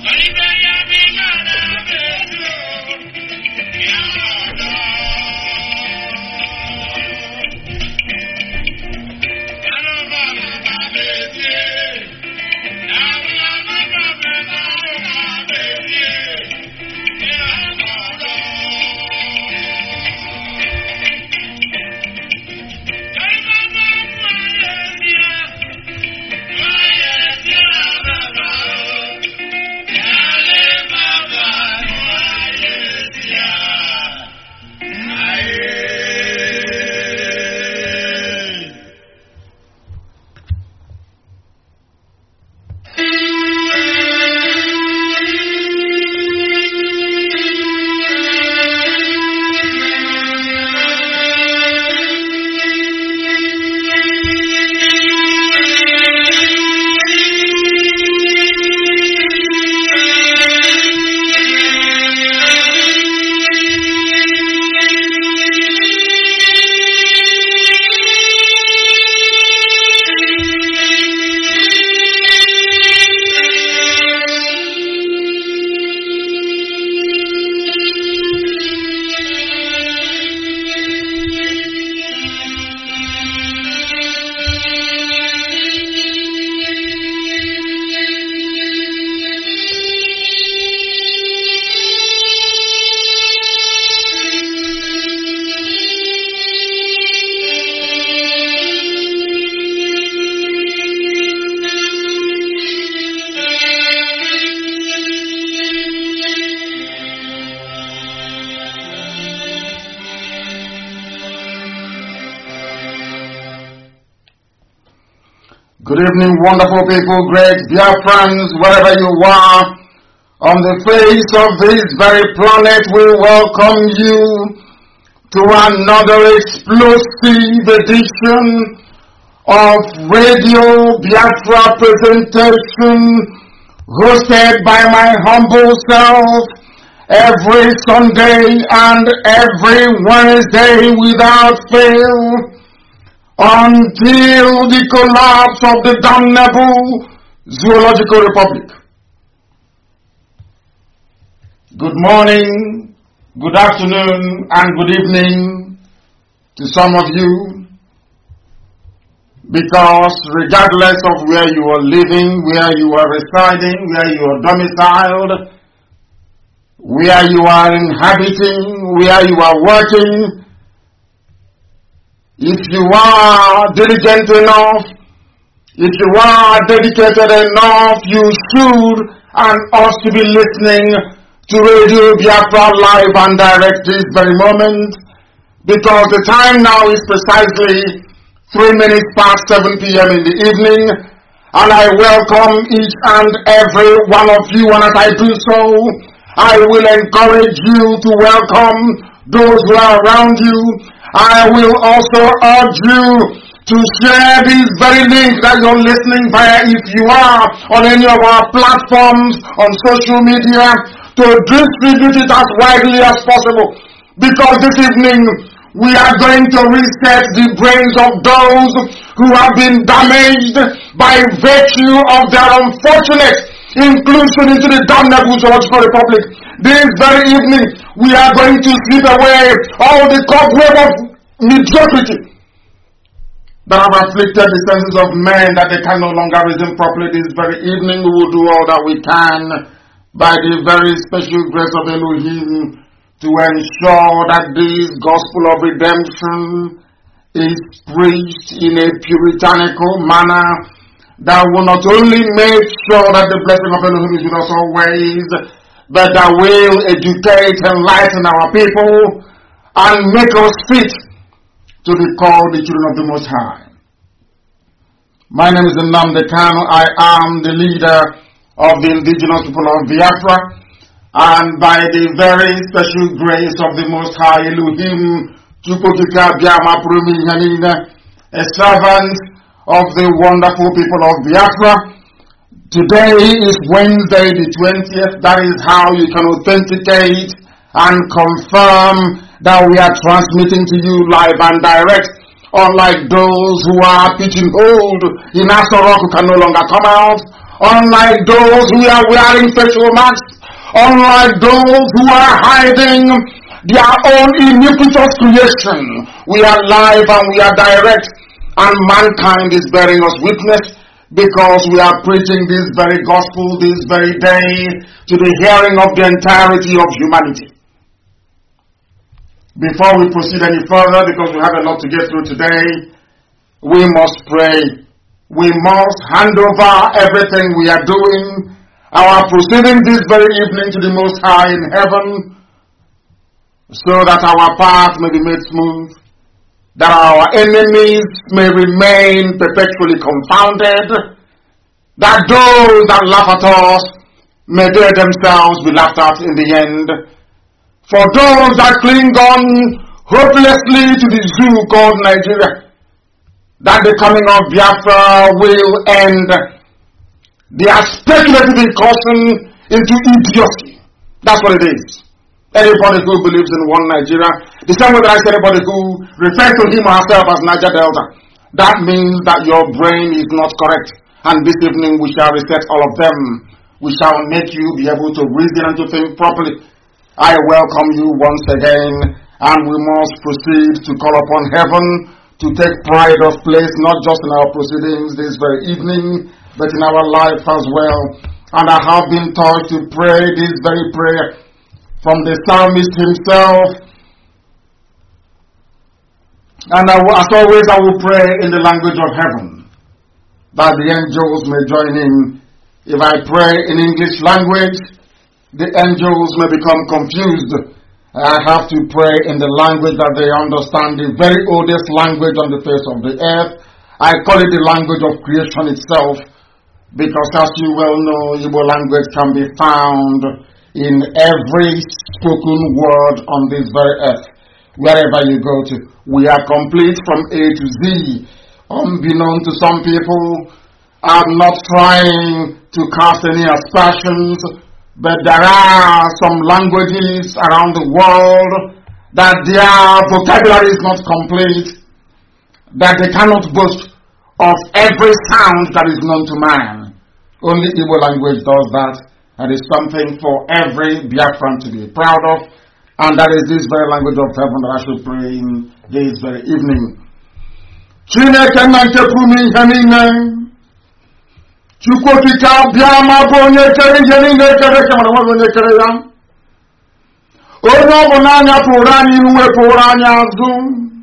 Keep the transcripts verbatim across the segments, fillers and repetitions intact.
Good evening, wonderful people, great dear friends, wherever you are on the face of this very planet. We welcome you to another explosive edition of Radio Biafra presentation, hosted by my humble self every Sunday and every Wednesday without fail, until the collapse of the damnable Zoological Republic. Good morning, good afternoon, and good evening to some of you, because regardless of where you are living, where you are residing, where you are domiciled, where you are inhabiting, where you are working, if you are diligent enough, if you are dedicated enough, you should and ought to be listening to Radio Biafra live and direct this very moment, because the time now is precisely three minutes past seven p.m. in the evening, and I welcome each and every one of you, and as I do so, I will encourage you to welcome those who are around you. I will also urge you to share this very link that you're listening via, if you are on any of our platforms on social media, to distribute it as widely as possible, because this evening we are going to reset the brains of those who have been damaged by virtue of their unfortunate inclusion into the damnable Zoological Republic. This very evening, we are going to sweep away all the cobweb of mediocrity that have afflicted the senses of men, that they can no longer reason properly. This very evening, we will do all that we can by the very special grace of Elohim to ensure that this gospel of redemption is preached in a puritanical manner that will not only make sure that the blessing of Elohim is with us always, but that will educate, enlighten our people, and make us fit to be called the children of the Most High. My name is Nnamdi Kanu. I am the leader of the indigenous people of Biafra, and by the very special grace of the Most High Elohim, Chukwukika Biama Purumi Yanina, a servant of the wonderful people of Biafra. Today is Wednesday the twentieth. That is how you can authenticate and confirm that we are transmitting to you live and direct, unlike those who are pigeonholed in Aso Rock who can no longer come out, unlike those who are wearing facial masks, unlike those who are hiding their own iniquitous creation. We are live and we are direct, and mankind is bearing us witness, because we are preaching this very gospel this very day to the hearing of the entirety of humanity. Before we proceed any further, because we have a lot to get through today, we must pray. We must hand over everything we are doing, our proceeding this very evening, to the Most High in heaven, so that our path may be made smooth, that our enemies may remain perpetually confounded, that those that laugh at us may they themselves be laughed at in the end. For those that cling on hopelessly to the zoo called Nigeria, that the coming of Biafra will end. They are speculative in causing into idiocy. That's what it is. Anybody who believes in one Nigeria, the same way that I said anybody who refers to him or herself as Niger Delta, that means that your brain is not correct. And this evening we shall reset all of them. We shall make you be able to reason and to think properly. I welcome you once again, and we must proceed to call upon heaven to take pride of place, not just in our proceedings this very evening, but in our life as well. And I have been taught to pray this very prayer from the psalmist himself. And I will, as always, I will pray in the language of heaven, that the angels may join in. If I pray in English language, the angels may become confused. I have to pray in the language that they understand, the very oldest language on the face of the earth. I call it the language of creation itself, because as you well know, Igbo language can be found in every spoken word on this very earth. Wherever you go to, we are complete from A to Z. Unbeknown to some people, I'm not trying to cast any aspersions, but there are some languages around the world that their vocabulary is not complete, that they cannot boast of every sound that is known to man. Only Igbo language does that, and is something for every Biafran to be proud of, and that is this very language of heaven that I should pray in this very evening. Chineke na nke pụrụ ihe niile, Chukwu okike abịa ma bụ onye kere ihe niile ekere eke mara nwa bụ onye kere ya. Onye ọ bụ n'anya pụrụ anyị ihu wepụrụ anyị azụ.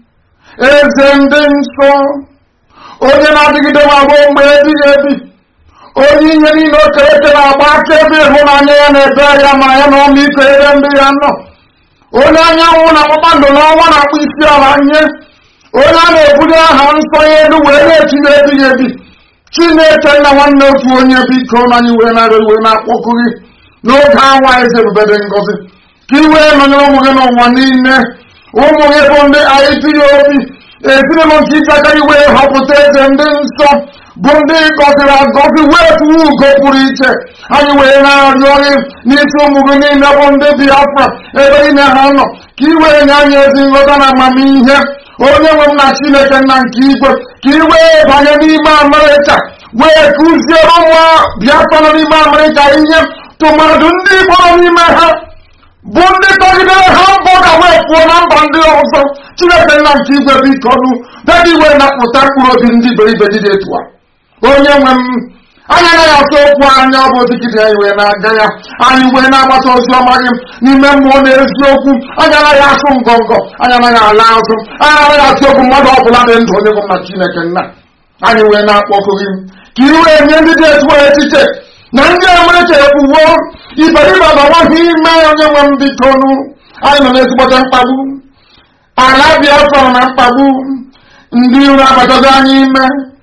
Eze ndị nsọ, onye na-adịgide ma bụ mgbe ebighị ebi. Onye ihe niile o kere eke na-agba akaebe ịhụnanya ya na ebere ya ma ya na ọmịiko ebe ndị ya nọ. Onye anyanwụ na kpakpando n'ọnwa na-akpụ isi ala nye. Onye a na-ebuli aha nsọ ya elu wee na-etinye ebighị ebi. Chineke na nwanne otu onye biko na anyị wee na-arịọ wee na-akpọku gị n'oge awa eze ebube dị ngọzi, ka i wee nọnyere ụmụ gị n'ụwa niile. Ụmụ gị bụ ndị I P O B, ezinụlọ nke ike aka i wee họpụta eze ndị nsọ, bụ ndị gọziri agọzi wee pụrụ ugo pụrụ iche. Anyị wee na-arịọ gị n'isi ụmụ gị niile bụ ndị Biafra ebe ime ha nọ, ka i wee nye anyị ezi nghọta na amamihe. Onye nwe m na Chineke nna nke igwe, ka i wee banye n'ime Amerịka wee kụziere ụmụ Biafra nọ n'ime Amerịka ihe, tụmadụ ndị kpọrọ n'ime ha bụ ndị tọgidere ha mbọ ka wee pụọ na mba ndị ọzọ. Chineke nna nke igwe biko nụ dịka iwe na-apụta mkpụrụ obi ndị iberibe dị etu a. Onye nwe m, anyị anaghị atụ okwu anya, ọ bụ dịgide anyị wee na-aga ya, anyị wee na-agbata ozi ọma gị n'ime mmụọ na eziokwu. Anyị anaghị asụ ngọngọ, anyị anaghị ala azụ, anyị anaghị atụ okwu mmadụ ọbụla dị ndụ. Onye nwe m na Chineke nna, anyị wee na-akpọkụ gị ka i wee nye ndị dị etu a echiche na ndị Amerịka ekwuwo iberibe agbawaghị ime. Onye nwe m biko nụ, anyị nọ n'ezigbote mkpagbu, ala Biafra na mkpagbu, ndị iro abatago anyị ime,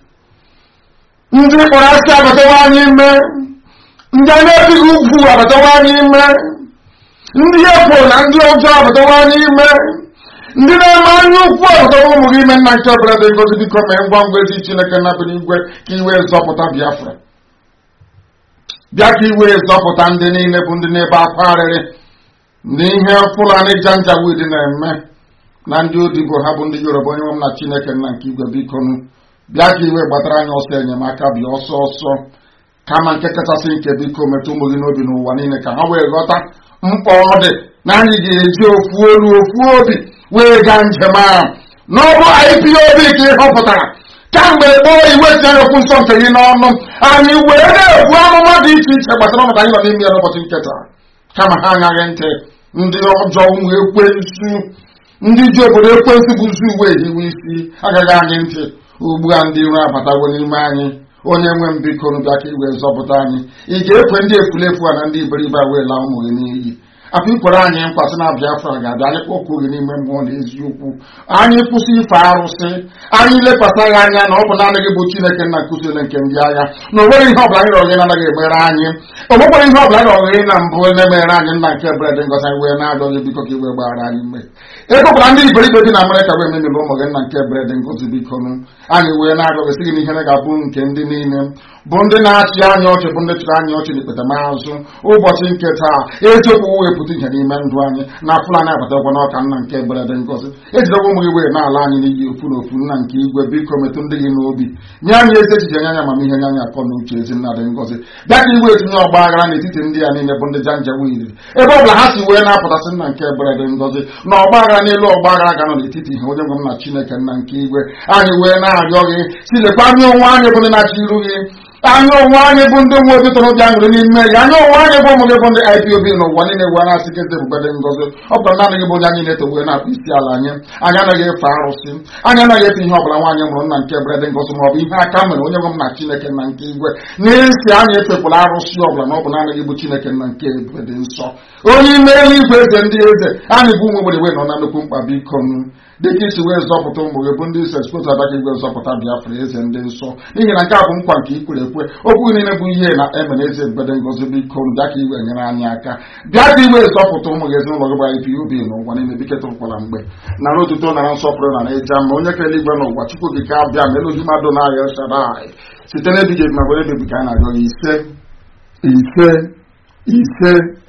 ndị kpọrọ asị abatawa anyị ime, ndị a na-ebighị ugwu abatawa anyị ime, ndị efu na ndị ọjọọ abatawa anyị ime, ndị na-eme anya ukwu abatawa ụmụ gị ime. Nna nke ọbụla dị ngozi biko mee ngwa ngwa ezi Chineke na bụ n'igwe, ka i wee zọpụta Biafra. Bịa ka i wee zọpụta ndị niile bụ ndị na-ebe akwa arịrị n'ihe Fulani Janjaweed na-eme, na ndị odibo ha bụ ndị Yoruba. Onye nwe m na Chineke nna nke igwe biko nụ, bịa ka iwe gbatara anyị ọsọ enyemaka, bịa ọsọ ọsọ kama nke kachasị nke biko metụ ụmụ gị n'obi n'ụwa niile ka ha wee ghọta mkpa ọ dị na anyị ga-eji ofu olu ofu obi wee gaa njem ahụ n'ọbụ I P O B ka ị họpụtara kamgbe gboo iwe tinyere okwu nsọ nke gị n'ọnụ anyị wee na-ekwu amụma dị iche iche gbasara ọnọdụ anyị nọ n'ime ya n'ụbọchị nketa kama ha agaghị ntị ndị ọjọọ ụmụ ekwensu ndị ji obodo ekwensu bụ zu uwe ehiwe isi agaghị anyị ntị ugbu a ndị iro abatago n'ime anyị onye nwe m biko bịa ka iwe zọpụta anyị ị ga-ekwe ndị efulefu a na ndị iberibe a wee laa ụmụ gị n'iyi afọ ikwere anyị nkwasị na Biafra ga-abịa anyị kpọkụ gị n'ime mmụọ na eziokwu anyị kwụsị ife arụsị anyị lekwasịghị anya na ọ bụ naanị gị bụ Chineke nna nkụzile nke ndị agha na o nwere ihe ọbụla anyị rọrọ gị na-anaghị emere anyị o nwekwara ihe ọbụla anyị rọrọ gị na mbụ na-emere anyị nna nke bred ngọzi anyị wee na-adọ gị biko ka iwe gbaghara anyị mmehie egokwara ndị iberibe dị na Amerịka wee memere ụmụ gị nna nke bred ngozi biko nụ anyị wee na-adọ gị sị gị na ihe ga-abụ nke ndị niile bụ ndị na-achị anya ọchị bụ ndị chịrị anya ọchị n'ikpeta maazụ ụbọchị nke taa eziokwu wepụta ihe n'ime ndụ anyị na Fulani abatakwa n'ọka nna nke berede ngozi ejidekwa ụmụ gị wee n'ala anyị n'iyi ofu na ofu nna nke igwe biko metụ ndị gị n'obi nye anyị ezi echiche nye anyị amamihe nye anyị akọ na uche ezi nna dị ngozi bịa ka igwe etinye ọgba aghara n'etiti ndị ya niile bụ ndị janjawiri ebe ọ bụla ha si wee na-apụtasị nna nke berede ngozi na ọgba aghara n'elu ọgba aghara ga-anọ n'etiti ihe onye nwe m na Chineke nna nke igwe anyị wee na-arịọ gị silekwa anyị onwe anyị bụ ndị na-achị iru gị anya onwe anyị bụ ndị nwe obi tọrọ bịa nwere n'ime ya anya onwe anyị bụ ụmụ gị bụ ndị I P O B n'ụwa niile wee na-asị gị eze ebubede ngozi ọ bụrụ naanị gị bụ onye anyị na-eto wee na-akpụ isi ala anyị anyị anaghị efe arụsị anyị anaghị efe ihe ọbụla nwaanyị mụrụ nna nke berede ngozi ma ọ bụ ihe aka mere onye nwe m na Chineke na nke igwe n'isi anyị efekwala arụsị ọbụla na ọ bụ naanị gị bụ Chineke na nke ebubede nsọ onye ime eluigwe eze ndị eze anyị bụ ụmụ ogbere wee nọ na nnukwu mkpa biko dịka isi wee zọpụta ụmụ gị bụ ndị isi ekspota adaka igwe zọpụta Biafra eze ndị nsọ n'ihi na nke a bụ nkwa nke ikwere ekwe okwu niile bụ ihe na eme na eze ebubede ngozi biko bịa ka iwe nyere anyị aka bịa ka iwe zọpụta ụmụ gị ezinụlọ gị bụ I P O B n'ụwa niile bike tụrụkwara mgbe nara otuto nara nsọpụrụ na ịja ma onye kere igwe n'ụwa Chukwu gị ka bịa ma eluhi mmadụ na-arịa Shaddai site n'ebighị ma were ebibi ka a na-arịọ ise ise ise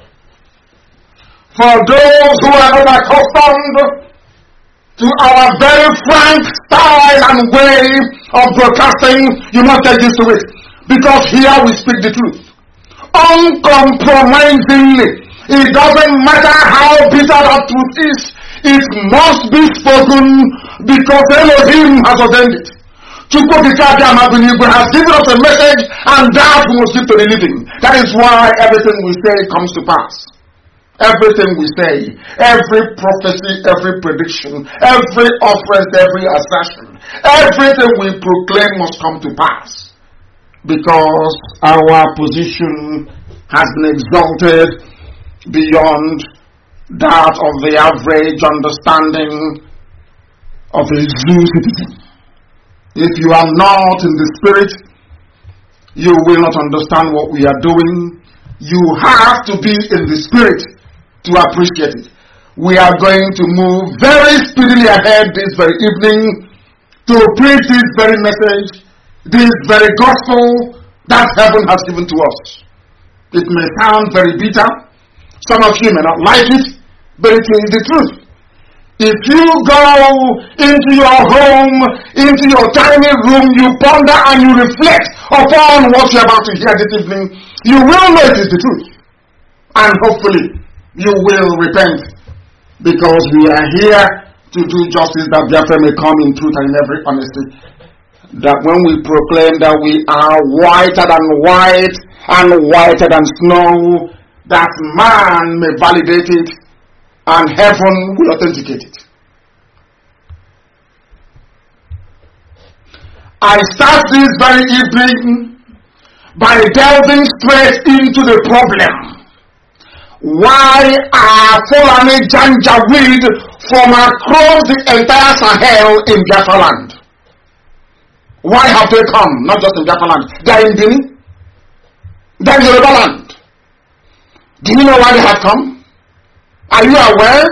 for those who are not accustomed to our very frank style and way of broadcasting, you must get used to it. Because here we speak the truth. Uncompromisingly. It doesn't matter how bitter that truth is. It must be spoken because Elohim has ordained it. Chukwukikabiyamabunigwe has given us a message and that we must give to the living. That is why everything we say comes to pass. Everything we say, every prophecy, every prediction, every offense, every assertion, everything we proclaim must come to pass. Because our position has been exalted beyond that of the average understanding of a Jew citizen. If you are not in the spirit, you will not understand what we are doing. You have to be in the spirit to appreciate it. We are going to move very speedily ahead this very evening to preach this very message, this very gospel that heaven has given to us. It may sound very bitter. Some of you may not like it, but it is the truth. If you go into your home, into your tiny room, you ponder and you reflect upon what you're about to hear this evening, you will know it is the truth. And hopefully, you will repent, because we are here to do justice, that Biafra may come in truth and in every honesty. That when we proclaim that we are whiter than white and whiter than snow, that man may validate it and heaven will authenticate it. I start this very evening by delving straight into the problem. Why are Fulani Janjaweed from across the entire Sahel in Biafra land? Why have they come? Not just in Biafra land. They are in Benin. They are in Yoruba land. Do you know why they have come? Are you aware?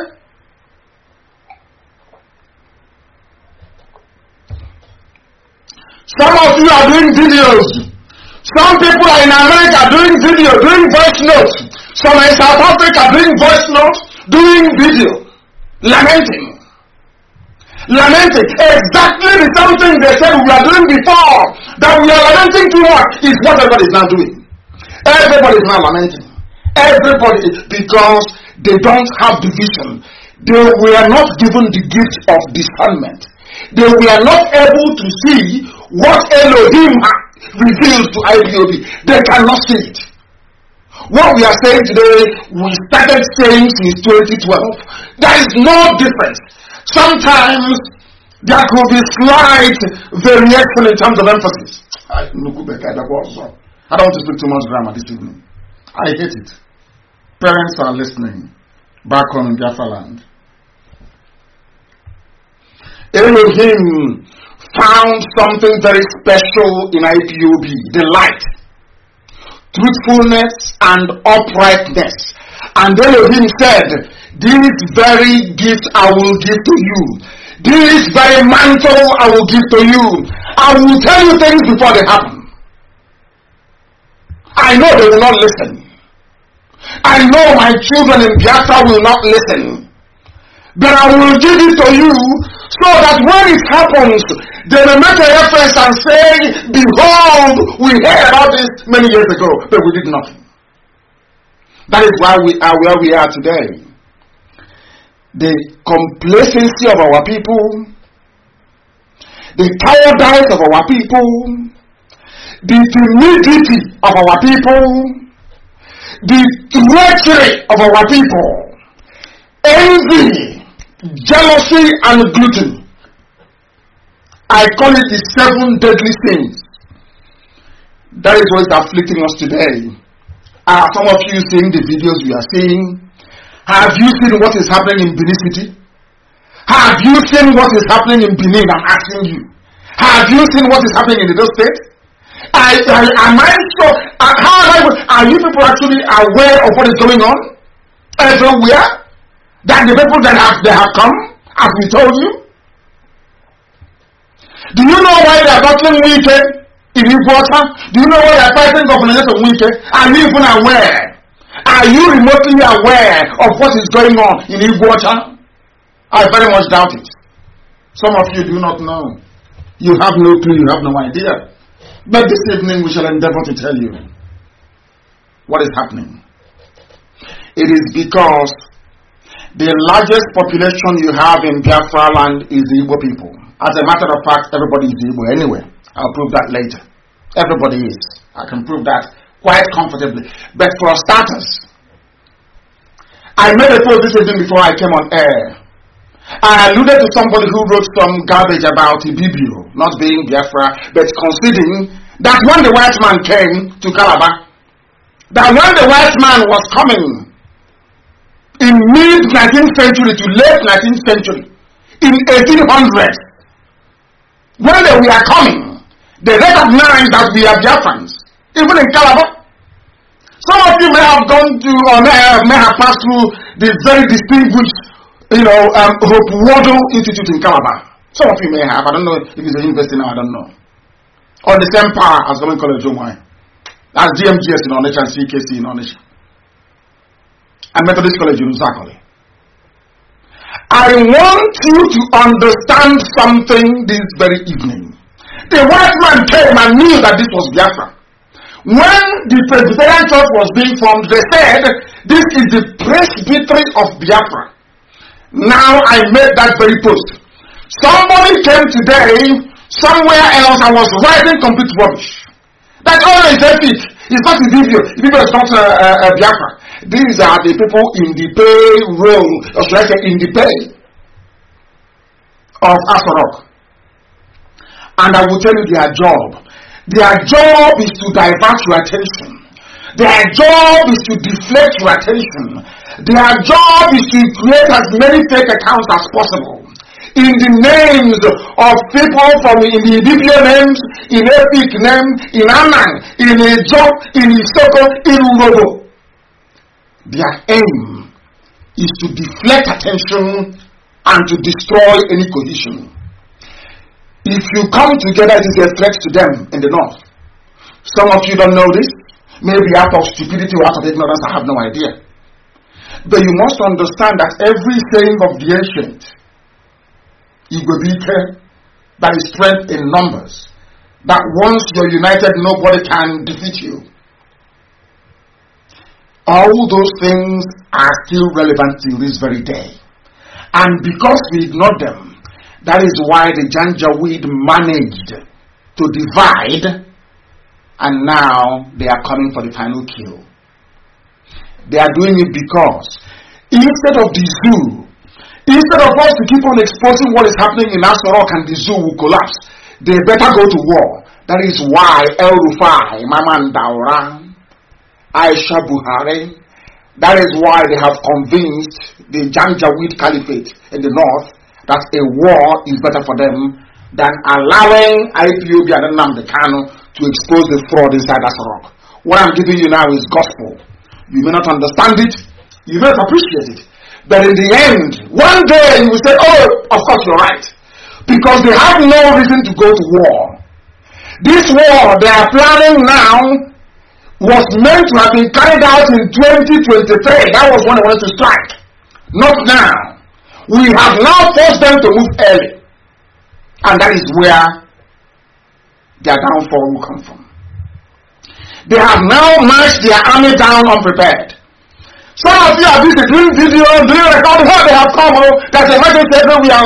Some of you are doing videos. Some people are in America doing video, doing voice notes. Some in South Africa doing voice notes, doing video, lamenting. Lamenting exactly the same thing they said we were doing before. that we are lamenting too much is what everybody is now doing. Everybody is now lamenting. Everybody, because they don't have the vision. They were not given the gift of discernment. They were not able to see what Elohim reveals to I P O B. They cannot see it. What we are saying today, we started saying since twenty twelve. There is no difference. Sometimes there could be slight variation in terms of emphasis. I don't want to speak too much grammar this evening. I hate it. Parents are listening back home in Biafra land. Elohim found something very special in I P O B, the light, truthfulness and uprightness. And Elohim said, this very gift I will give to you. This very mantle I will give to you. I will tell you things before they happen. I know they will not listen. I know my children in Biafra will not listen. But I will give it to you so that when it happens, they may make a reference and say, behold, we heard about this many years ago, but we did nothing. That is why we are where we are today. The complacency of our people, the cowardice of our people, the timidity of our people, the treachery of our people, envy, jealousy, and gluten. I call it the seven deadly sins. That is what is afflicting us today. Are some of you seeing the videos we are seeing? Have you seen what is happening in Benin City? Have you seen what is happening in Benin? I'm asking you. Have you seen what is happening in the state? I, I, am I sure? Uh, how am I, are you people actually aware of what is going on everywhere? That the people that have they have come, as we told you. Do you know why they are battling Wike in Iguacha? Do you know why they are fighting Governor of Wike? Are you even aware? Are you remotely aware of what is going on in Iguacha? I very much doubt it. Some of you do not know. You have no clue, you have no idea. But this evening we shall endeavor to tell you what is happening. It is because the largest population you have in Biafra land is the Igbo people. As a matter of fact, everybody is Igbo anyway. I'll prove that later. Everybody is. I can prove that quite comfortably. But for starters, I made a post this evening before I came on air. I alluded to somebody who wrote some garbage about Ibibio not being Biafra, but conceding that when the white man came to Calabar, that when the white man was coming in mid-nineteenth century to late nineteenth century, in eighteen hundred, when they were coming, they recognized that we are Biafrans, even in Calabar. Some of you may have gone to, or may have, may have passed through the very distinguished, you know, um, Hope Waddle Institute in Calabar. Some of you may have. I don't know if it's a university now, I don't know. Or the same power as Government College of Wine. That's D M G S in Onitsha and C K C in Onitsha. And Methodist College in Uzakole. I want you to understand something this very evening. The white man came and knew that this was Biafra. When the Presbyterian Church was being formed, they said, this is the presbytery of Biafra. Now I made that very post. Somebody came today, somewhere else, and was writing complete rubbish. That all is epic. It's not the video. The video is not uh, uh, uh, Biafra. These are the people in the payroll, or should I say in the pay of Asorok. And I will tell you their job. Their job is to divert your attention. Their job is to deflect your attention. Their job is to create as many fake accounts as possible in the names of people from in the Ibibio names, in Epic name, in Anan, in Ejo, in Isoko, in Urobo. Their aim is to deflect attention and to destroy any cohesion. If you come together, it is a threat to them in the north. Some of you don't know this. Maybe out of stupidity or out of ignorance, I have no idea. But you must understand that every saying of the ancient, Igwebike, that is strength in numbers, that once you're united, nobody can defeat you. All those things are still relevant till this very day. And because we ignored them, that is why the Janjaweed managed to divide, and now they are coming for the final kill. They are doing it because instead of the zoo, instead of us to keep on exposing what is happening in Asorok and the zoo will collapse, they better go to war. That is why El Rufai, Maman Daura, Aisha Buhari, that is why they have convinced the Janjaweed Caliphate in the north that a war is better for them than allowing Ethiopia and Nnamdi Kanu to expose the fraud inside Asorok. What I'm giving you now is gospel. You may not understand it, you may not appreciate it, but in the end, one day you will say, oh, of course you're right. Because they have no reason to go to war. This war they are planning now was meant to have been carried out in twenty twenty-three. That was when they wanted to strike. Not now. We have now forced them to move early. And that is where their downfall will come from. They have now marched their army down unprepared. Some of you are busy doing video, doing recording. How they have come, oh, there's emergency everywhere.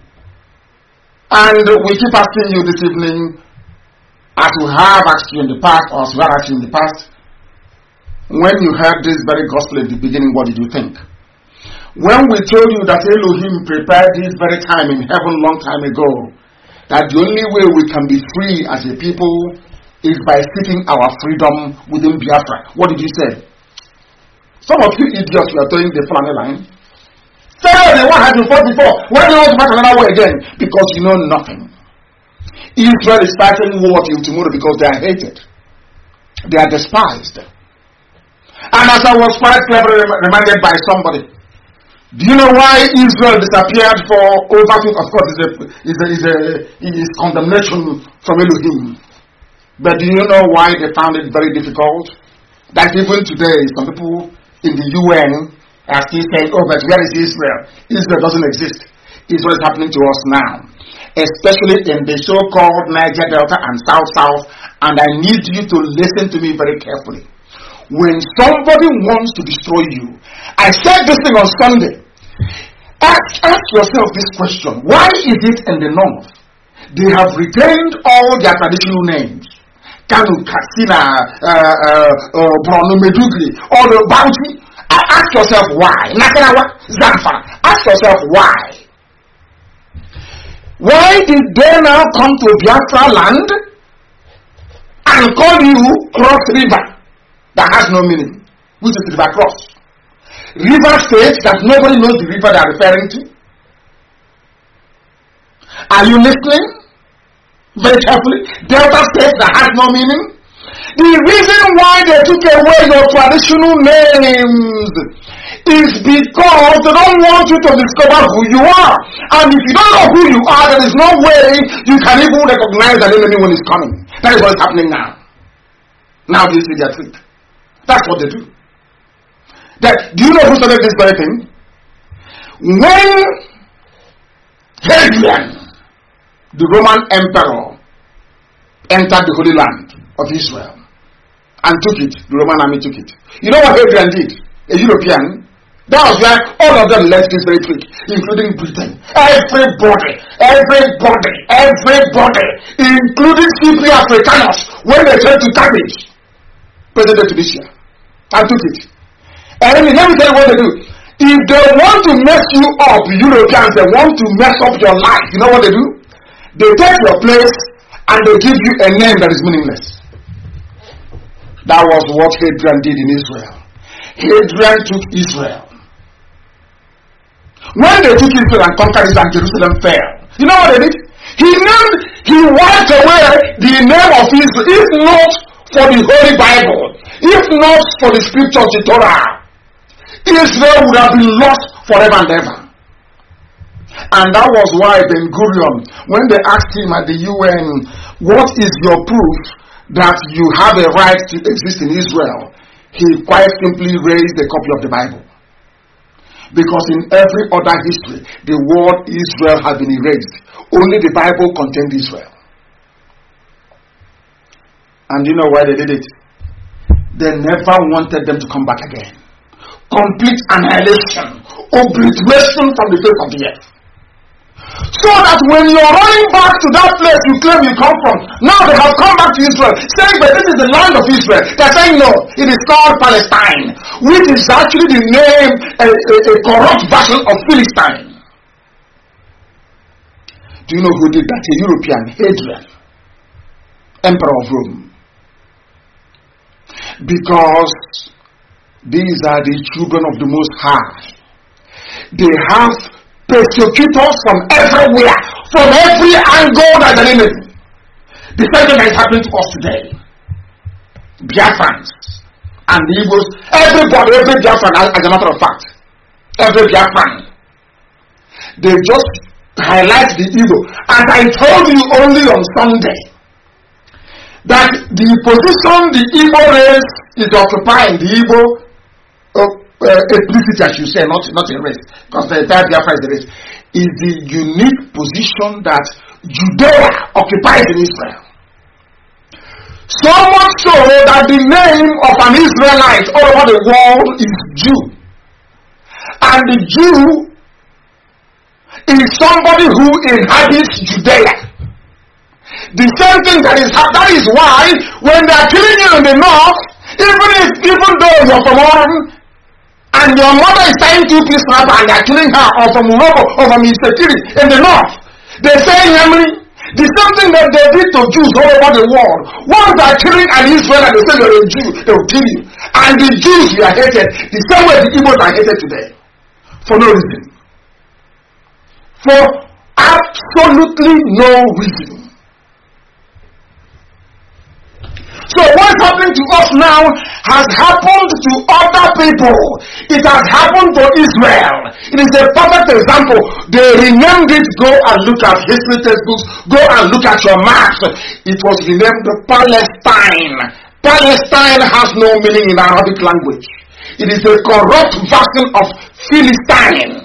And we keep asking you this evening, as we have asked you in the past, or as we have asked you in the past, when you heard this very gospel at the beginning, what did you think? When we told you that Elohim prepared this very time in heaven long time ago, that the only way we can be free as a people is by seeking our freedom within Biafra, what did you say? Some of you idiots were throwing the family line. Say, the one has been fought before. Why do you want to fight another way again? Because you know nothing. Israel is fighting war till tomorrow because they are hated. They are despised. And as I was quite cleverly reminded by somebody, do you know why Israel disappeared for over two? Of course, is a is a is a is condemnation from Elohim. But do you know why they found it very difficult? That even today, some people in the U N are still saying, "Oh, but where is Israel? Israel doesn't exist." Israel is happening to us now, especially in the so-called Niger Delta and South South. And I need you to listen to me very carefully. When somebody wants to destroy you, I said this thing on Sunday. Ask, ask yourself this question: why is it in the north they have retained all their traditional names? Kanu, Katsina, uh, uh, uh, Borno, Medugri, all the Bauchi. Ask yourself why. Nasarawa, Zamfara. Ask yourself why. Why did they now come to Biafra land and call you Cross River that has no meaning, which is River Cross? River State that nobody knows the river they are referring to. Are you listening? Very carefully. Delta State that has no meaning. The reason why they took away your traditional names is because they don't want you to discover who you are. And if you don't know who you are, there is no way you can even recognize an enemy when it's coming. That is what is happening now. Now do you see their trick? That's what they do. That, do you know who started this very thing? When Hadrian, the Roman emperor, entered the Holy Land of Israel and took it, the Roman army took it. You know what Hadrian did? A European. That was where all of them left this very trick, including Britain. Everybody, everybody, everybody, including Cypriot Africanus, when they tried to Carthage, President Tunisia, and took it. And let me tell you what they do. If they want to mess you up, Europeans, they want to mess up your life, you know what they do? They take your place and they give you a name that is meaningless. That was what Hadrian did in Israel. Hadrian took Israel. When they took Israel and conquered Israel, Jerusalem fell. You know what they did? He named, he wiped away the name of Israel, if not for the Holy Bible, if not for the scriptures, the Torah. Israel would have been lost forever and ever. And that was why Ben Gurion, when they asked him at the U N, what is your proof that you have a right to exist in Israel? He quite simply raised a copy of the Bible. Because in every other history, the word Israel has been erased. Only the Bible contained Israel. And you know why they did it? They never wanted them to come back again. Complete annihilation, obliteration from the face of the earth. So that when you're running back to that place you claim you come from, now they have come back to Israel, saying that this is the land of Israel. They're saying no, it is called Palestine, which is actually the name, a, a, a corrupt version of Philistine. Do you know who did that? A European, Hadrian, Emperor of Rome. Because these are the children of the Most High. They have persecutors from everywhere, from every angle that an enemy. The same thing that is happening to us today. Biafrans and the Igbos, everybody, every Biafran, as a matter of fact, every Biafran, they just highlight the Igbo. And I told you only on Sunday that the position the Igbo race is occupying, the Igbo uh, uh, ethnicity, I should say, not, not a race, because the entire Biafra is the race, is the unique position that Judea occupies in Israel. So much so that the name of an Israelite all over the world is Jew. And the Jew is somebody who inhabits Judea. The same thing that is that is why when they are killing you in the north, even if even though you're from Oran and your mother is tying two piece wrapper and they are killing her, or from Morocco or from Istakiri in the north, they say in Yemeni, the same thing that they did to Jews all over the world. Once they are killing an Israel and they say you're a Jew, they will kill you. And the Jews we are hated the same way the Igbos are hated today. For no reason. For absolutely no reason. So what's happening to us now has happened to other people. It has happened to Israel. It is a perfect example. They renamed it. Go and look at history textbooks. Go and look at your maps. It was renamed Palestine. Palestine has no meaning in Arabic language. It is a corrupt version of Philistine.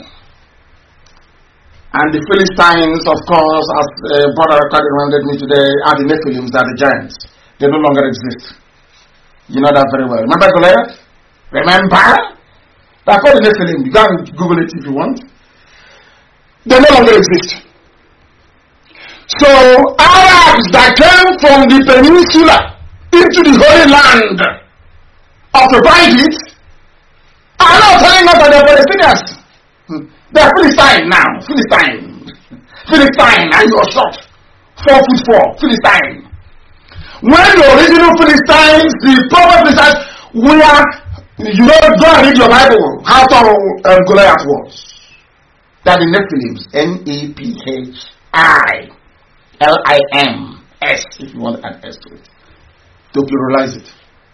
And the Philistines, of course, as uh, Brother Kadi reminded me today, are the Nephilims, are the giants. They no longer exist. You know that very well. Remember Goliath? Remember? They're called the Nephilim. You can Google it if you want. They no longer exist. So Arabs that came from the peninsula into the Holy Land, occupied it, are now telling us that they're Palestinians. They're Philistine now. Philistine. Philistine, and you're short. Four foot four. Philistine. When the original Philistines, the proper Philistines, we are, you know, go and read your Bible, how tall um, Goliath was. That the Nephilims, N E P H I L I M S, if you want to add S to it, to pluralize it.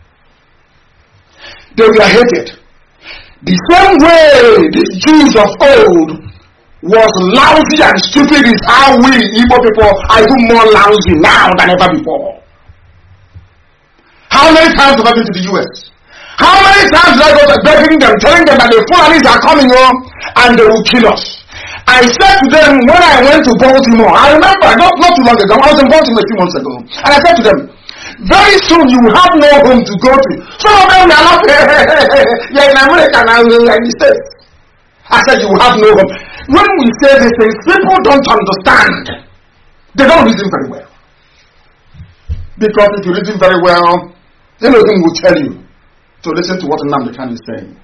They were hated. The same way the Jews of old was lousy and stupid is how we Igbo people are even more lousy now than ever before. How many times have I been to the U S? How many times did I go to begging them, telling them that the Fulanis are coming home and they will kill us? I said to them when I went to Baltimore, I remember not, not too long ago, I was in Baltimore a few months ago, and I said to them, very soon you will have no home to go to. Some of them are not, you're in America now, you're in the States. I said you will have no home. When we say these things, people don't understand. They don't reason very well. Because if you reason very well, Elohim will tell you to listen to what Nnamdi Kanu is saying.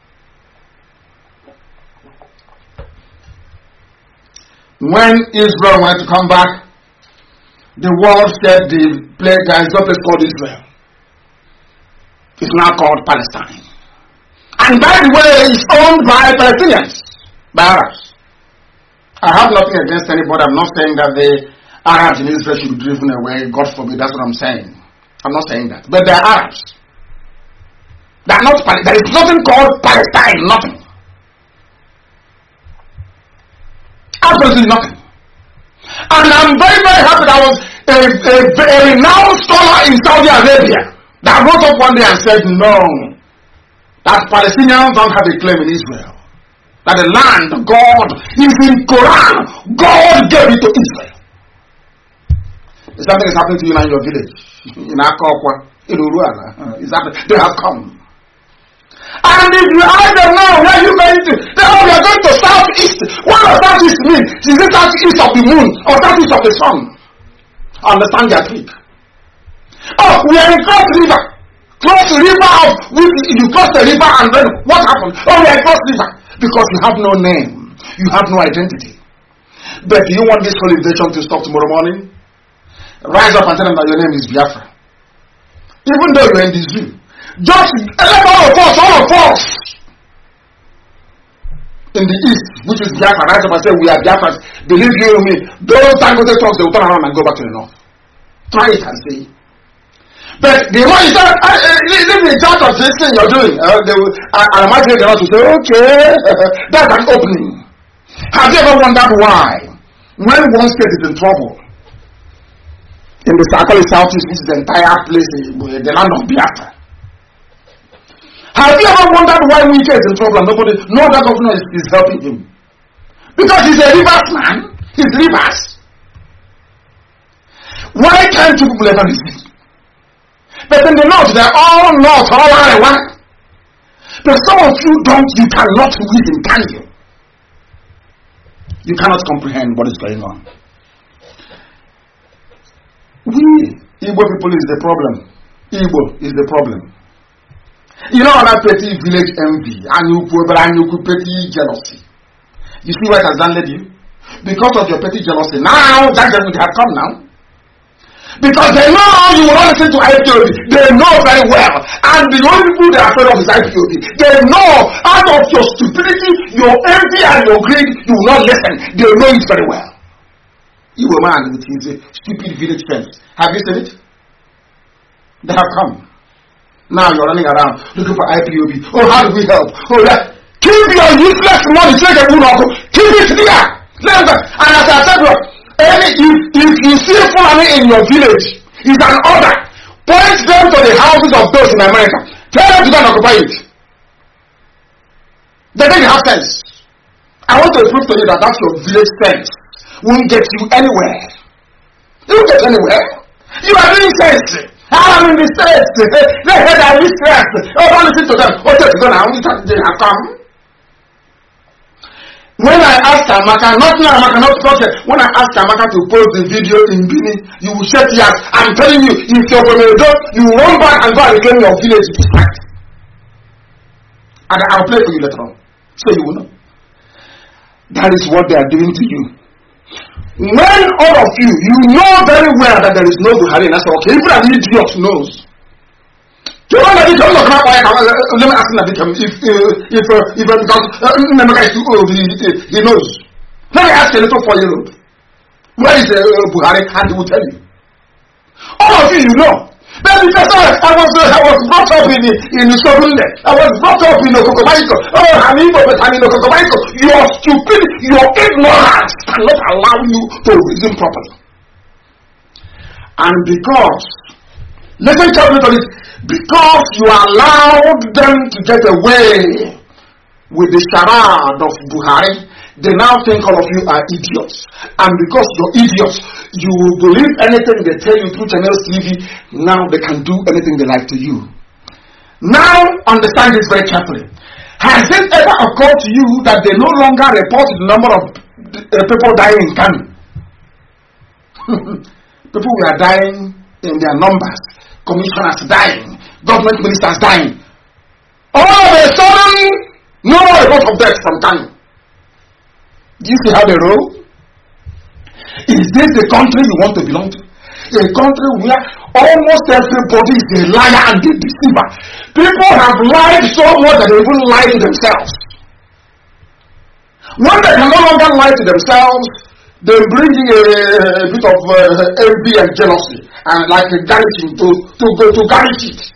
When Israel wanted to come back, the world said the place, there is no place called Israel. It's now called Palestine. And by the way, it's owned by Palestinians, by Arabs. I have nothing against anybody. I'm not saying that the Arabs in Israel should be driven away. God forbid, that's what I'm saying. I'm not saying that. But they're Arabs. They're not, there is nothing called Palestine, nothing. Absolutely nothing. And I'm very, very happy that I was a, a, a renowned scholar in Saudi Arabia that wrote up one day and said, no, that Palestinians don't have a claim in Israel. That the land, God, is in Quran. God gave it to Israel. If something is happening to you now in your village, in Akokwa, in Uruana, is happening. They have come. And if you ask them now, where are you going to? They say, oh, we are going to southeast. What does southeast mean? Is it southeast of the moon or southeast of the sun? Understand their trick. Oh, we are in Cross River. Cross River of which you cross the river and then what happened? Oh, we are in Cross River. Because you have no name. You have no identity. But do you want this whole invasion to stop tomorrow morning? Rise up and tell them that your name is Biafra. Even though you're in the zoo. Just let all of us, all of us in the east, which is Biafra, rise up and say we are Biafras. Believe you me, those Dangote talks, they will turn around and go back to the north. Try it and see. But the one you say, leave the church of this thing you're doing, uh, they will, I, I imagine they want to say, okay, that's an opening. Have you ever wondered why, when one state is in trouble, in the circle of Southeast, which is the entire place, the land of Biafra, have you ever wondered why Wike is in trouble and nobody, no other governor is, is helping him? Because he's a rivers man, he's rivers. Why can't you people ever resist? But in the north, they're all north, all around. But some of you don't, you cannot reason, can you? You cannot comprehend what is going on. We, Igbo people, is the problem. Igbo is the problem. You know that petty village envy, and you petty jealousy. You see what has done led you? Because of your petty jealousy. Now, that judgment have come now. Because they know you will not listen to I P O B. They know very well. And the only people they are afraid of is I P O B. They know out of your stupidity, your envy and your greed, you will not listen. They know it very well. You were man with his stupid village friends. Have you seen it? They have come. Now you're running around looking for I P O B. Oh, how do we help? Oh, yeah. Keep your useless money. Take a good uncle. Keep it there. And as I said, Any, if, if you see Fulani in your village, it's an order. Point them to the houses of those in America. Tell them to go and occupy it. They think they have sense. I want to prove to you that that's your village sense. Won't get you anywhere. You won't get anywhere. You are doing sense. I'm in the States. They heard that we stress. Oh, don't listen to them. Oh, just go now. They have come. When I asked Amaka, not now Amaka, not project, when I asked Amaka to post the video in Bini, you will shed tears. I'm telling you, if you're from a dog, you will run back and go and reclaim your village back. And I'll play for you later on. So you will know. That is what they are doing to you. When all of you, you know very well that there is no Buhari, and that's okay. Even an idiot knows. You know that you don't know about it. Let me ask him if if if if because Namaka is too old, he knows. Let me ask a little four-year-old. Where is Buhari? And he will tell you. All of you, you know. But because I was I was brought up in in Sobunde, I was brought up in Okokomaiko. Oh, Hanibo, but I'm in Okokomaiko. Your stupid, your ignorance cannot allow you to reason properly. And because, listen carefully to this. Because you allowed them to get away with the charade of Buhari, they now think all of you are idiots. And because you're idiots, you will believe anything they tell you through Channels T V. Now they can do anything they like to you. Now, understand this very carefully. Has it ever occurred to you that they no longer report the number of uh, people dying in Kano? People were dying in their numbers. Commissioners dying, government ministers dying. All of a sudden, no report of death from Kano. Do you see how they roll? Is this the country you want to belong to? A country where almost everybody is a liar and a deceiver. People have lied so much that they even lie to themselves. When they can no longer lie to themselves, they bring in a, a bit of uh, envy and jealousy. And like a garnishing to, to go to garnish it.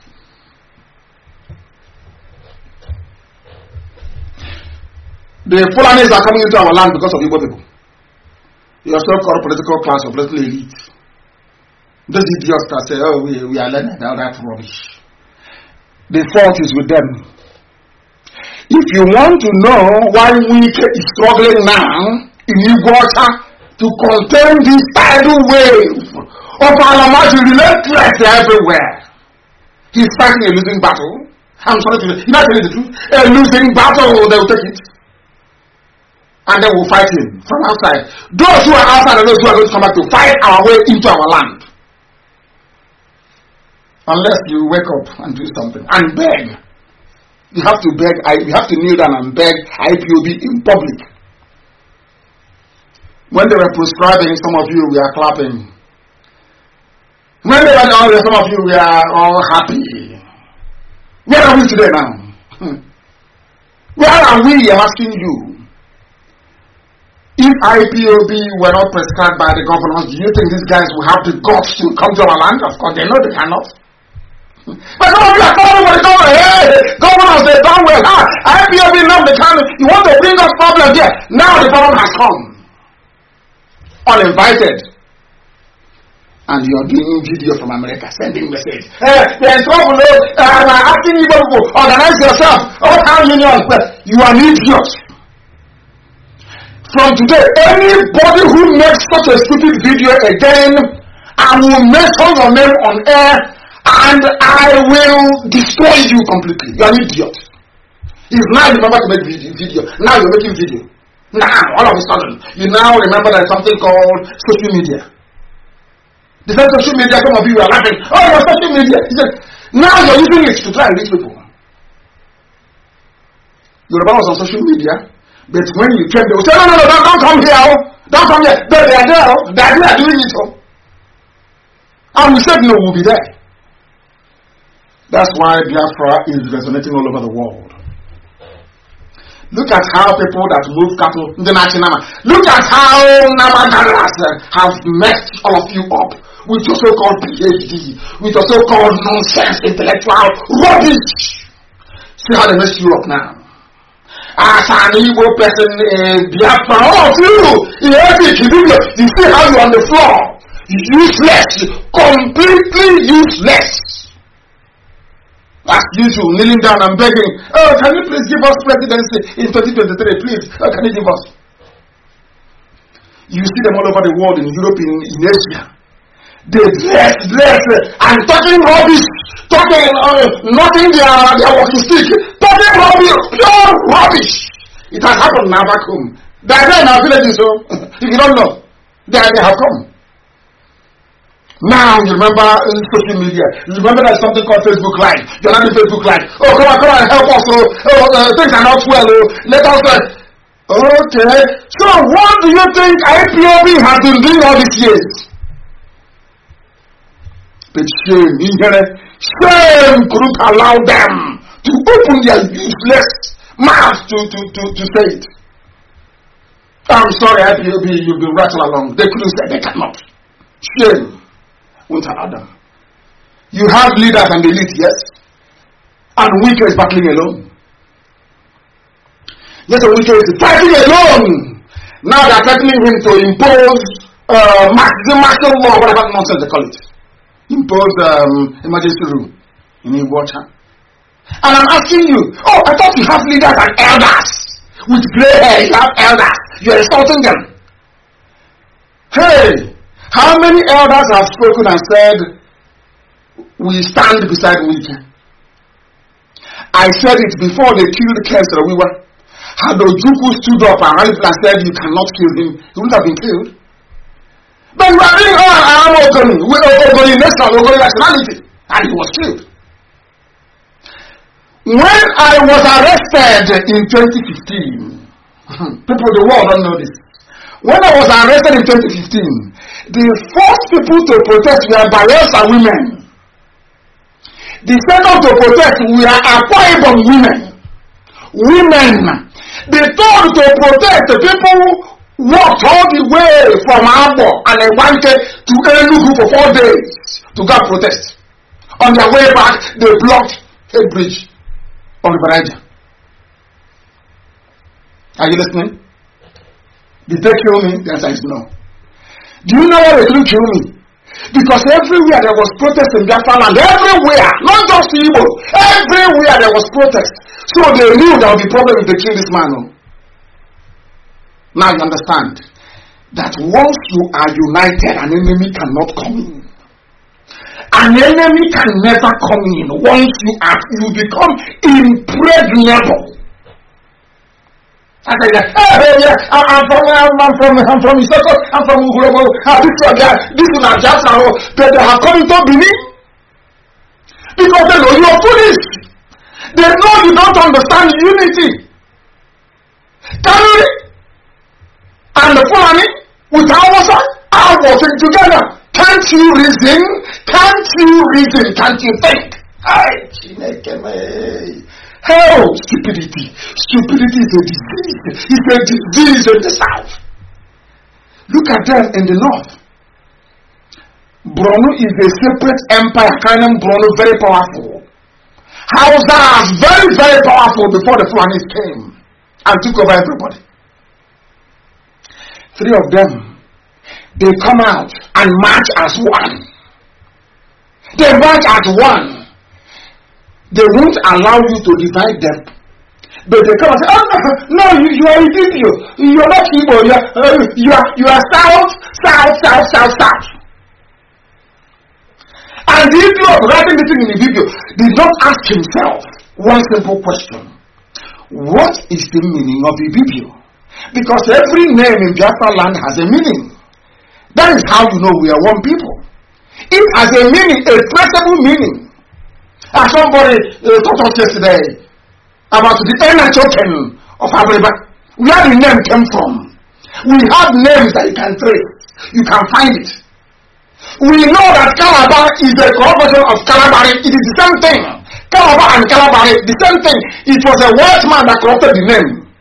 The Fulanis are coming into our land because of Igbo people. Your so-called political class or political elite. Those idiots that say, oh, we, we are learning all that rubbish. The fault is with them. If you want to know why Wike is struggling now in Igbo to contain this tidal wave Obalamaju relentless everywhere. He's fighting a losing battle. I'm sorry to you. You're not telling the truth. A losing battle, they will take it. And then we'll fight him from outside. Those who are outside and those who are going to come back to fight our way into our land. Unless you wake up and do something. And beg. You have to beg. You have to kneel down and beg I P O B in public. When they were prescribing, some of you, we are clapping. When they were down there, some of you, we are all happy. Where are we today now? Where are we? I'm asking you. If I P O B were not prescribed by the governors, do you think these guys will have the guts to come to our land? Of course, they know they cannot. But some of you are calling for the governor. Hey, governors, they've done well. Ah, I P O B now they can. You want to bring us problems here. Now the problem has come. Uninvited. And you're doing video from America, sending message. Hey, they're in trouble. Uh, I'm asking you people, organize yourself. Oh, town union. You are an idiot. From today, anybody who makes such a stupid video again, I will mention your name on air and I will destroy you completely. You're an idiot. If now you remember to make video, video, now you're making video. Now, all of a sudden, you now remember there's something called social media. The first social media, some of you are laughing. Oh, your social media. He said, now you're using it to try and reach people. Yoruba was on social media, but when you came, they would say, no, no, no, don't, don't come here. Don't come here. But they are there. They are there doing it. And we said, no, we'll be there. That's why Biafra is resonating all over the world. Look at how people that move cattle, the national. Look at how Namagaras have messed all of you up with your so-called P H D, with your so-called nonsense intellectual rubbish. See how they mess you up now. As an evil person in Biafra, all of you, in every video, you see how you're on the floor. Useless, completely useless. As usual, kneeling down and begging, oh, can you please give us presidency in twenty twenty-three, please? Oh, can you give us? You see them all over the world, in Europe, in, in Asia. They dress, dress, and talking rubbish, talking, uh, nothing their, their walking stick, talking rubbish, pure rubbish. It has happened now back home. They are there in our villages, so if you don't know, they, are, they have come. Now you remember uh, social media. You remember there's something called Facebook Live. You're not in Facebook Live. Oh, come on, come on, help us. Oh, oh uh, things are not well. Oh, let us. Uh, okay. So, what do you think I P O B has been doing all these years? But shame, shame couldn't allow them to open their useless mouths to, to, to, to say it. I'm sorry, I P O B, you've been rattled along. They couldn't say, they cannot. Shame. Won't allow them. You have leaders and elite, yes, and Wike is battling alone. Yes, Wike is fighting alone. Now they are threatening him to impose uh, martial law, whatever nonsense they call it. Impose um, emergency rule in Iwacha. And I'm asking you, oh, I thought you have leaders and elders with gray hair. You have elders. You're insulting them. Hey. How many elders have spoken and said, we stand beside Wike? I said it before they killed Kensra Wiwa. Had Ojukwu stood up and said, you cannot kill him, he wouldn't have been killed. But you are doing, oh, I am Ogoni, Ogoni nation, Ogoni nationality, and he was killed. When I was arrested in twenty fifteen, people of the world don't know this. When I was arrested in twenty fifteen, the first people to protest were Bayelsa women. The second to protest were Akwa Ibom women. Women. The third to protest, the people walked all the way from Abo and they wanted to Enugu for four days to go protest. On their way back, they blocked a bridge on the Baraja. Are you listening? Did they kill me? The answer is no. Do you know why they couldn't kill me? Because everywhere there was protest in Biafra land, everywhere, not just Igbo, everywhere there was protest. So they knew there would be problem if they kill this man. No? Now you understand that once you are united, an enemy cannot come in. An enemy can never come in once you are you become impregnable. I say that, hey, yeah, I'm from, I'm from, I'm from Isoko, I'm from Ugurobo, this is not just how they have come into being. Because they know you are foolish. They know you don't understand unity. Canary and the Fulani with Hausa are working together. Can't you reason? Can't you reason? Can't you think? Hell, stupidity. Stupidity is a disease. It's a disease in the south. Look at them in the north. Borno is a separate empire. Kanem Borno very powerful. Hausa very, very powerful before the Fulanis came and took over everybody. Three of them, they come out and march as one. They march as one. They won't allow you to divide them. But they come and say, oh, no, you, you are Igbo. You are not Igbo. You are, uh, you are, you are south, south, south, south, south. And the Igbo writing this thing in the video did not ask himself one simple question. What is the meaning of Ibibio? Because every name in Biafra land has a meaning. That is how you know we are one people. It has a meaning, a traceable meaning. As somebody uh, taught us yesterday about the inner token of Abriba, where the name came from. We have names that you can trace. You can find it. We know that Calabar is a corruption of Calabari. It is the same thing. Calabar and Calabari, the same thing. It was a white man that corrupted the name.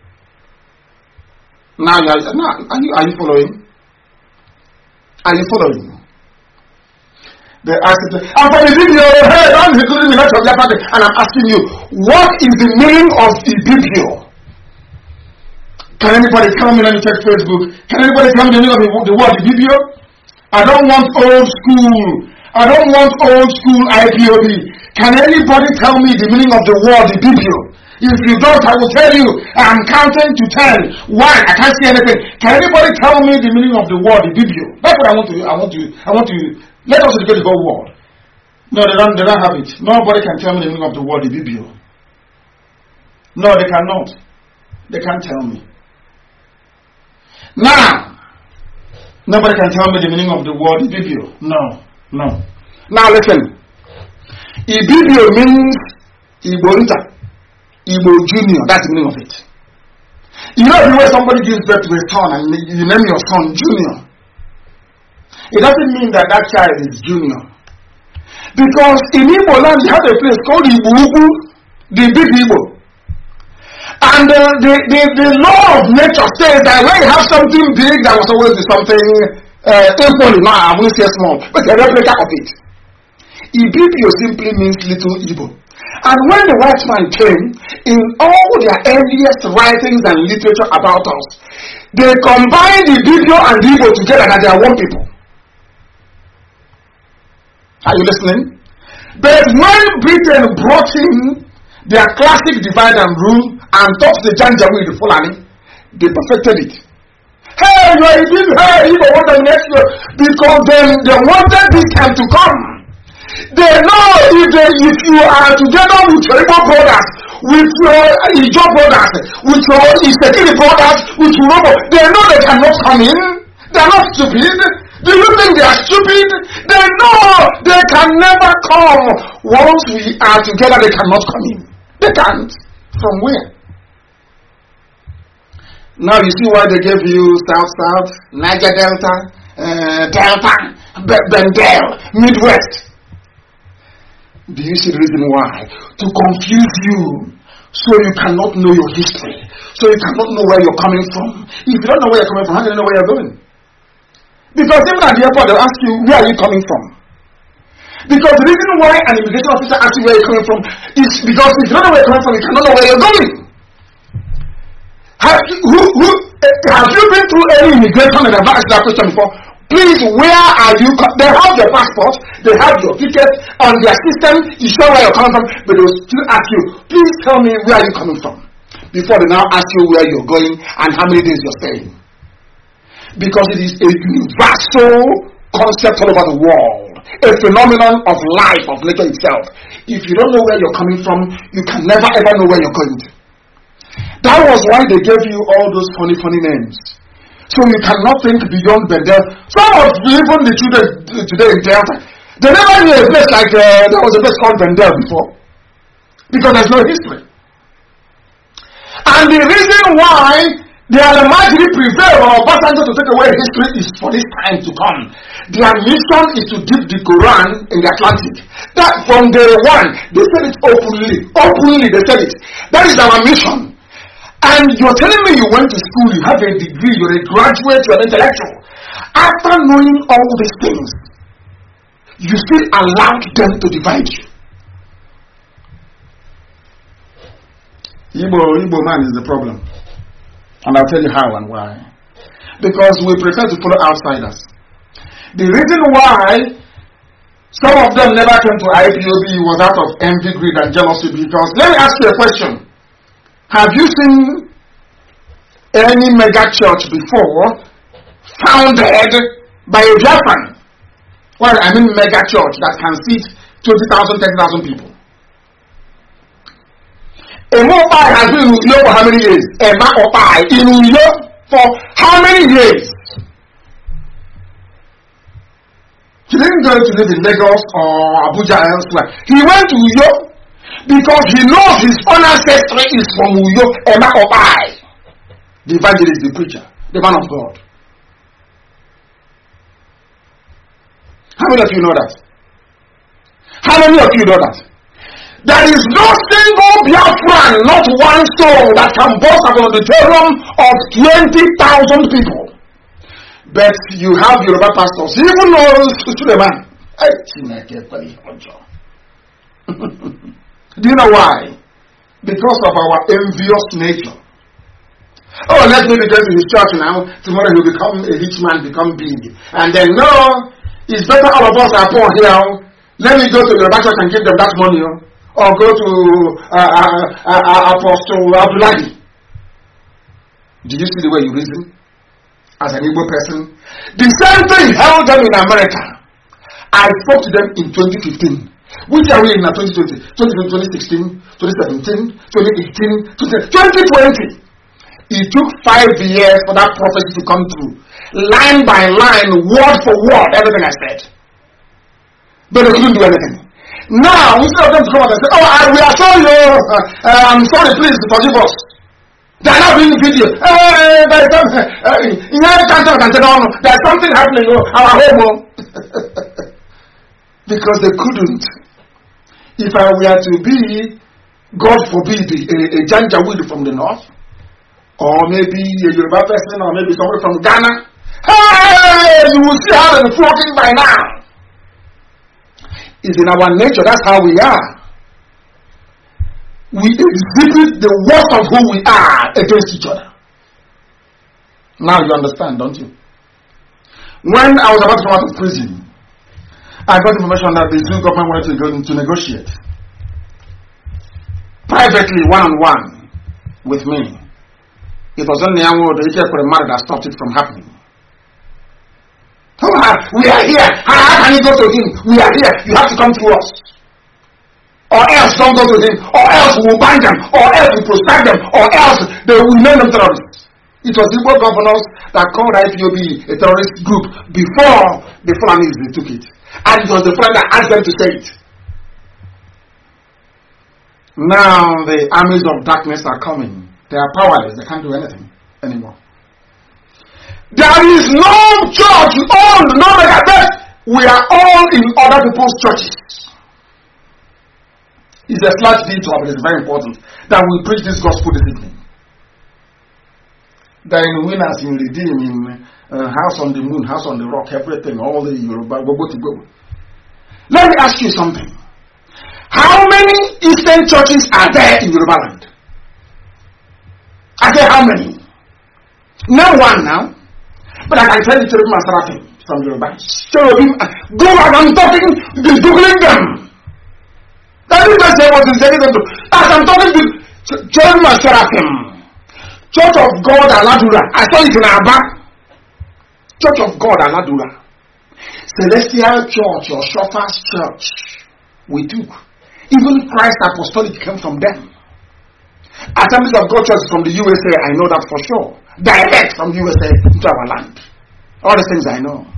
Now, now are, you, are you following? Are you following? They asked it, and for the video, hey, I'm including me not from Japan, and I'm asking you, what is the meaning of Ibibio? Can anybody tell me? Let me check Facebook. Can anybody tell me the meaning of the word Ibibio? I don't want old school. I don't want old school I P O B. Can anybody tell me the meaning of the word Ibibio? If you don't, I will tell you. I'm counting to ten. One, I can't see anything. Can anybody tell me the meaning of the word Ibibio? That's what I want to. I want to. I want to. Let us educate the whole world. No, they don't. They don't have it. Nobody can tell me the meaning of the word Ibibio. No, they cannot. They can't tell me. Now, nobody can tell me the meaning of the word Ibibio. No, no. Now listen. Ibibio means Igborita. Igbo Junior, that's the meaning of it. You know, everywhere somebody gives birth to a son and you name your son Junior, it doesn't mean that that child is Junior. Because in Igbo land, you have a place called Igbo Ubu, the big Igbo. And uh, the, the, the law of nature says that when you have something big, there was always something uh, equal, no, I won't say small, but a replica of it. Ibibio simply means little Igbo. And when the white man came, in all their earliest writings and literature about us, they combined the Ibibio and the Igbo together that they are one people. Are you listening? But when Britain brought in their classic divide and rule and taught the Janjaweed, the Fulani, they perfected it. Hey, you are Igbo, hey, Igbo, what the next year? Because then they wanted this time to come. They know if, they, if you are together with your Igbo brothers, with your Ijo brothers, with your Isekiri brothers, with your Robo, they know they cannot come in. They are not stupid. Do you think they are stupid? They know they can never come. Once we are together, they cannot come in. They can't. From where? Now you see why they gave you South South, Niger Delta, uh, Delta, Bendel, Midwest. Do you see the reason why? To confuse you, so you cannot know your history, so you cannot know where you're coming from. If you don't know where you're coming from, how do you know where you're going? Because even at the airport, they'll ask you, where are you coming from? Because the reason why an immigration officer asks you where you're coming from is because if you don't know where you're coming from, you cannot know where you're going. Have you, who, who, have you been through any immigration and have asked that question before? Please, where are you? They have your passport, they have your ticket on their system, you show where you're coming from, but they will still ask you, please tell me where are you coming from? Before they now ask you where you're going and how many days you're staying. Because it is a universal concept all over the world. a phenomenon of life, of nature itself. If you don't know where you're coming from, you can never ever know where you're going to. That was why they gave you all those funny, funny names. So you cannot think beyond Bendel. Some of even the children today in Delta, they never knew a place like, uh, there was a place called Bendel before. Because there's no history. And the reason why they are largely prevail on Obasanjo to take away history is for this time to come. Their mission is to dip the Quran in the Atlantic. That from day one, they said it openly. Openly, they said it. That is our mission. And you're telling me you went to school, you have a degree, you're a graduate, you're an intellectual. After knowing all these things, you still allowed them to divide you. Igbo, Igbo man is the problem. And I'll tell you how and why. Because we prefer to follow outsiders. The reason why some of them never came to I P O B was out of envy, greed, and jealousy. Because let me ask you a question. Have you seen any mega church before founded by a Biafran? Well, I mean mega church that can seat twenty thousand, thirty thousand people. Emo Opai has been in Uyo for how many years? Emma Opai in Uyo for how many years? He didn't go to live in Lagos or Abuja or elsewhere. He went to Uyo because he knows his own ancestry is from Uyo. Emma Opai, the evangelist, the preacher, the man of God. How many of you know that? How many of you know that? There is no single Biafran, not one soul, that can boast of an auditorium of twenty thousand people. But you have Yoruba pastors, even those Suleiman. Do you know why? Because of our envious nature. Oh, let me be going to his church now. Tomorrow he'll become a rich man, become big. And then, no, it's better all of us are poor here. Let me go to the church and give them that money. Or go to uh, uh, uh, Apostle Abdullahi. Did you see the way you reason? As an Igbo person. The same thing held them in America. I spoke to them in twenty fifteen. Which are we in now? twenty twenty, twenty sixteen, twenty seventeen, twenty eighteen, twenty twenty. It took five years for that prophecy to come through. Line by line, word for word, everything I said. But they couldn't do anything. Now, instead of them to come out and say, oh, I, we are sorry, uh, uh, I'm sorry, please forgive us. They are not doing the video. Hey, there is something, uh, in every country, I can say, no, no, there's something happening, oh, our home. Because they couldn't. If I were to be, God forbid, a, a Janjaweed from the north, or maybe a Yoruba person, or maybe somebody from Ghana, hey, you will see how they're flocking by now. It's in our nature, that's how we are. We exhibit the worst of who we are against each other. Now you understand, don't you? When I was about to come out of prison, I got information that the Zoo government wanted to go to negotiate privately, one on one, with me. It was only the matter that stopped it from happening. We are here. How can you go to him? We are here. You have to come through us. Or else don't go to him. Or else we will bind them. Or else we will proscribe them. Or else they will name them terrorists. It was the Igbo governors that called I P O B a terrorist group before the Fulanis they took it. And it was the Fulani that asked them to say it. Now the armies of darkness are coming. They are powerless. They can't do anything anymore. There is no church owned, no megachurch. We are all in other people's churches. It's a slight detour, but it's very important that we preach this gospel this evening. There are winners in Redeem, in uh, House on the Moon, House on the Rock, everything, all the Yoruba, go, go to go. Let me ask you something. How many Eastern churches are there in Yoruba land? Are there how many? No one now. But I can tell you Cherubim and Seraphim from Yoruba. Cherubim, go and I'm talking, be googling them. That is just say what is saying them to. As I'm talking to Cherubim and Seraphim, Church of God Aladura. I saw it in Aba. Church of God Aladura. Celestial Church or Shofars Church, we took. Even Christ Apostolic came from them. Assemblies of God Church from the U S A, I know that for sure. Direct from the U S A into our land. All the things I know.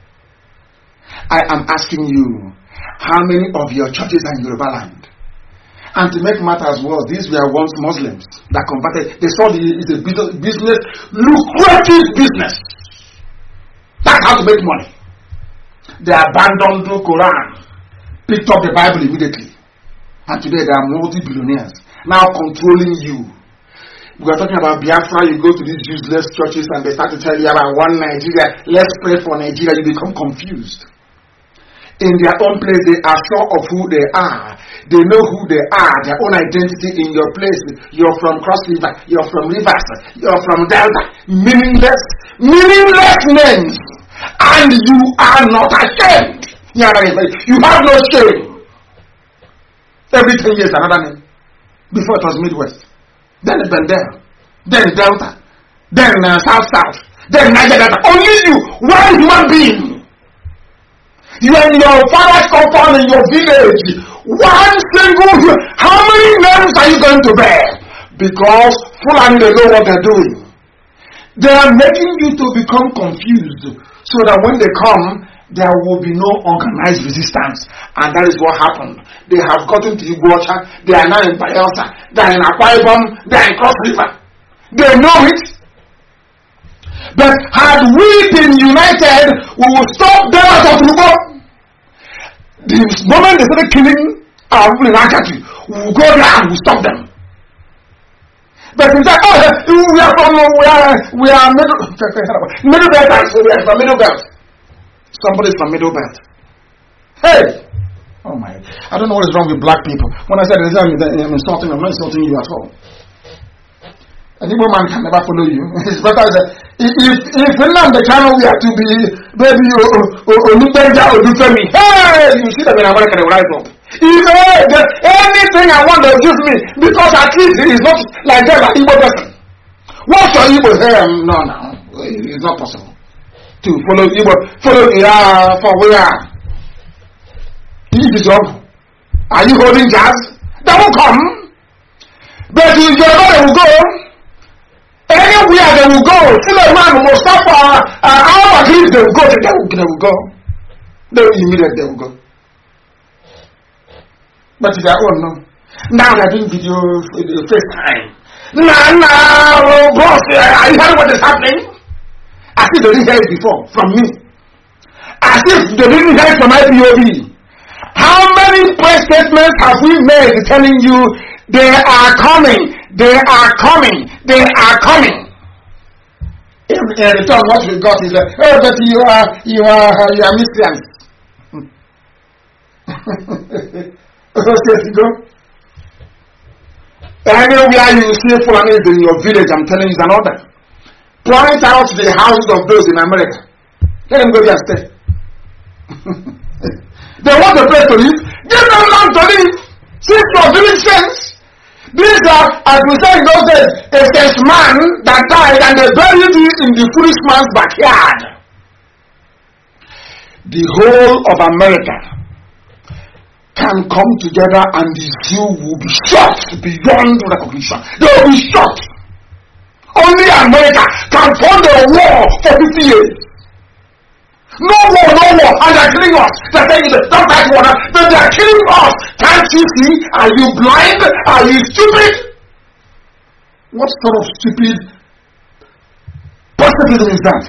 I am asking you, how many of your churches are in Yoruba land? And to make matters worse, these were once Muslims that converted. They saw the, it's a business, business, lucrative business. That's how to make money. They abandoned the Quran, picked up the Bible immediately. And today they are multi-billionaires, now controlling you. We are talking about Biafra, you go to these useless churches and they start to tell you about one Nigeria, let's pray for Nigeria, you become confused. In their own place, they are sure of who they are. They know who they are, their own identity in your place. You're from Cross River, you're from Rivers, you're from Delta. Meaningless, meaningless names. And you are not ashamed. You have no shame. Every ten years, another name. Before it was Midwest. Then Bendel. Then Delta. Then uh, South South. Then Niger Delta. Only you, one human being. You are in your father's compound in your village. One single. How many names are you going to bear? Because Fulani, they know what they're doing. They are making you to become confused, so that when they come, there will be no organized resistance. And that is what happened. They have gotten to Iguacha. They are now in Bayelsa. They are in Akwa Ibom. They are in Cross River. They know it. But had we been united, we would stop them at Oturubo. The moment they started killing our people in Akati, we will go there and we will stop them. But in fact, oh, we are from, we are, we are middle, middle belt, so we are from middle belt. Somebody from middle belt. Hey! Oh my, I don't know what is wrong with black people. When I said I'm insulting, I'm not insulting you at all. An Igbo man can never follow you. It's better that if if Finland the channel we have to be baby Olubeja Odufemi. Hey, you see them in America, they will rise up. If hey, anything I want, they'll give me because at least it is not like them an Igbo person. What's your Igbo hair? No, no, it's not possible to follow Igbo. Follow Ira for where? If it's your, are you holding jazz? They will come, but if you're not, they will go. Anywhere they will go, Suleiman, Mustafa, uh, our Greeks, they will go, they will, they will go. They will immediately, they will go. But if they are own, no. Now they're doing video, uh, FaceTime. Now, now, boss, are you hearing what is happening? As if they didn't hear it before, from me. As if they didn't hear it from I P O B. How many press statements have we made telling you they are coming? They are coming. They are coming. In, in return, what we got is that, oh, but you are, you are, you are Muslims. Anywhere you see Fulanis in your village, I'm telling you, is an order. Point out the houses of those in America. Let them go there and stay. They want a place to live. Give them land to live. Since you're doing sense. These are, as we say in those days, a sense man that died and they buried him in the foolish man's backyard. The whole of America can come together and the Jew will be shocked beyond recognition. They will be shocked. Only America can fund a war for fifty years. No war, no war, and they're killing us. They're saying don't fight water, but they're killing us. Can't you see? Are you blind? Are you stupid? What sort of stupid pacifism is that?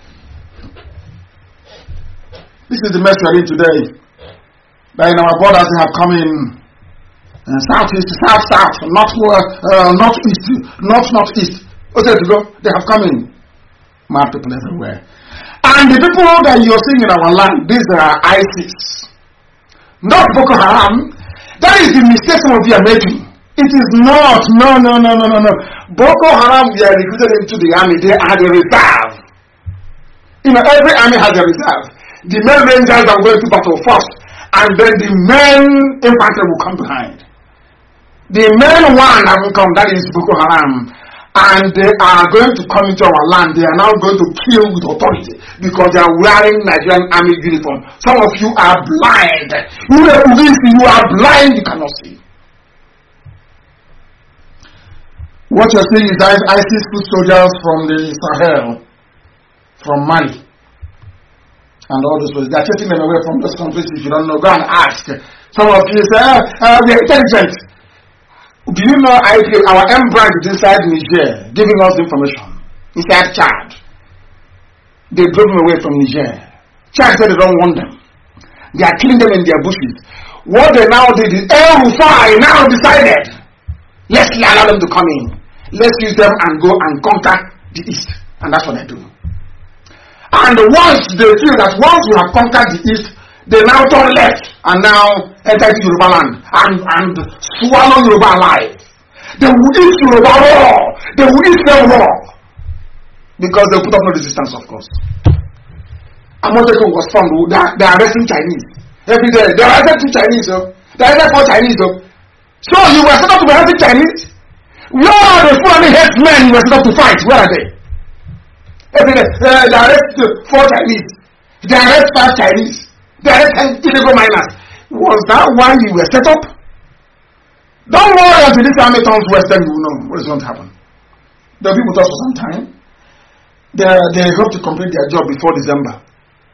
This is the mess we are in today. That in our borders they have come in uh, southeast, south, south, not uh, not east, not not east. What's that to go? They have come in. Mad people everywhere. And the people that you're seeing in our land, these are ISIS. Not Boko Haram. That is the mistake some of you are making. It is not. No, no, no, no, no, no. Boko Haram, they are recruited into the army. They are the reserve. You know, every army has a reserve. The men rangers are going to battle first. And then the men infantry will come behind. The men one that will come, that is Boko Haram. And they are going to come into our land. They are now going to kill with authority. because they are wearing Nigerian army uniform. Some of you are blind. You you are blind, you cannot see. What you're seeing is ISIS foot soldiers from the Sahel, from Mali, and all those places. They're chasing them away from those countries. If you don't know, go and ask. Some of you say, uh, uh, we are intelligent. Do you know I P, our M branch is inside Niger, giving us information. Inside Chad. They drove them away from Niger. Chad said they don't want them. They are killing them in their bushes. What they now did is, El Rufai now decided, let's allow them to come in. Let's use them and go and conquer the East. And that's what they do. And once they feel that once we have conquered the East, they now turn left and now enter into Yoruba land and, and swallow Yoruba alive. They will eat Yoruba raw. They will eat them raw. Because they put up no resistance, of course. Amotekun was found. They are, they are arresting Chinese. Every day. They are arresting Chinese. So. They are arresting Chinese. So. so you were set up to be arresting Chinese? Where are the Fulani headsmen you were set up to fight? Where are they? Every day. Uh, they arrest four Chinese. They arrest five Chinese. They arrest illegal miners. Was that why you were set up? Don't worry until this army turns western, you will know what is going to happen. There will be with us for some time. They, they hope to complete their job before December.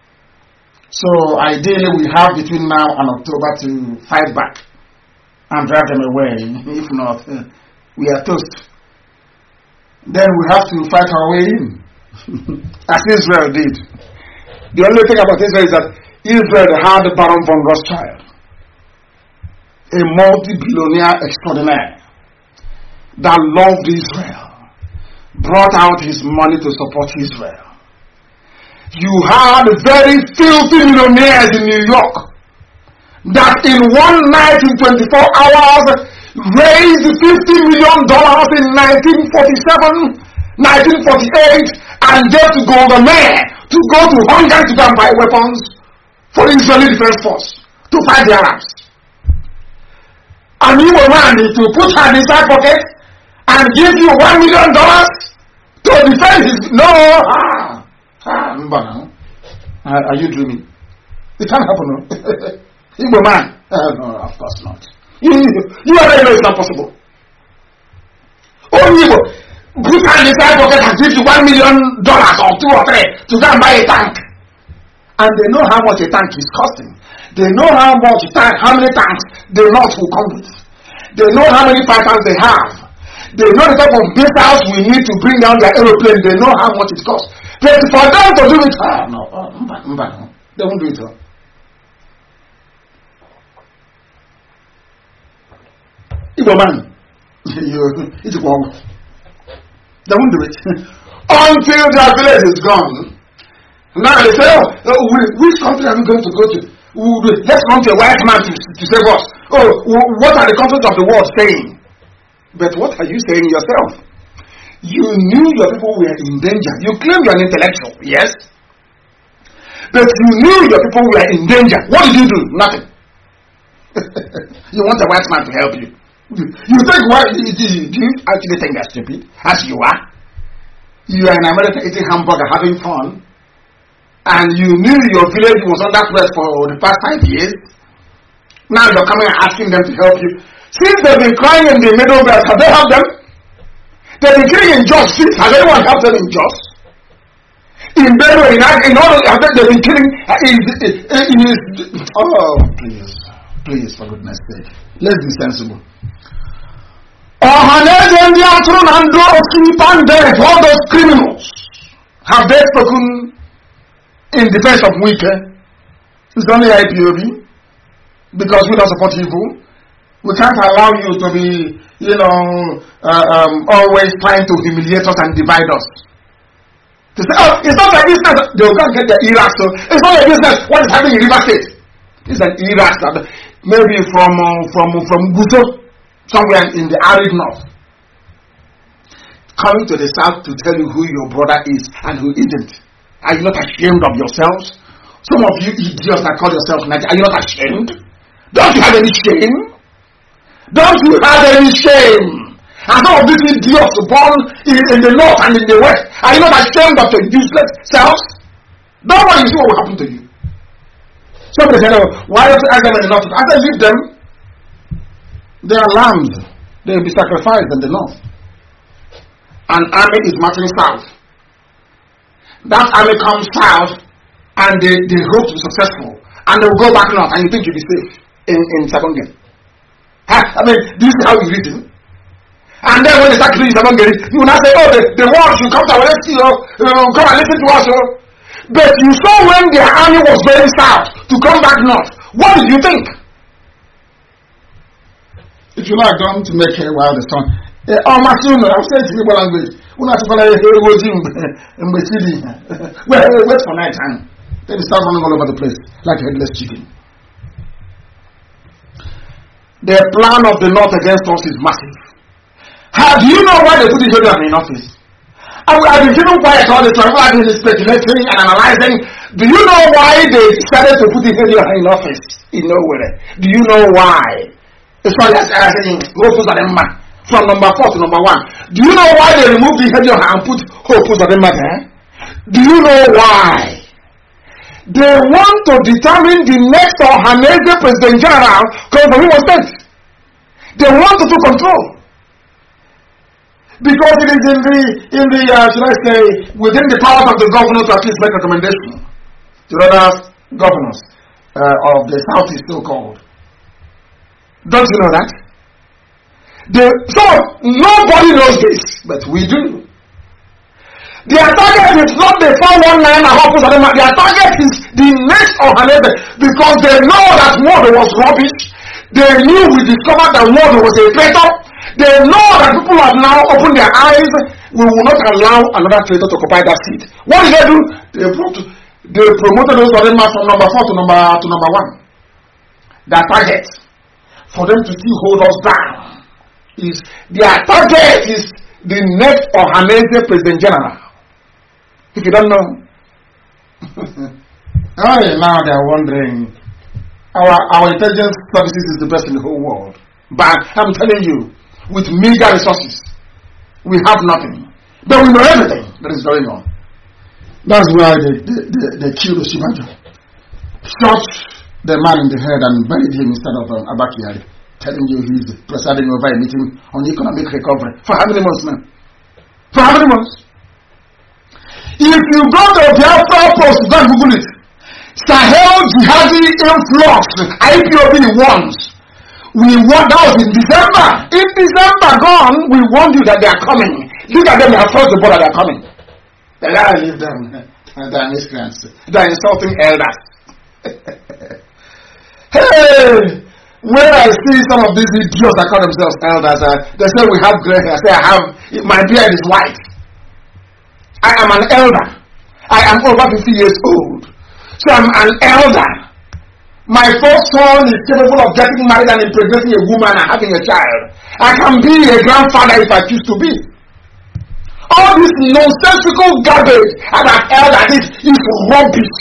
So ideally we have between now and October to fight back and drive them away. If not, uh, we are toast. Then we have to fight our way in. As Israel did. The only thing about Israel is that Israel had Baron von Rothschild, a multi-billionaire extraordinaire that loved Israel, brought out his money to support Israel. You had very filthy millionaires in New York that in one night in twenty-four hours raised fifty million dollars in nineteen forty-seven, nineteen forty-eight, and gave to Golda Meir to go to Hungary to go and buy weapons for the Israeli Defense Force to fight the Arabs. And you were ready to put her in his pocket and give you one million dollars to defend his. No! Ah! Ah, remember now. Uh, are you dreaming? It can't happen, no? Igbo man. Uh, no, of course not. You, you already know it's not possible. Oh, Igbo, put her in his pocket and give you one million dollars or two or three to go and buy a tank. And they know how much a tank is costing. They know how much tank, how many tanks the North will come with. They know how many fighters they have. They know the type of missiles we need to bring down their aeroplane. They know how much it costs. But for them to do it, ah, no, oh, mba, mba, no, they won't do it. Oh. Igbo man, it's wrong. They won't do it until their village is gone. Now they say, oh, which country are we going to go to? Let's come to a white man to, to save us. Oh, what are the countries of the world saying? But what are you saying yourself? You knew your people were in danger. You claim you're an intellectual, yes? But you knew your people were in danger. What did you do? Nothing. You want a white man to help you. You think, why, do you actually think they're stupid? As you are. You are in America eating hamburger, having fun. And you knew your village was under threat for the past five years. Now you're coming and asking them to help you. Since they've been crying in the Middle Belt, have they helped them? They've been killing in Jos. Since has anyone helped them in Jos? In Benue, in, in all of them, they've been killing. In, in, in, in, oh, please, please, for goodness sake, let's be sensible. All those criminals, have they spoken in defense of Wike? It's only I P O B because we don't support evil. We can't allow you to be, you know, uh, um, always trying to humiliate us and divide us. To say, oh, it's not a business. They will go and get their Iraq. So it's not a business. What is happening in River State? It's an Iraq that maybe from uh, from from Guso, somewhere in the arid north, coming to the south to tell you who your brother is and who isn't. Are you not ashamed of yourselves? Some of you idiots that call yourselves Nigeria, are you not ashamed? Don't you have any shame? Don't you have any shame? And some of these idiots born in, in the north and in the west, are you not ashamed of your useless selves? Don't worry, you see what will happen to you. Somebody said, oh, why don't you ask them in the north? I said, leave them. They are lambs. They will be sacrificed in the north. An army is marching south. That army comes south and they, they hope to be successful. And they will go back north and you think you'll be safe in, in Sabongeri. I mean, this is how you read it. And then when they start killing Sabongeri, you will not say, oh, the, the war should come to our let's see, oh, come and listen to us. Oh. But you saw when their army was going south to come back north. What did you think? If you like them to make hay while the sun. Oh, my son, I'm saying to people language. We're not going to wait, wait for night time. Then they start running all over the place like a headless chicken. The plan of the north against us is massive. How do you know why they put the Jordan in office? I have been keeping quiet all the time. I've been speculating and analyzing. Do you know why they decided to put the Jordan in office in nowhere? Do you know why? It's why I saying from number four to number one. Do you know why they removed the Jordan and put Hope Uzodinma there? Do you know why? They want to determine the next Ohanaeze President General coming from Imo State. They want to do control. Because it is in the, in the uh, should I say, within the powers of the governor to at least make recommendation to other governors uh, of the Southeast so-called. Don't you know that? The, so, nobody knows this, but we do. Their target is not the four one nine and Hope Uzodinma. Their target is the next Ohanaeze because they know that Modo was rubbish. They knew we discovered that Modo was a traitor. They know that people have now opened their eyes. We will not allow another traitor to occupy that seat. What did they do? They, brought, they promoted those Uzodinma from number four to number to number one. Their target for them to still hold us down is their target is the next Ohanaeze President General. If you don't know, oh, now they are wondering. Our our intelligence services is the best in the whole world, but I'm telling you, with meager resources, we have nothing. But we know everything that is going on. That's why they they, they, they killed Oshibajo, shot the man in the head and buried him instead of um, Abakari, telling you he's presiding over a meeting on economic recovery. For how many months now? For how many months? If you go to Biafra Post, go and Google it. Sahel Jihadi influx, I P O B warns. We warned, that was in December. In December gone, we warned you that they are coming. Look at them, they have crossed the border, they are coming. They gotta leave them. They are miscreants. They are insulting elders. Hey! When I see some of these idiots that call themselves elders, uh, they say we have gray hair. I say I have, my beard is white. I am an elder. I am over fifty years old. So I'm an elder. My first son is capable of getting married and impregnating a woman and having a child. I can be a grandfather if I choose to be. All this nonsensical garbage about elder is, is rubbish.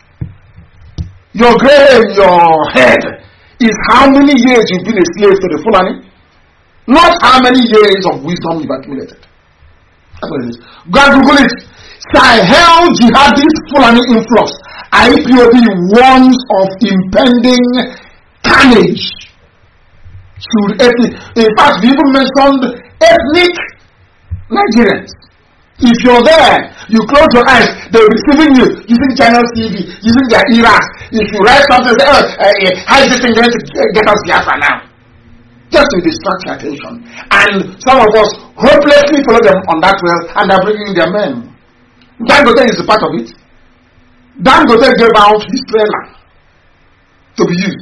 Your gray in your head is how many years you've been a slave to the Fulani, not how many years of wisdom you've accumulated. That's what it is. Go and Google it. Sahel Jihadist Fulani influx. I P O B warns of impending carnage. Should ethnic, in fact, we even mentioned ethnic Nigerians. If you're there, you close your eyes, they'll be receiving you using channel T V, using their eras. If you write something, say, oh, uh, how is this thing going to get us Biafra now? Just to distract your attention. And some of us hopelessly follow them on that well, and they're bringing their men. Dangote is a part of it. Dangote gave out his trailer to be used.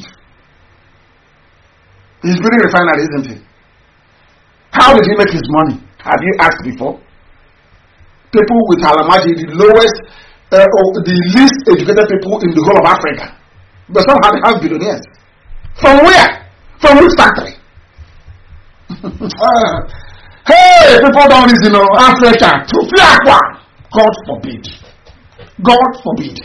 He's building a refinery, isn't he? How did he make his money? Have you asked before? People with Alamaji, the lowest, uh, or the least educated people in the whole of Africa. But somehow they have billionaires. From where? From which factory? uh, hey, people don't listen to Africa. To Fiakwa. God forbid. God forbid.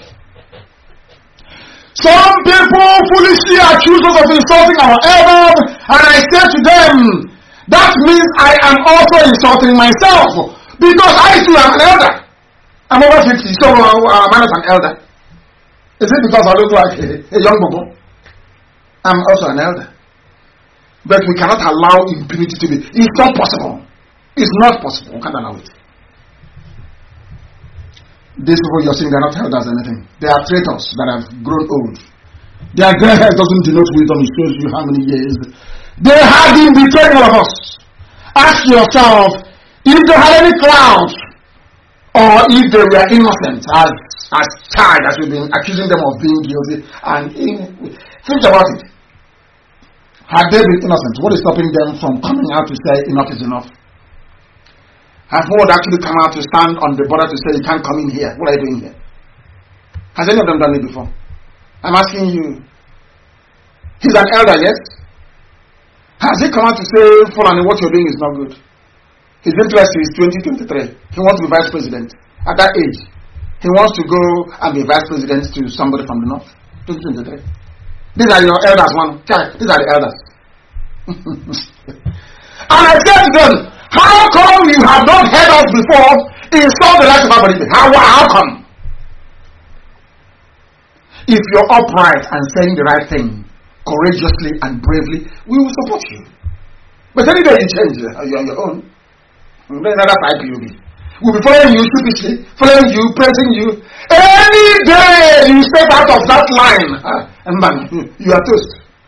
Some people foolishly accuse us of insulting our elders, and I say to them, that means I am also insulting myself, because I too am an elder. I'm over fifty, so uh, uh, I'm an elder. Is it because I look like a, a young bobo? I'm also an elder. But we cannot allow impunity to be. It's not possible. It's not possible. We can't allow it. These people you're seeing, they're not held as anything. They are traitors that have grown old. Their gray hair doesn't denote wisdom. It shows you how many years. They have been betraying all of us. Ask yourself if they had any clouds or if they were innocent as as child, as we've been accusing them of being guilty. And in, think about it. Had they been innocent, what is stopping them from coming out to say enough is enough? Have more actually come out to stand on the border to say you can't come in here? What are you doing here? Has any of them done it before? I'm asking you. He's an elder, yes? Has he come out to say, Fulani, what you're doing is not good? His interest is twenty twenty-three. He wants to be vice president. At that age, he wants to go and be vice president to somebody from the north. twenty twenty-three. These are your elders, man. These are the elders. And I said to them, how come you have not heard us before insult the right of our body? How, how come? If you're upright and saying the right thing, courageously and bravely, we will support you. But any day you change, uh, you're on your own. Then another five P U B. We'll be following you stupidly, following you, praising you. Any day you step out of that line, uh, and man, you are toast.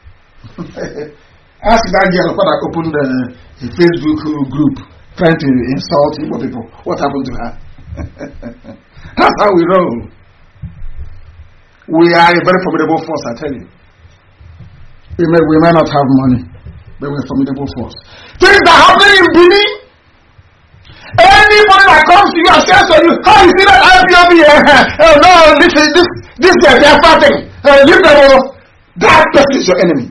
Ask that girl that opened a, a Facebook group trying to insult Igbo people. What happened to her? That's how we roll. We are a very formidable force, I tell you. We may, we may not have money, but we're a formidable force. Things are happening in Benin. Anybody that comes to you and says to you, how you see that I P O B? Oh no, this is this this is their fighting. Uh, leave them all. That person is your enemy.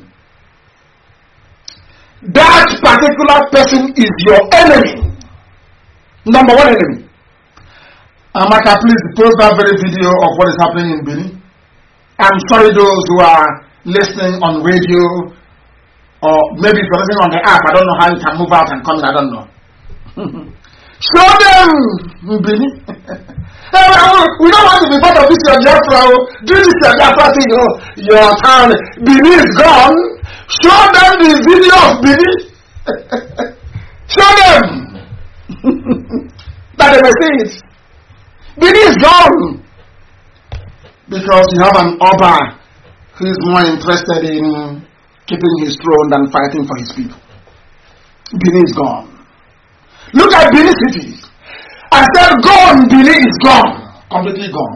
That particular person is your enemy. Number one enemy. Amaka, please post that very video of what is happening in Benin. I'm sorry those who are listening on radio, or maybe if you're listening on the app, I don't know how you can move out and come in, I don't know. Show them, Benin. We don't want to be part of this your Biafra. Do this your Biafra thing. You know, your town, Benin is gone. Show them the video of Benin. Show them that they may see it. Benin is gone. Because you have an Oba who is more interested in keeping his throne than fighting for his people. Benin is gone. Look at Benin City. I said gone, Benin is gone. Completely gone.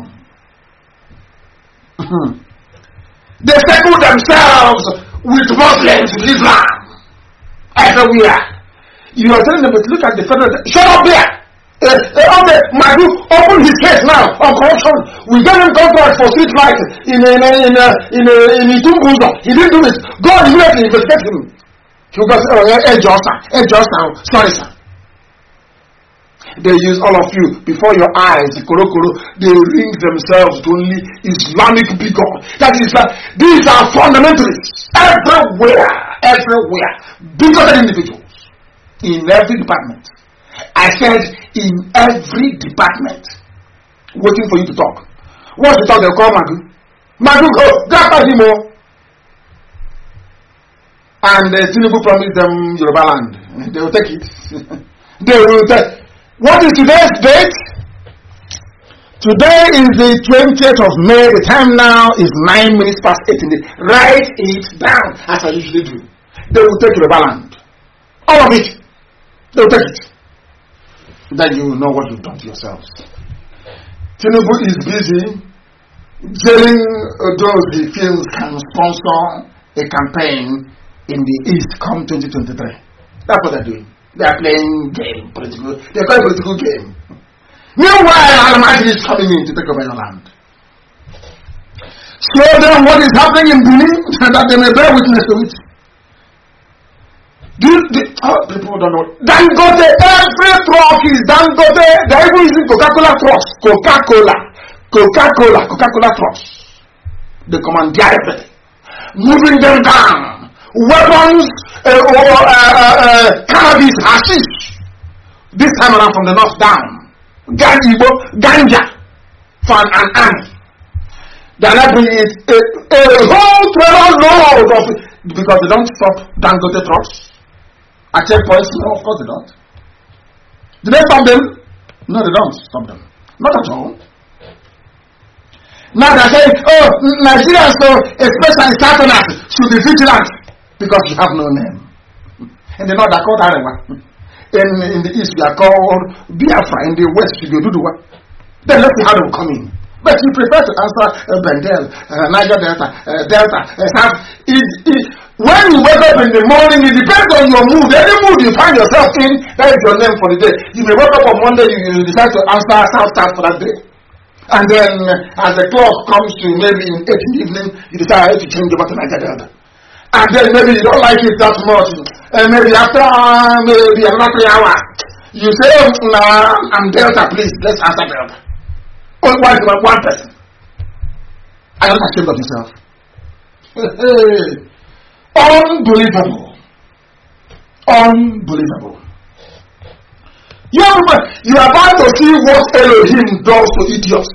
They settle themselves with Muslims in Islam. Everywhere. You are telling them, but look at the federal. Shut up there! Uh, uh, okay, Madu, open his case now on corruption. We gave him contract for street light in in in in in Itumbuzo. He didn't do it. Go immediately investigate him. He will go say, oh, hey, Josa, hey, Josa, sorry, sir. They use all of you before your eyes. Koro koro. They ring themselves to only Islamic bigot. That is that. These are fundamentalists everywhere, everywhere. Bigoted individuals in every department. I said in every department, waiting for you to talk. Once you talk, they'll call Madu. Madu, go, grab him more. And uh, Tinubu promised them Yoruba land. They will take it. They will take. What is today's date? Today is the twentieth of May. The time now is nine minutes past eight in the. Write it down as I usually do. They will take Yoruba land. All of it. They will take it. Then you will know what you've done to yourselves. Tinubu is busy jailing those he feels can sponsor a campaign in the East come twenty twenty-three. That's what they're doing. They're playing game, political. They're playing political game. Meanwhile, Al-Mahdi is coming in to take over your land. Show them what is happening in Benin and that they may bear witness to it. Do you, do, oh, people don't know. Dangote, every truck is Dangote. They're even using Coca-Cola trucks. Coca-Cola. Coca-Cola. Coca-Cola trucks. They commandeer everything. Moving them down. Weapons, uh, or uh, uh, uh, cannabis, hashish. This time around from the north down. Ganjibo, Ganja for an army. They are not bringing it a, a whole trailer load of it because they don't stop Dangote trucks at checkpoints. No, of course they don't. Do they stop them? No, they don't stop them. Not at all. Now they're saying, oh, Nigerians, so especially Southerners, should be vigilant because you have no name. And they know they're called Arewa. In, in the east, we are called Biafra. In the west, you do what? Then let's see how they will come in. But you prefer to answer uh, Bendel, uh, Niger Delta, uh, Delta, uh, South. It, it, when you wake up in the morning, it depends on your mood. Any mood you find yourself in, that is your name for the day. You may wake up on Monday, you, you decide to answer South South for that day. And then, uh, as the clock comes to maybe in eight in the evening, you decide to change over to Niger Delta. And then maybe you don't like it that much. And uh, maybe after uh, maybe another three hours, you say, oh, nah, I'm Delta, please, let's answer Delta. Only one, one person. Are you not ashamed of yourself? Unbelievable. Unbelievable. You are, you are about to see what Elohim does to idiots.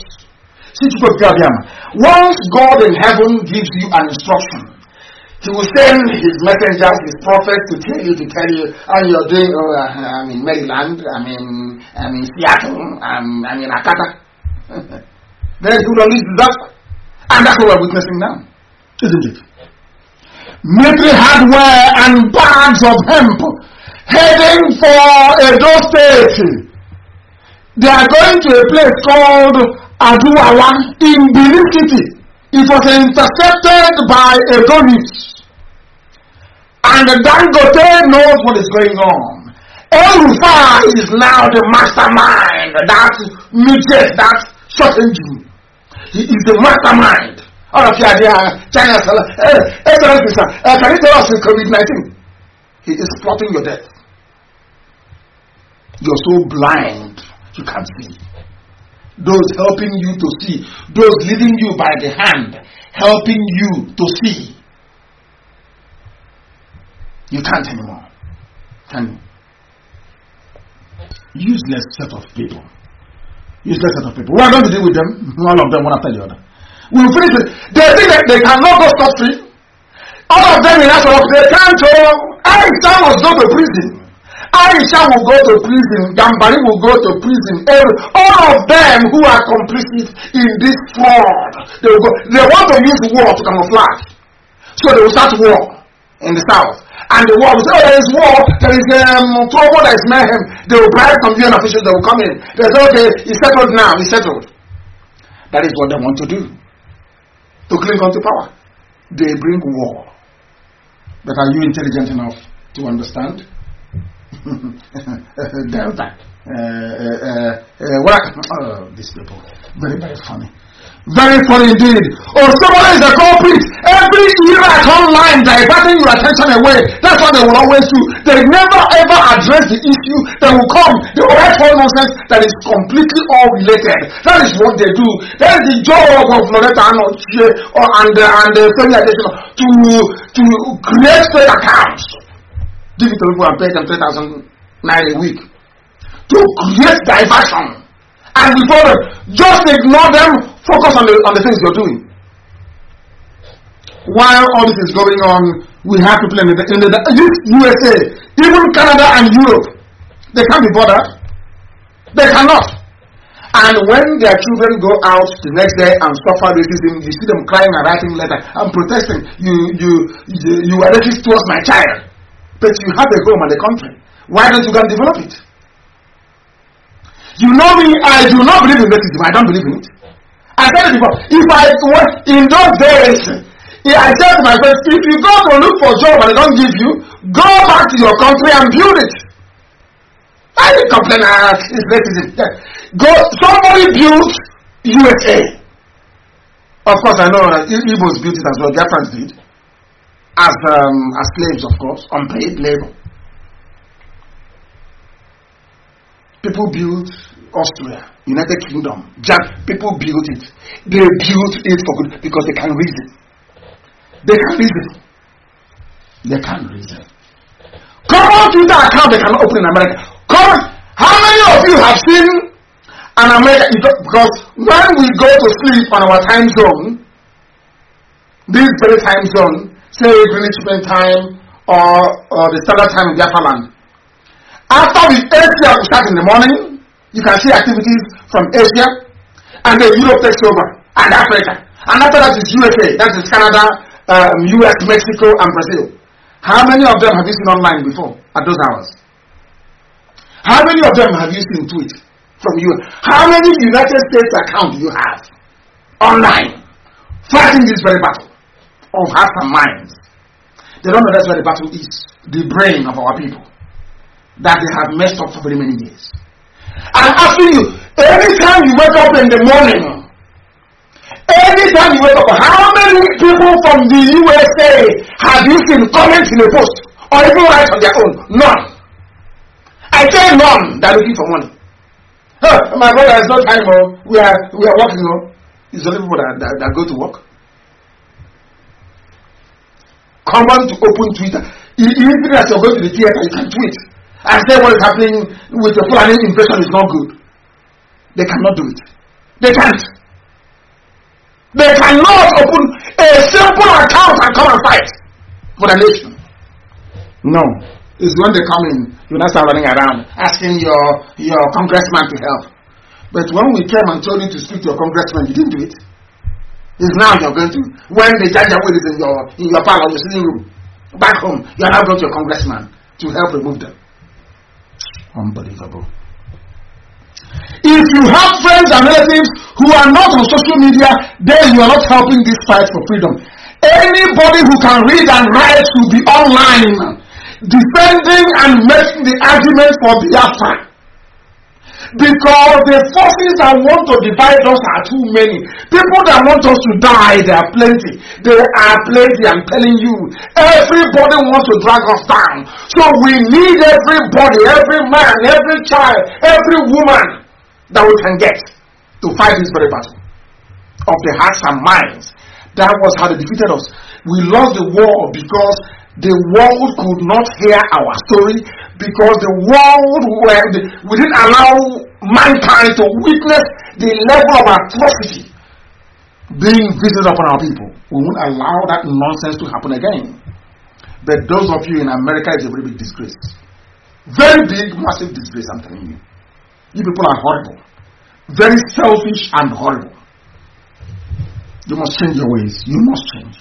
Once God in heaven gives you an instruction, He will send His messengers, His prophets to tell you, to tell you, and you're doing, oh, I'm in Maryland, I'm in, I'm in Seattle, I'm, I'm in Akata. Then He will unleash disaster. And that's what we're witnessing now, isn't it? Military hardware and bags of hemp heading for Edo State. They are going to a place called Aduwawa in Benin City. It was intercepted by Edo News. And Dangote knows what is going on. El-Rufai is now the mastermind. That midget, that short engine. He is the mastermind. All of you are there. China, Excellency, sir. Can you tell us in COVID nineteen? He is plotting your death. You're so blind, you can't see. Those helping you to see, those leading you by the hand, helping you to see. You can't anymore. Can you? Useless set of people. Useless set of people. We are going to deal with them, one of them, one after the other. We'll finish it. They think that they cannot go scot free. All of them in that sort of, they can't. Aisha must go to prison. Aisha will go to prison. Gambari will go to prison. All of them who are complicit in this fraud, they will go. They want to use war to camouflage. So they will start war in the south. And the war will say, oh, there is war, there is um, trouble, there is mayhem. They will bribe some U N officials, they will come in. They say, okay, it's settled now, it's settled. That is what they want to do. To cling on to power. They bring war. But are you intelligent enough to understand? Delta. Uh, uh, uh, uh, what? Oh, these people. Very, very funny. Very funny indeed. Or somebody is a culprit. Every Iraq online diverting your attention away. That's what they will always do. They never ever address the issue. They will come. They will write for nonsense that is completely all related. That is what they do. That is the job of Loretta Arnold or and uh, and the Semi Additional to to create fake accounts. Give it to people and pay them three thousand nine a week to create diversion. And before them, just ignore them, focus on the on the things you're doing. While all this is going on, we have people in the, in the U S A, even Canada and Europe, they can't be bothered. They cannot. And when their children go out the next day and suffer racism, you see them crying and writing letters and protesting. You you you, you are racist towards my child, but you have a home and a country. Why don't you go and develop it? You know me, I do not believe in racism. I don't believe in it. I said it before. If I were in those days, I said to myself, if you go to look for a job and they don't give you, go back to your country and build it. I didn't complain, uh, it's racism. Go, somebody built U S A. Of course, I know uh, Igbos built it as well. Their friends did. As, um, as slaves, of course, unpaid labor. People built Austria, United Kingdom, Japan. People built it. They built it for good because they can reason. They can reason. They can reason. Come on to that account they can open in America. Come on. How many of you have seen And America, because when we go to sleep on our time zone, this very time zone, say Greenwich Mean Time or, or the standard time in Biafra land, after the Asia will start in the morning, you can see activities from Asia, and then Europe takes over, and Africa. And after that is U S A, that is Canada, um, U S, Mexico, and Brazil. How many of them have you seen online before at those hours? How many of them have you seen tweet from you? How many United States accounts do you have online fighting this very battle of hearts and minds? They don't know that's where the battle is. The brain of our people that they have messed up for very many years. I'm asking you, anytime you wake up in the morning, anytime you wake up, how many people from the U S A have you seen comment in a post or even write on their own? None. I say none. They're looking for money. Huh, my brother, there's no time. Oh, we are we are working. Oh, it's only people that, that, that go to work. Common to open Twitter. Even as you're going to the theater, you can tweet and say what is happening with the Fulani invasion is not good. They cannot do it. They can't. They cannot open a simple account and come and fight for the nation. No. It's when they come in, you not start running around asking your, your congressman to help. But when we came and told you to speak to your congressman, you didn't do it. It's now you're going to. When the judge is in your in your parlor, your sitting room, back home, you're now going to your congressman to help remove them. Unbelievable. If you have friends and relatives who are not on social media, then you are not helping this fight for freedom. Anybody who can read and write should be online, defending and making the argument for Biafra. Because the forces that want to divide us are too many. People that want us to die, there are plenty. There are plenty, I'm telling you. Everybody wants to drag us down. So we need everybody, every man, every child, every woman that we can get to fight this very battle of the hearts and minds. That was how they defeated us. We lost the war because the world could not hear our story, because the world were, we didn't allow mankind to witness the level of atrocity being visited upon our people. We won't allow that nonsense to happen again. But those of you in America, is a very big disgrace. Very big, massive disgrace, I'm telling you. You people are horrible. Very selfish and horrible. You must change your ways. You must change.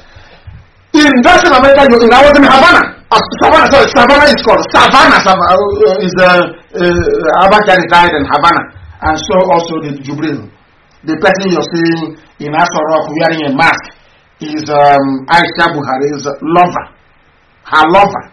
In that in America, you in I was in Havana. Uh, Savannah, sorry, Savannah is called Savannah. Savannah uh, is the uh, Abakari died in Havana, and so also the Jubril. The person you're seeing in Asarok wearing a mask is um, Aisha Buhari's lover, her lover.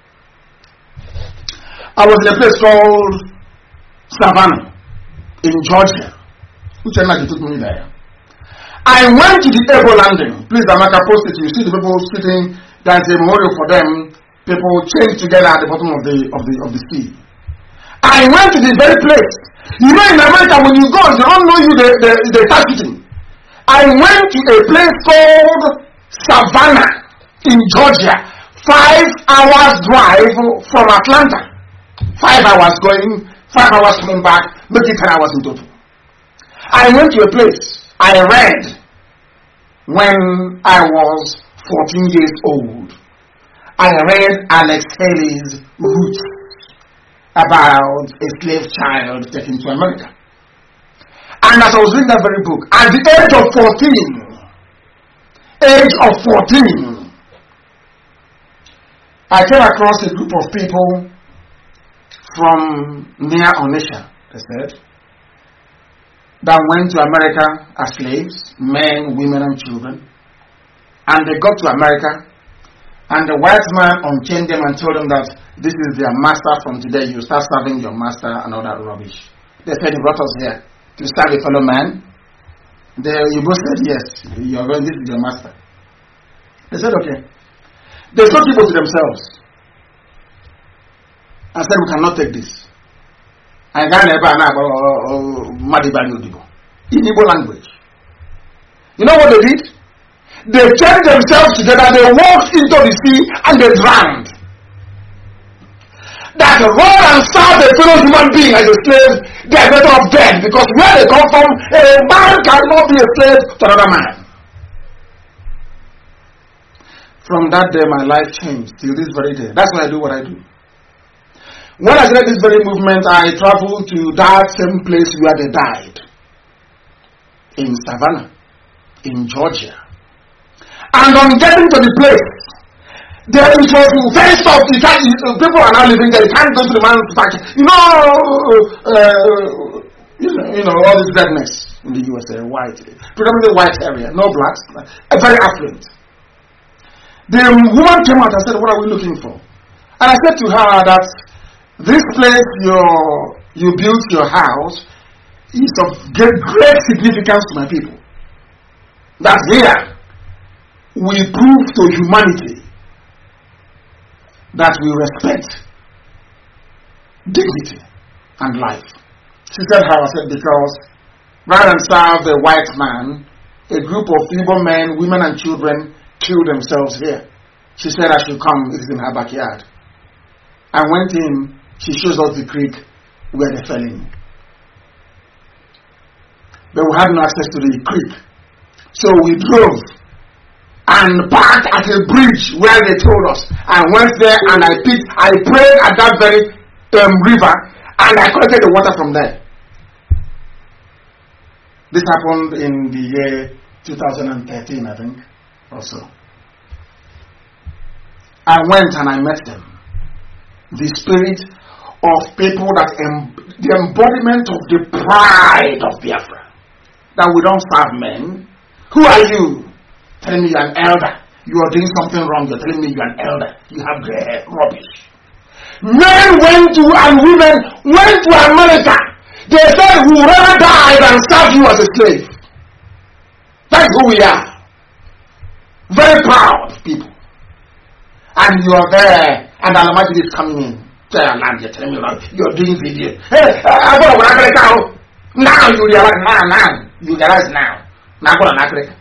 I was in a place called Savannah in Georgia. Which time took me there? I went to the Ebo landing. Please, Amaka, post it. You see the people sitting. There's a memorial for them. People chained together at the bottom of the of the of the sea. I went to the very place. You know, in America, when you go, they don't know you. They they, they start shooting. I went to a place called Savannah in Georgia. Five hours drive from Atlanta. Five hours going. Five hours coming back. Making ten hours in total. I went to a place I read when I was fourteen years old. I read Alex Haley's Roots about a slave child taken to America. And as I was reading that very book, at the age of fourteen, age of fourteen, I came across a group of people from near Onitsha, they said, that went to America as slaves, men, women, and children. And they got to America, and the white man unchained them and told them that this is their master. From today, you start serving your master and all that rubbish. They said, he brought us here to serve a fellow man. They, you both said, yes, you're going, this is your master. They said, okay. They told people to themselves and said, we cannot take this. I got never know Madibani Odibo in Igbo language. You know what they did? They chained themselves together, they walked into the sea and they drowned. that rather than serve a fellow human being as a slave, they are better off dead, because where they come from, a man cannot be a slave to another man. From that day, my life changed till this very day. That's why I do what I do. When I started this very movement, I traveled to that same place where they died. In Savannah, in Georgia. And on getting to the place, there it was very soft. You can't, people are now living there. You can't go to the man's factory. You know, uh, you know, you know, all this redness in the U S A, white, predominantly white area, no blacks, uh, very affluent. The woman came out and said, "What are we looking for?" And I said to her that this place you you built your house is of great, great significance to my people. That here we prove to humanity that we respect dignity and life. She said how? I said, because rather than serve the white man, a group of Igbo men, women and children killed themselves here. She said I should come. It is in her backyard. I went in. She shows us the creek where they fell in. But we had no access to the creek. So we drove and parked at a bridge where they told us. I went there and I picked, I prayed at that very um, river, and I collected the water from there. This happened in the year two thousand thirteen, I think, or so. I went and I met them. The spirit of people that em- the embodiment of the pride of Biafra. That we don't serve men. Who are you? Telling me you're an elder. You are doing something wrong. You're telling me you're an elder. You have gray hair. Rubbish. Men went to and women went to America. They said we would rather die than serve you as a slave. That's who we are. Very proud people. And you are there, and the Almighty is coming in. Tell your land, you're telling me you're doing video. Hey, I got to Africa. Now you realize, now, now. You realize now. Now go to Africa.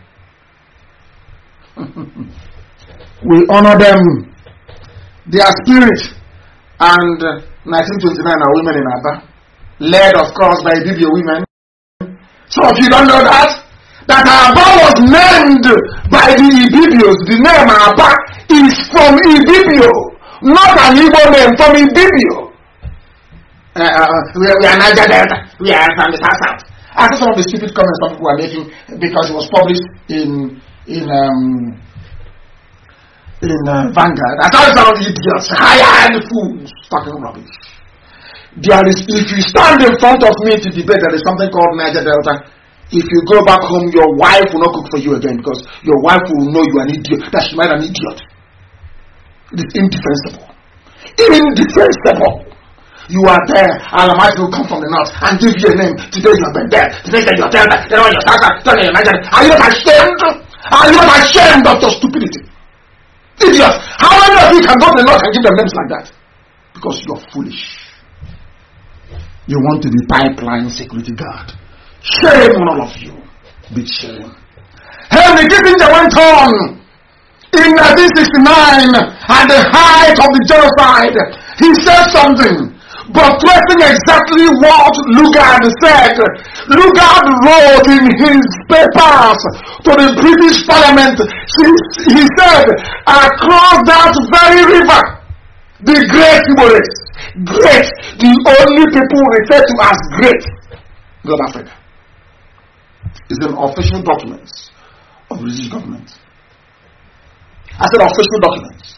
We honor them, their spirit. And uh, nineteen twenty-nine are women in Aba, led of course by Ibibio women. So if you don't know that, that Aba was named by the Ibibios. The name Aba is from Ibibio, not an Igbo name, from Ibibio. Uh, uh, we, we are Niger Delta, we are from the South. I saw some of the stupid comments some people are making because it was published in in um, in uh, Vanguard. I thought some idiots, hired fools, talking rubbish. There is, if you stand in front of me to debate, there is something called Niger Delta. If you go back home, your wife will not cook for you again because your wife will know you are an idiot. That she might an idiot. It is indefensible. Indefensible. You are there, and the might will come from the north and give you a name. Today you have been there. Today you are there. Then when you start, then you imagine. Are you not ashamed? Are you not ashamed of your stupidity? Idiots. How many of you can go to the north and give them names like that? Because you are foolish. You want to be pipeline security guard. Shame on all of you. Big shame. Henry Kissinger went on in nineteen sixty-nine at the height of the genocide. He said something, but tracing exactly what Lugard said. Lugard wrote in his papers to the British Parliament. He said, across that very river, the great Igbo race, great, the only people referred to as great, God Africa, is an official document of the British government. I said official documents.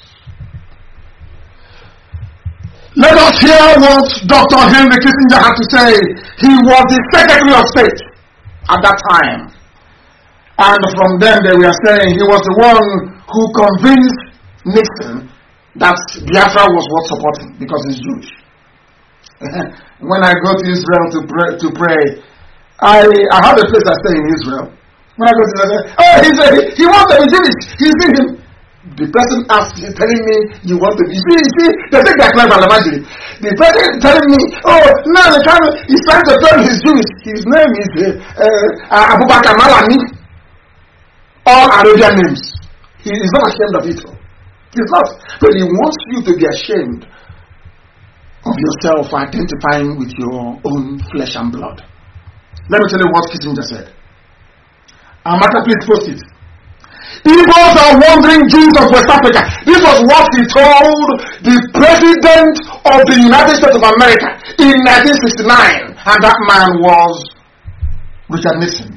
Let us hear what Doctor Henry Kissinger had to say. He was the Secretary of State at that time. And from then they were saying he was the one who convinced Nixon that Biafra was worth supporting because he's Jewish. When I go to Israel to pray, to pray I, I have a place I stay in Israel. When I go to Israel, oh, he's a, he wants to be Jewish. He's in him. The person asked, telling me, you want to be. You see, you see, they think they're clever allegedly. The person telling me, oh, no, the kind of, he's trying to tell me he's Jewish. His name is uh, uh, Abu Bakr Malami. All Arabian names. He is not ashamed of it. He's not. But he wants you to be ashamed of yourself for identifying with your own flesh and blood. Let me tell you what Kissinger said. Amaka, please post it. Igbos are wandering Jews of West Africa. This was what he told the President of the United States of America in nineteen sixty-nine, and that man was Richard Nixon.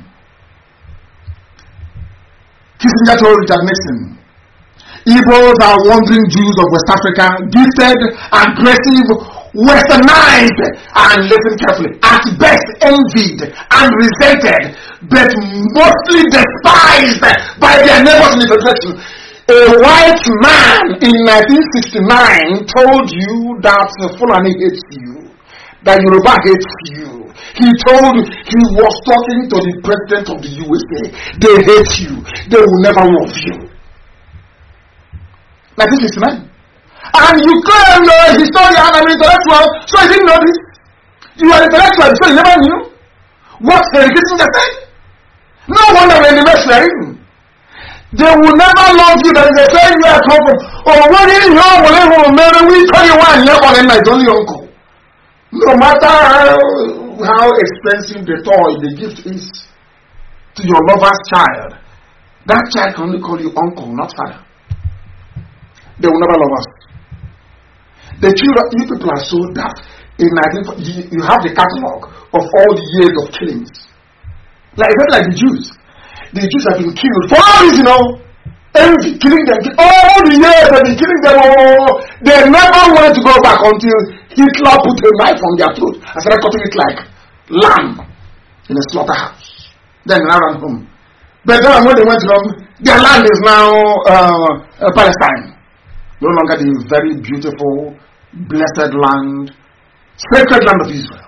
Kissinger told Richard Nixon, Igbos are wandering Jews of West Africa, gifted, aggressive, westernized, and listen carefully, at best envied and resented, but mostly despised by their neighbors in the Federation. A white man in nineteen sixty-nine told you that Fulani hates you, that Yoruba hates you. He told, he was talking to the President of the U S A. They hate you. They will never love you. nineteen sixty-nine. And you claim you're a historian and an intellectual, so you didn't know this. You are intellectual, so you never knew what Henry Kissinger said. No wonder when the mess we are in. They will never love you. That is the same you are come from. Oh, what is your whatever man? We tell you one year on my only uncle. No matter how, how expensive the toy, the gift is to your lover's child, that child can only call you uncle, not father. They will never love us. The children, you people are so daft. In nineteen forty, you, you have the catalog of all the years of killings. Like, it's not like the Jews. The Jews have been killed for all this, you know, envy, killing them. All the years they've been killing them. Oh, they never wanted to go back until Hitler put a knife on their throat and started cutting it like lamb in a slaughterhouse. Then they ran home. But then when they went home, their land is now uh, uh, Palestine. No longer the very beautiful, blessed land, sacred land of Israel.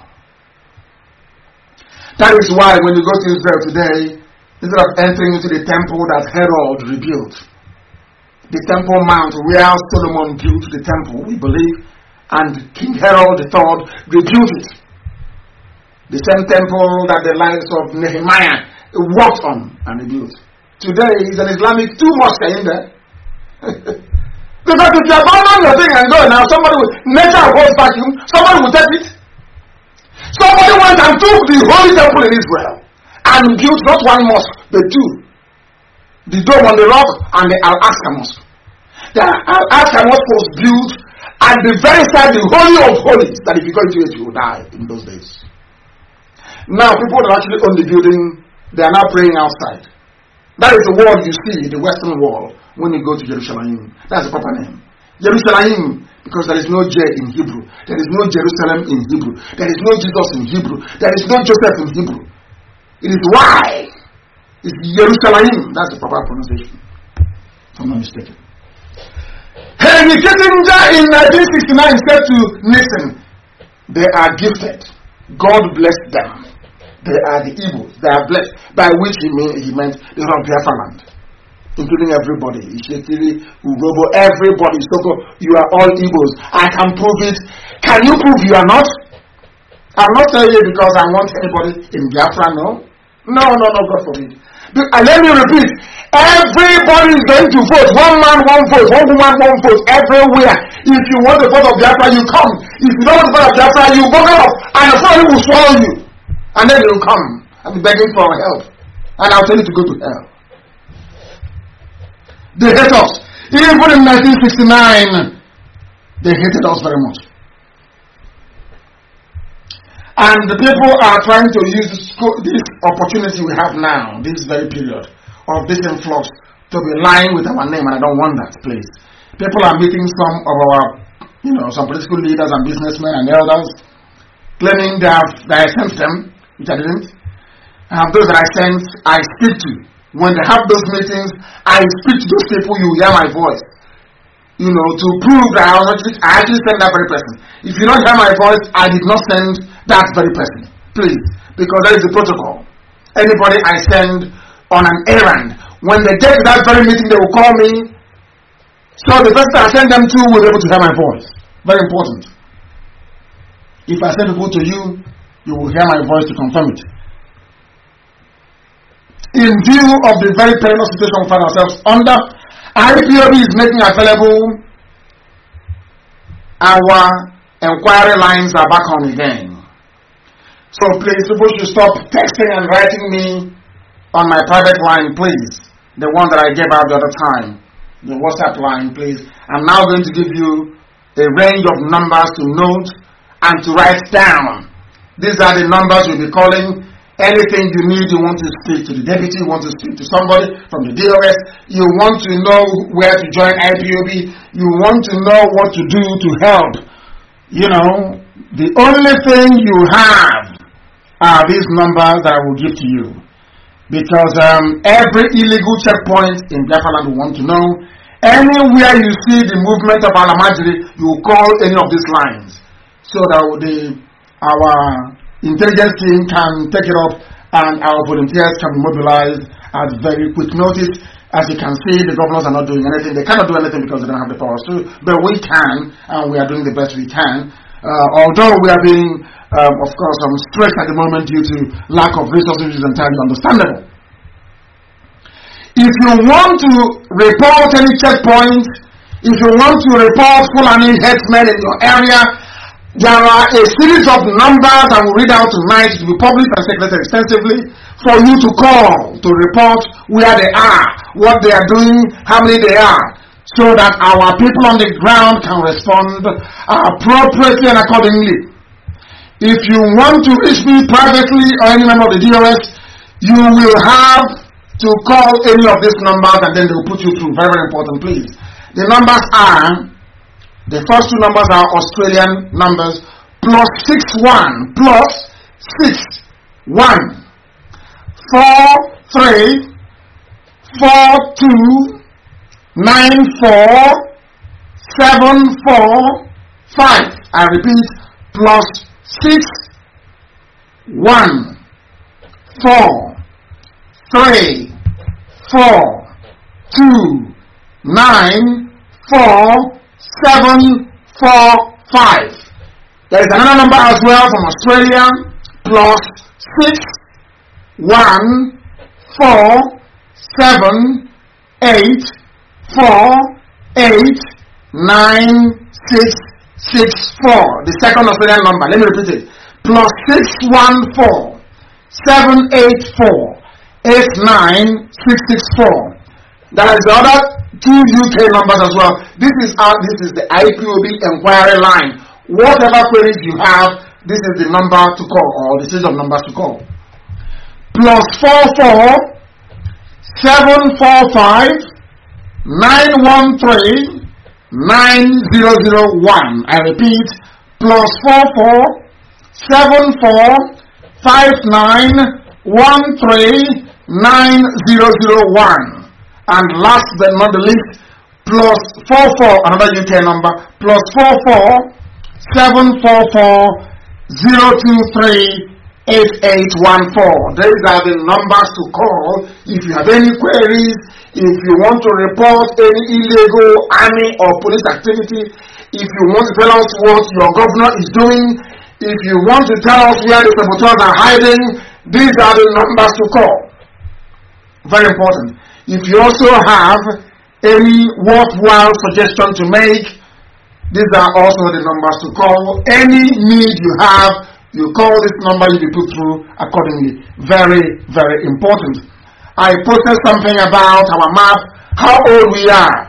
That is why when you go to Israel today, instead of entering into the temple that Herod rebuilt, the Temple Mount where Solomon built the temple, we believe, and King Herod the third rebuilt it. The same temple that the likes of Nehemiah worked on and rebuilt. Today is an Islamic two mosques in there. Because if you abandon your thing and go now, somebody will, nature holds vacuum, somebody will take it. Somebody went and took the holy temple in Israel and built not one mosque, but two. The Dome on the Rock and the Al-Aqsa Mosque. The Al-Aqsa Mosque was built at the very side, the Holy of Holies, that if you go into it, you will die in those days. Now, people that actually own the building, they are now praying outside. That is the wall you see, the Western Wall, when you go to Jerusalem. That's the proper name. Jerusalem, because there is no J in Hebrew. There is no Jerusalem in Hebrew. There is no Jesus in Hebrew. There is no Joseph in Hebrew. It is Y. It's Jerusalem. That's the proper pronunciation. If I'm not mistaken. Henry Kissinger in nineteen sixty-nine said to Nixon, they are gifted. God bless them. They are the Igbos. They are blessed. By which he, mean, he meant the whole of Biafra land, including everybody. Ishekiri, Urobo, everybody. So you are all Igbos. I can prove it. Can you prove you are not? I'm not telling you because I want anybody in Biafra, no? No, no, no, God forbid. And let me repeat. Everybody is going to vote. One man, one vote. One woman, one vote. Everywhere. If you want the vote of Biafra, you come. If you don't want the vote of Biafra, you go off. And the family will swallow you. And then you'll come and be begging for help. And I'll tell you to go to hell. They hate us. Even in nineteen sixty-nine, they hated us very much. And the people are trying to use this opportunity we have now, this very period of this influx, to be lying with our name, and I don't want that, please. People are meeting some of our, you know, some political leaders and businessmen and elders, claiming that I sent them, which I didn't. And those that I sent, I speak to. When they have those meetings, I speak to those people, you hear my voice. You know, to prove that I, was actually, I actually sent that very person. If you don't hear my voice, I did not send that very person. Please. Because that is the protocol. Anybody I send on an errand, when they get to that very meeting, they will call me. So the person I send them to will be able to hear my voice. Very important. If I send people to you, you will hear my voice to confirm it. In view of the very perilous situation we find ourselves under, I P O B is making available our Enquiry lines are back on again. So please, people should stop texting and writing me on my private line, please. The one that I gave out the other time. The WhatsApp line, please. I'm now going to give you a range of numbers to note and to write down. These are the numbers you'll be calling. Anything you need, you want to speak to the deputy, you want to speak to somebody from the D O S, you want to know where to join I P O B, you want to know what to do to help. You know, the only thing you have are these numbers that I will give to you. Because um, every illegal checkpoint in Biafra land will want to know. Anywhere you see the movement of Alamajiri, you call any of these lines. So that the, our intelligence team can take it up and our volunteers can be mobilized at very quick notice. As you can see, the governors are not doing anything. They cannot do anything because they don't have the powers to, but we can, and we are doing the best we can. Uh, although we are being, um, of course, um, stressed at the moment due to lack of resources, which is entirely understandable. If you want to report any checkpoint, if you want to report Fulani headsmen in your area, there are a series of numbers I will read out tonight to be published and circulated extensively for you to call to report where they are, what they are doing, how many they are, so that our people on the ground can respond appropriately and accordingly. If you want to reach me privately or any member of the D O S, you will have to call any of these numbers and then they will put you through. Very, very important, please. The numbers are, the first two numbers are Australian numbers, plus six one, plus six one, four three, four two, nine four, seven four, five. I repeat, plus six one, four three, four two, nine four, seven four five. There is another number as well from Australia, plus six one four seven eight four eight nine six six four. The second Australian number. Let me repeat it. Plus six one four seven eight four eight nine six six four. There is the other two U K numbers as well. This is our, this is the I P O B inquiry line. Whatever queries you have, this is the number to call, or the series of numbers to call. Plus four four seven four five nine one three nine zero zero one. I repeat, plus four four seven four five nine one three nine zero zero one. And last but not the least, plus four four, another U K number, plus four four seven four four zero two three eight eight one four. These are the numbers to call if you have any queries, if you want to report any illegal army or police activity, if you want to tell us what your governor is doing, if you want to tell us where the saboteurs are hiding, these are the numbers to call. Very important. If you also have any worthwhile suggestion to make, these are also the numbers to call. Any need you have, you call this number, you'll be put through accordingly. Very, very important. I posted something about our map, how old we are.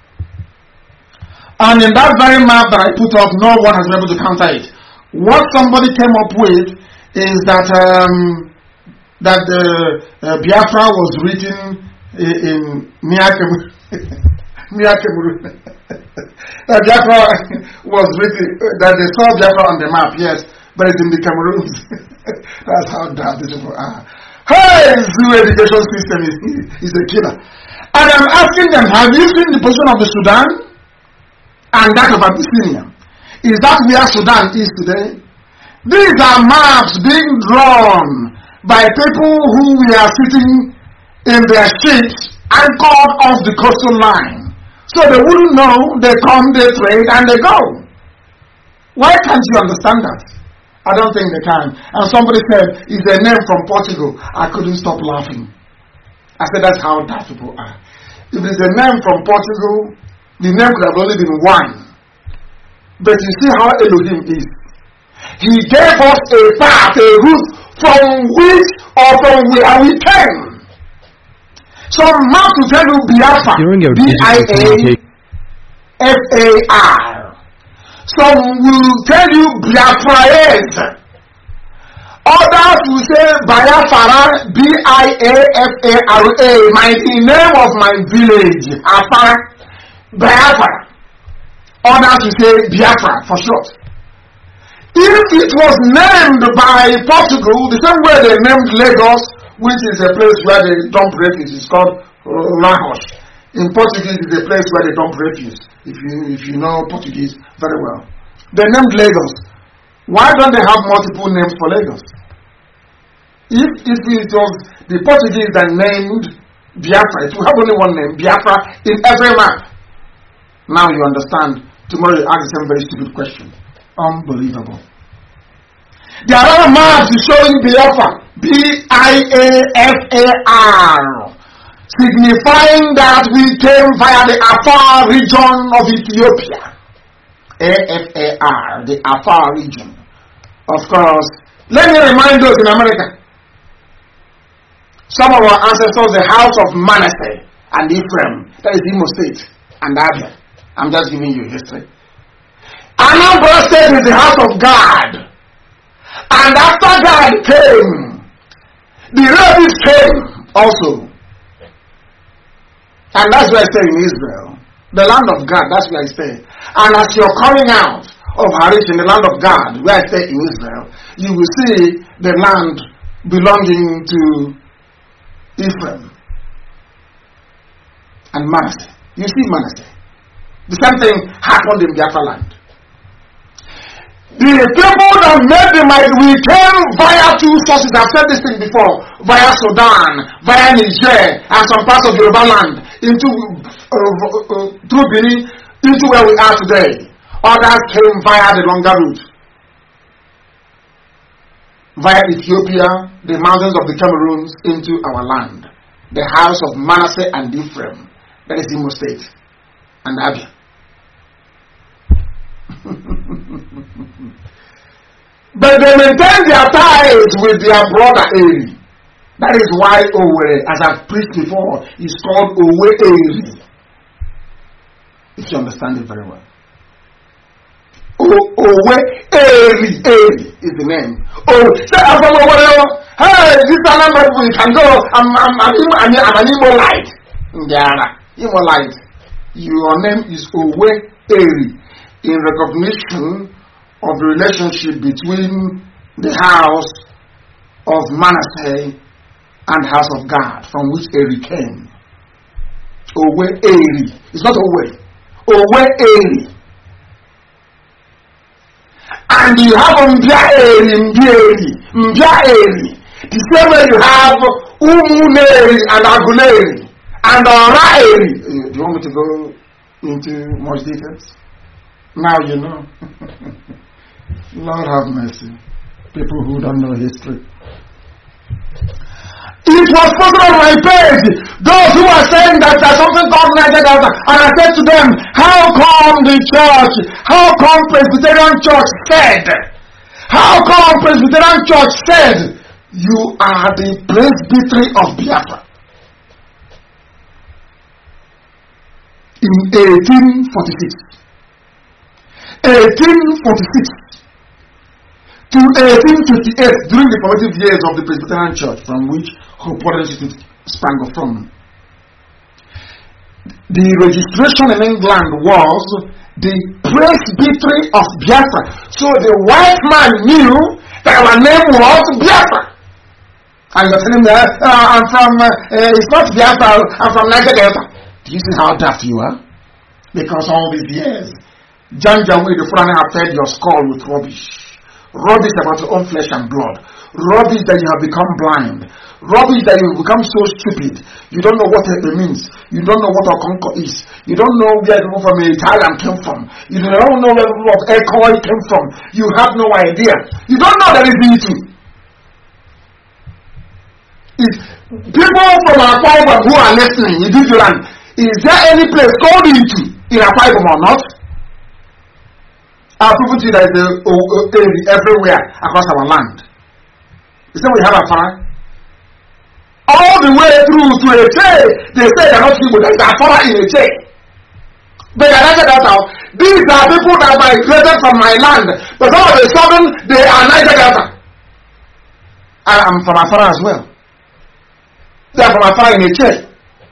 And in that very map that I put up, no one has been able to counter it. What somebody came up with is that um, that the uh, Biafra was written in Niakem, Niakem, that Biafra was written, that they saw Biafra on the map, yes, but it's in the Cameroons. That's how bad these people are. Hey, zoo education system is, is a killer. And I'm asking them, have you seen the position of the Sudan and that of Abyssinia? Is that where Sudan is today? These are maps being drawn by people who we are sitting in their ships anchored off the coastal line. So they wouldn't know, they come, they trade, and they go. Why can't you understand that? I don't think they can. And somebody said, it's a name from Portugal. I couldn't stop laughing. I said, that's how daft people are. If it's a name from Portugal, the name could have only been one. But you see how Elohim is. He gave us a path, a route from which or from where we came. Some man to tell you Biafra, B I A F A R. Some will tell you Biafra is. Others will say Biafra, B I A F A R A, my the name of my village, Afara, Biafra. Others will say Biafra for short. If it was named by Portugal, the same way they named Lagos, which is a place where they dump refuse, it's called Lagos. In Portuguese, it's a place where they dump refuse. If you if you know Portuguese very well, they named Lagos. Why don't they have multiple names for Lagos? If, if it was the Portuguese that named Biafra, it will have only one name, Biafra, in every map. Now you understand. Tomorrow you ask the same very stupid question. Unbelievable. There are other maps showing Biafra, B I A F A R, signifying that we came via the Afar region of Ethiopia. A F A R, the Afar region. Of course, let me remind those in America. Some of our ancestors, the house of Manasseh and Ephraim, that is Imo State and Abia. I'm just giving you history. Anambra State is the house of God. And after God came, the rabbis came also. And that's where I stay in Israel. The land of God, that's where I stay. And as you're coming out of Harish in the land of God, where I stay in Israel, you will see the land belonging to Ephraim and Manasseh. You see Manasseh. The same thing happened in Biafra land. The people that made the might, we came via two sources. I've said this thing before. Via Sudan, via Niger, and some parts of Yoruba land, into uh, uh, through Benin, into where we are today. Others came via the longer route. Via Ethiopia, the mountains of the Cameroons, into our land. The house of Manasseh and Ephraim. That is Imo State and Abia. But they maintain their ties with their brother Eri. That is why Owe, as I've preached before, is called Owe Eri. If you understand it very well. Owe Eri, Eri is the name. Oh, say I'm from Owe. Hey, this is another people. You can go. I'm I'm I'm I'm, I'm an Imolite. Indiana, Imolite. Your name is Owe Eri, in recognition of the relationship between the house of Manasseh and house of God, from which Eri came. Owe Eri. It's not Owe. Owe Eri. And you have Mbia Eri, Mbia Eri, Mbia Eri. The same way you have Umuneri and Aguleri and Ora Eri. Do you want me to go into much details? Now you know. Lord have mercy. People who don't know history. It was posted on my page. Those who are saying that there's something called Niger Delta, and I said to them, how come the church, how come Presbyterian Church said, how come Presbyterian Church said, you are the presbytery of Biafra? In eighteen forty-six. eighteen forty-six to eighteen fifty-eight, during the formative years of the Presbyterian Church, from which Hope Institute sprang from. The registration in England was the Presbytery of Biafra. So the white man knew that our name was Biafra. And you're telling me, uh, I'm from, uh, uh, it's not Biafra, I'm from Niger Delta. Do you see how daft you are? Because all these years, Janjaweed the Fulani have fed your skull with rubbish. Rubbish about your own flesh and blood. Rubbish that you have become blind. Rubbish that you have become so stupid. You don't know what it means. You don't know what Okonko is. You don't know where people from Thailand came from. You don't know where people of Ekoi came from. You have no idea. You don't know that it's E two. If people from Akwa Ibom who are listening in this land, is there any place called E two in Akwa Ibom or not? I'll prove to you that there is a, a, a, everywhere across our land. You say we have a fire? All the way through to a chain, they say they're not people, there's a fire in a chain. But I said that out. These are people that migrated from my land, but all of a sudden they are Niger Delta. I am from Afara as well. They are from Afara in a chain.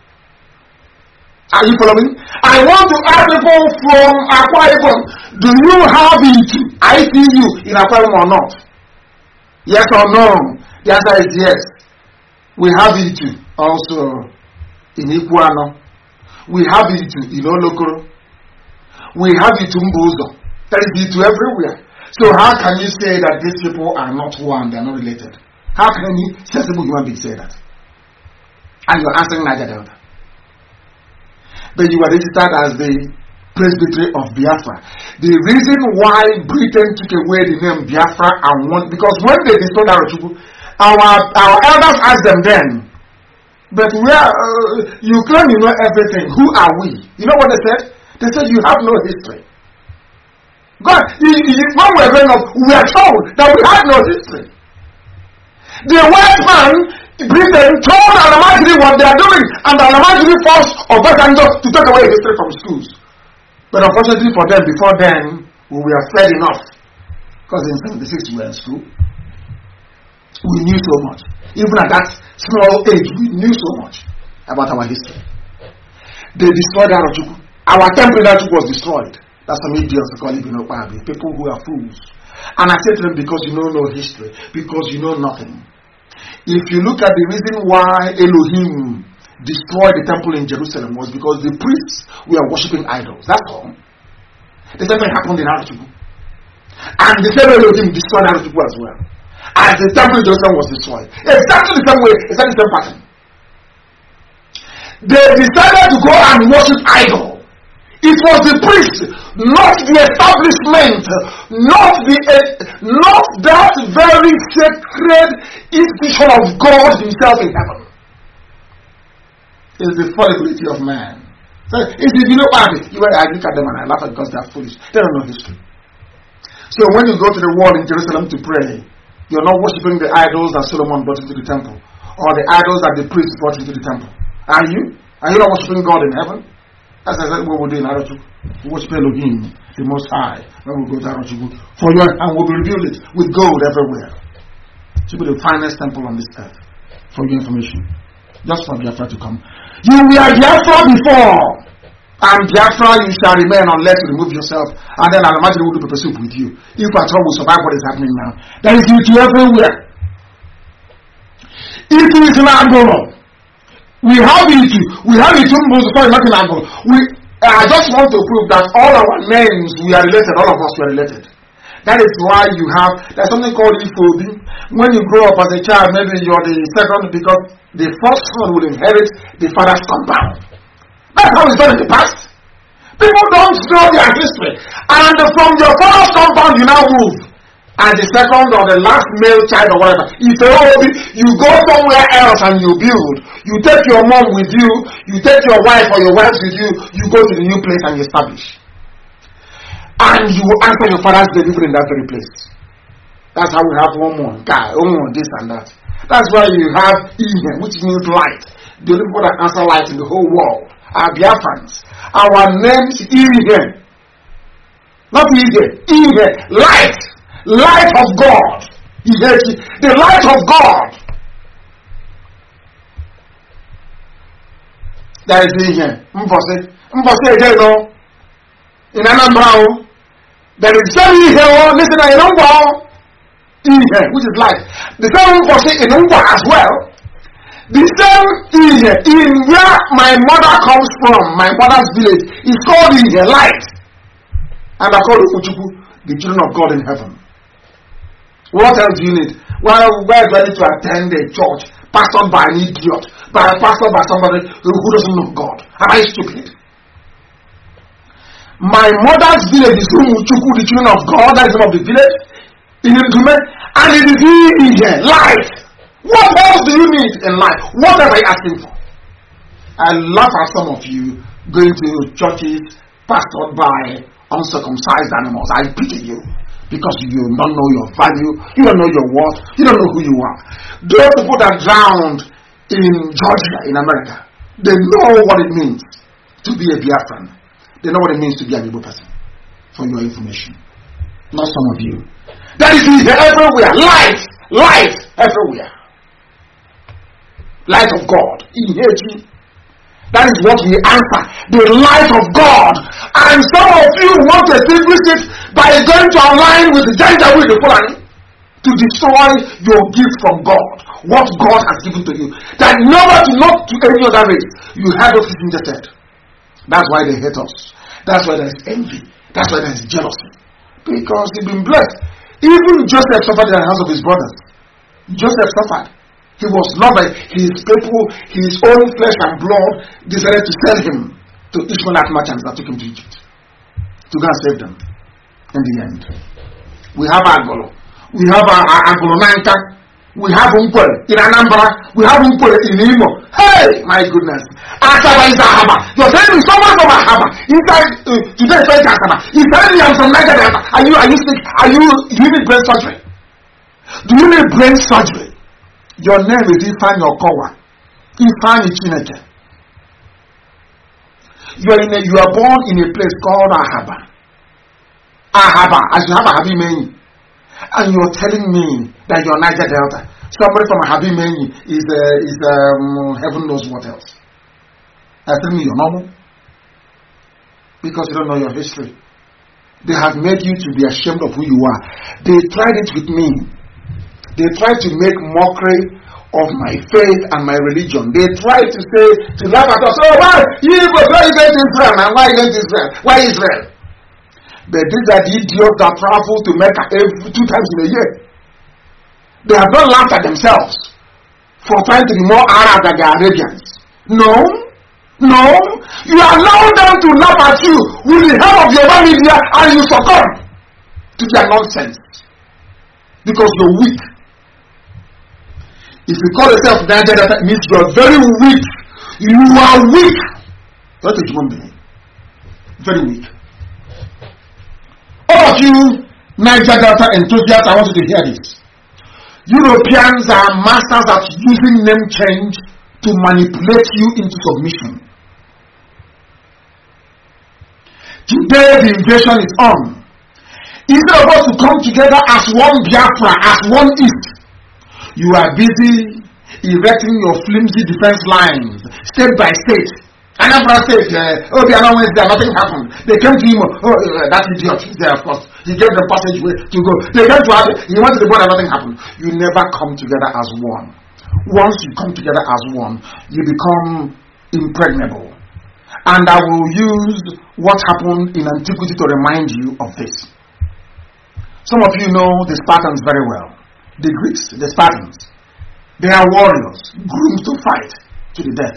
Are you following? I want to ask people from Akwa Ibom, do you have it? I see you in Akwa Ibom or not? Yes or no? The answer is yes. We have it also in Iguano. We have it in Olokoro. We have it in Mbuzo. There is it everywhere. So how can you say that these people are not one, they are not related? How can any sensible human being say that? And you're answering Niger Delta. But you were registered as the Presbytery of Biafra. The reason why Britain took away the name Biafra and one, because when they destroyed Arochukwu, our our elders asked them then, but we are, uh, you claim you know everything. Who are we? You know what they said? They said you have no history. God, when we were growing up, we were told that we had no history. The white man, Britain, told Alamajiri what they are doing, and the Alamajiri forced Obasanjo to take away history from schools. But unfortunately for them, before then, we were fed enough. Because in seventy-six we were in school. We knew so much. Even at that small age, we knew so much about our history. They destroyed Arochukwu. Our temple in Arochukwu was destroyed. That's some idiots who call it Binopabi. People who are fools. And I said to them, because you know no history, because you know nothing. If you look at the reason why Elohim destroyed the temple in Jerusalem was because the priests were worshipping idols. That's all. The same thing happened in Arochukwu. And the same Elohim destroyed Arochukwu as well. As the temple in Jerusalem was destroyed. Exactly the same way, exactly the same pattern. They decided to go and worship idols. It was the priest, not the establishment, not the uh, not that very sacred institution of God Himself in heaven. It's the fallibility of man. So it's the you know why you I look at them and I laugh because they are foolish. They don't know history. So when you go to the wall in Jerusalem to pray, you're not worshiping the idols that Solomon brought into the temple, or the idols that the priest brought into the temple. Are you? Are you not worshiping God in heaven? As I said, what we do in Arochukwu, we worship Elohim, the Most High, when we go to Arochukwu. For you, and we'll be revealed it with gold everywhere. It will be the finest temple on this earth. For your information. Just for Biafra to come. You were Biafra before. And Biafra you shall remain unless you remove yourself. And then I'll imagine we'll do pepper soup with you. If at all we survive what is happening now. There is beauty everywhere. It is in Angola. We have it. We have it. Sorry, not in Angola. We. I just want to prove that all our names we are related. All of us we are related. That is why you have. There's something called Ifobi. When you grow up as a child, maybe you're the second because the first son will inherit the father's compound. That's how it's done in the past. People don't know their history, and from your father's compound you now move. And the second or the last male child or whatever, you say, oh, you go somewhere else and you build. You take your mom with you, you take your wife or your wife with you, you go to the new place and you establish. And you will answer your father's delivery in that very place. That's how we have one more guy, one more this and that. That's why you have Ihe, which means light. The only people that answer light in the whole world are Biafrans. Our name is Ihe. Not Ihe, Ihe, light. Light of God. The light of God. That is here. Mfose. Mfose again, no. In Anambra, there is some here. Listen, I don't know. Here, which is light. The same Mfose in Umba as well. The same here in where my mother comes from, my mother's village, is called here light. And I call it Uchuku, the children of God in heaven. What else do you need? Well, we're ready to attend a church pastored by an idiot, by a pastor by somebody who doesn't know God. Am I stupid? My mother's village is Umuchuku, the children of God. That is the name of the village. In Ndume, and it is here, life. What else do you need in life? What am I asking for? I laugh at some of you going to churches pastored by uncircumcised animals. I pity you because you don't know your value, you don't know your worth, you don't know who you are. Those people that drowned in Georgia, in America, they know what it means to be a Biafran. They know what it means to be an Igbo person. For your information. Not some of you. That is here everywhere. Light. Light everywhere. Light of God. That is what we answer. The light of God. And some of you want to extinguish it by going to align with the gender with the Fulani to destroy your gift from God. What God has given to you. That never to not to any other race. You heard what Christian just said. That's why they hate us. That's why there is envy. That's why there is jealousy. Because he's been blessed. Even Joseph suffered in the hands of his brothers. Joseph suffered. He was loved. His people, his own flesh and blood decided to sell him to Ishmaelite merchants that took him to Egypt to go and save them. In the end, we have Agolo. We have Agolo Nanka. We have Umpo in Anambra. We have Umpo in Imo. Hey, my goodness. Asaba is Ahaba. You're telling me someone from Ahaba. Inside, uh, today is like Asaba. He's telling me I'm from Nigeria. Are you, are you sick? Are you, do you need brain surgery? Do you need brain surgery? Your name is Ifan Yokowa. Ifan Ichineke. You are in a, you are born in a place called Ahaba. Ahaba. As you have a Habi Meni. And you're telling me that you're Niger Delta. Somebody from Habi Meni is, uh, is um, heaven knows what else. Are telling me you're normal? Because you don't know your history. They have made you to be ashamed of who you are. They tried it with me. They tried to make mockery of my faith and my religion. They tried to say, to laugh at us, oh, why? You go, why you going to Israel, man? Why you going to Israel? Why Israel? But these are the idiots that travel to Mecca every two times in a year. They have not laughed at themselves for trying to be more Arab than the Arabians. No, no. You allow them to laugh at you with the help of your own media and you succumb to their nonsense. Because you're weak. If you call yourself Niger Delta, it means you are very weak. You are weak. Not a human being. Very weak. All of you Niger Delta enthusiasts, I want you to hear this. Europeans are masters at using name change to manipulate you into submission. Today the invasion is on. Instead of us to come together as one Biafra, as one East, you are busy erecting your flimsy defense lines, state by state. Anambra State, uh, oh, they are not Wednesday, nothing happened. They came to him, oh, uh, that idiot is there, of course. He gave them passageway to go. They came to us, he went to the border, nothing happened. You never come together as one. Once you come together as one, you become impregnable. And I will use what happened in antiquity to remind you of this. Some of you know the Spartans very well. The Greeks, the Spartans. They are warriors, groomed to fight to the death.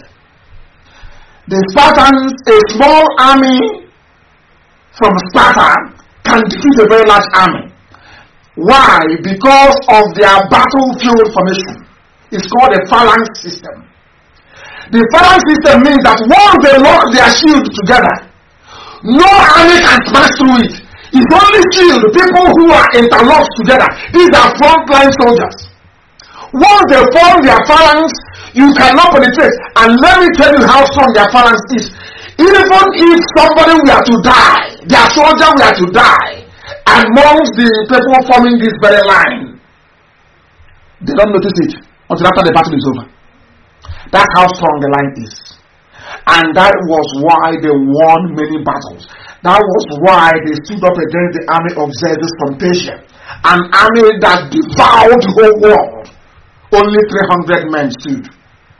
The Spartans, a small army from Sparta, can defeat a very large army. Why? Because of their battlefield formation. It's called a phalanx system. The phalanx system means that once they lock their shield together, no army can smash through it. It's only shield, people who are interlocked together. These are frontline soldiers. Once they form their phalanx, you cannot penetrate. And let me tell you how strong their phalanx is. Even if somebody were to die, their soldier were to die amongst the people forming this very line, they don't notice it until after the battle is over. That's how strong the line is. And that was why they won many battles. That was why they stood up against the army of Xerxes from Persia, an army that devoured the whole world. Only three hundred men stood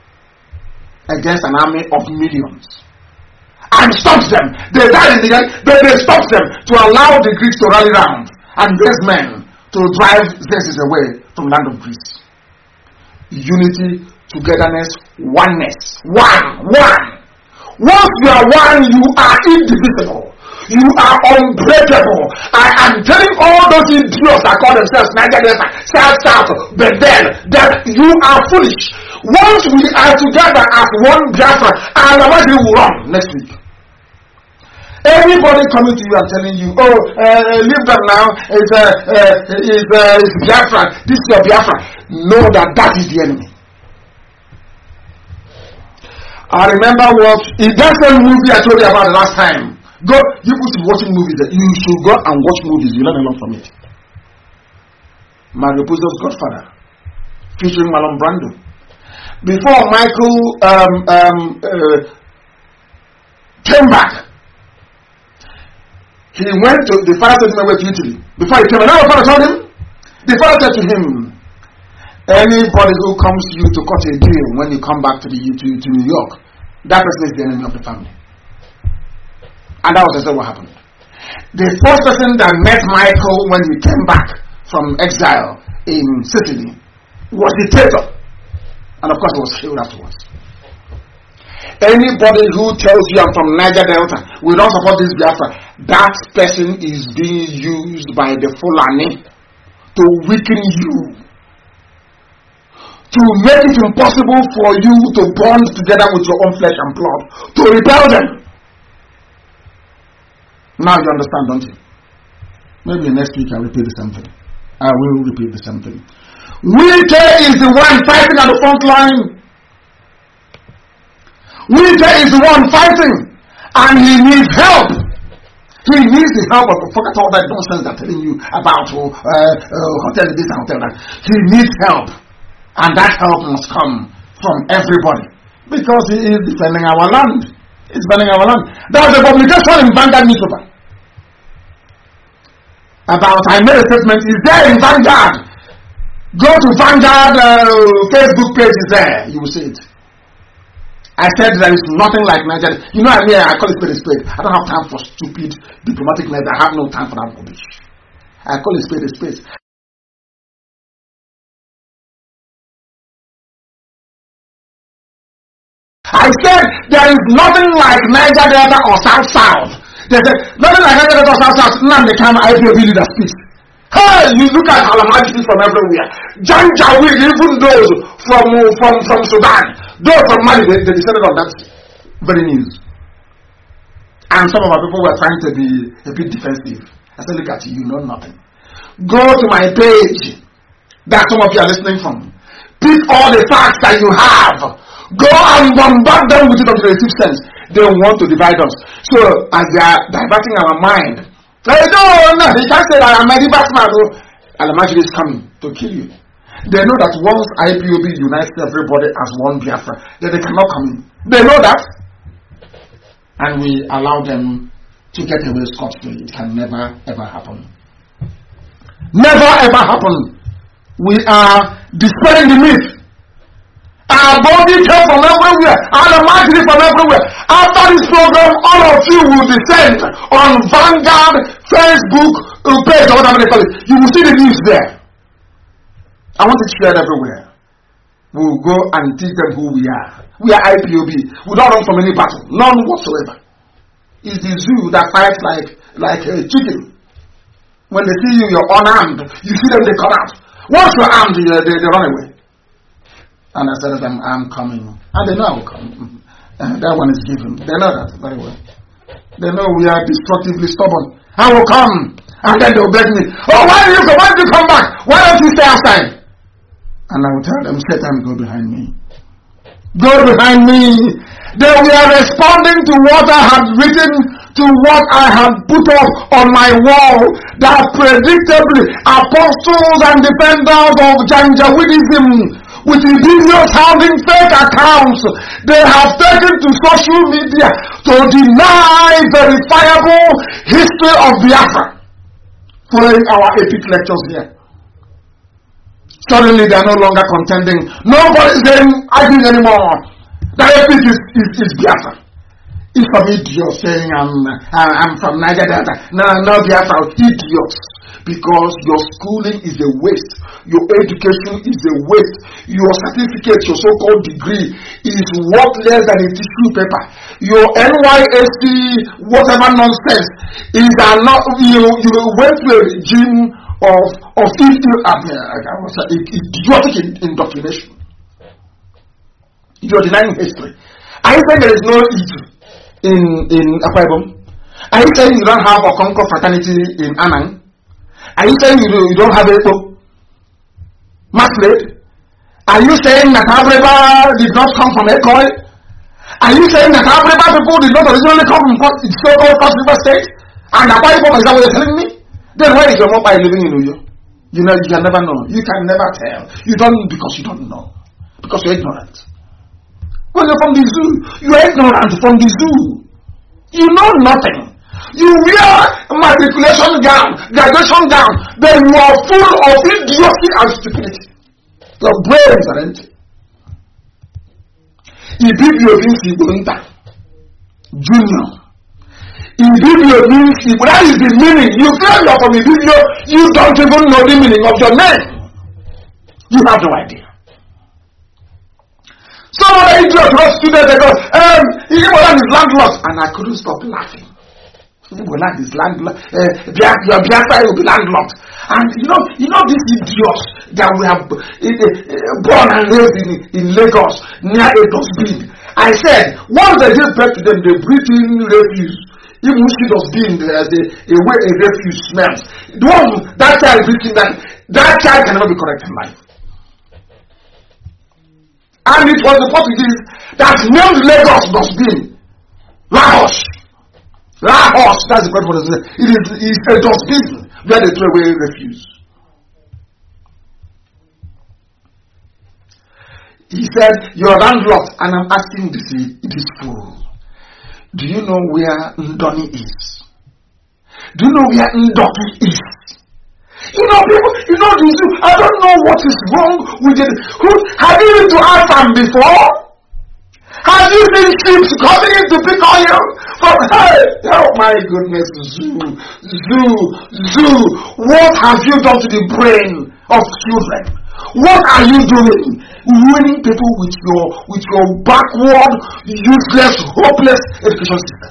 against an army of millions and stopped them. They died in the end, but they stopped them to allow the Greeks to rally round and raise men to drive Xerxes away from the land of Greece. Unity, togetherness, oneness. One, one. Once you are one, you are indivisible. You are unbreakable. I am telling all those idiots that call themselves Niger Delta, South South, but then that you are foolish. Once we are together as one Biafra, and what we will run next week. Anybody coming to you and telling you, oh, uh, leave them now, it's, uh, uh, it's, uh, it's Biafra, this is your Biafra, know that that is the enemy. I remember what, in that same movie I told you about the last time, go, you should be watching movies, you should go and watch movies, you learn a lot from it. Mario Puzo's Godfather, featuring Marlon Brando. Before Michael um, um, uh, came back, he went to, the father said to him, I went to Italy. Before he came, another father told him, the father said to him, anybody who comes to you to cut a deal when you come back to, the, to, to New York, that person is the enemy of the family. And that was exactly what happened. The first person that met Michael when he came back from exile in Sicily was the traitor. And of course he was killed afterwards. Anybody who tells you I'm from Niger Delta, we don't support this Biafra, that person is being used by the Fulani to weaken you, to make it impossible for you to bond together with your own flesh and blood, to repel them. Now you understand, don't you? Maybe next week I'll repeat the same thing. I will repeat the same thing. Wike is the one fighting at the front line. Wike is the one fighting, and he needs help. He needs the help of, forget all that nonsense they're telling you about uh, uh, hotel this and hotel that. He needs help. And that help must come from everybody. Because he is defending our land. He's defending our land. There was a publication in Vanguard newspaper about, I made a statement, is there in Vanguard. Go to Vanguard uh, Facebook page, is there. You will see it. I said there is nothing like Nigeria. You know, I mean, I call it spade a spade. I don't have time for stupid diplomatic measures. I have no time for that rubbish. I call it spade a spade. I said there is nothing like Niger Delta or South South. They said nothing like Niger Delta or South South. Now they come I P O B leader speech. Hey, you look at Alamajiti from everywhere. Janjaweed, even those from from from Sudan, those from Mali, they, they descended on that very news. And some of our people were trying to be a bit defensive. I said, look at you, you know nothing. Go to my page that some of you are listening from. Pick all the facts that you have. Go and bombard them with it until they receive sense. They want to divide us. So as they are diverting our mind, they don't know. They can't say that I'm a batsman. Al-Majri is coming to kill you. They know that once I P O B unites everybody as one Biafra, then they cannot come in. They know that. And we allow them to get away scot-free. It can never ever happen. Never ever happen. We are dispelling the myth. Our body came from everywhere, and the mighty from everywhere. After this program, all of you will descend on Vanguard, Facebook page, or whatever they call it. You will see the news there. I want it shared everywhere. We will go and teach them who we are. We are I P O B. We don't run from any battle, none whatsoever. It's the zoo that fights like like a chicken. When they see you, you're unarmed. You see them, they come out. Once you're armed, they, they, they run away. And I said to them, I'm coming. And they know I will come. Uh, that one is given. They know that very well. They know we are destructively stubborn. I will come. And then they will beg me, oh, why did you come? Why did you come back? Why don't you stay outside? And I will tell them, Satan, go behind me. Go behind me. They were responding to what I had written, to what I had put up on my wall, that predictably apostles and defenders of Janjaweedism, with video sounding fake accounts, they have taken to social media to deny verifiable history of Biafra, following our epic lectures here. Suddenly they are no longer contending. Nobody is arguing anymore. The epic is, is, is Biafra. If some idiot saying I'm, I'm from Niger Delta, no, no Biafra, idiots. Because your schooling is a waste. Your education is a waste. Your certificate, your so-called degree, is worth less than a tissue paper. Your N Y S C, whatever nonsense, is not. You you went to a regime of of idiotic indoctrination. You're denying history. Are you saying there is no evil in in Akwa Ibom? Are you saying you don't have a Okonkwo fraternity in Anang? Are you saying you, do, you don't have Ekpo? Masquerade? Are you saying that Abreba did not come from Ekoi? Are you saying that Abreba people did not originally come from the so-called Cross River State? And Akwa Ibom, is that what you're telling me? Then why is your mobile living in Uyo? You know, you can never know. You can never tell. You don't because you don't know. Because you're ignorant. When you're from the zoo, you're ignorant from the zoo. You know nothing. You wear matriculation gown, graduation gown, then you are full of idiocy and stupidity. Your brains are empty. Ibibio means Ibonta. Junior. Ibibio means Ibonta. That is the meaning. You claim you're from Ibibio, you don't even know the meaning of your name. You have no idea. Some other idiot wrote students, they go, um, Igboland is landlocked. And I couldn't stop laughing. Igboland is landlocked. Uh, your Biafra will be landlocked. And you know, you know these idiots that we have uh, uh, born and raised in, in Lagos, near a dustbin. I said, once they give birth to them, they breathe in refuse. Even see dustbin as a, a way a refuse smells. The one that child breathing that, that child can never be correct in life. And it was the Portuguese that named Lagos dustbin. Lagos. Lagos, that's the word for it. It is it's a dustbin where they throw away refuse. He said, you're landlocked, and I'm asking this, this fool, do you know where Ndoni is? Do you know where Ndoki is? You know, people, you know, this, I don't know what is wrong with it. Who, have you been to Alfam before? Have you seen sheep coming in to pick oil? From, hey, oh my goodness, Zoo, Zoo, Zoo, what have you done to the brain of children? What are you doing? Ruining people with your, with your backward, useless, hopeless education system.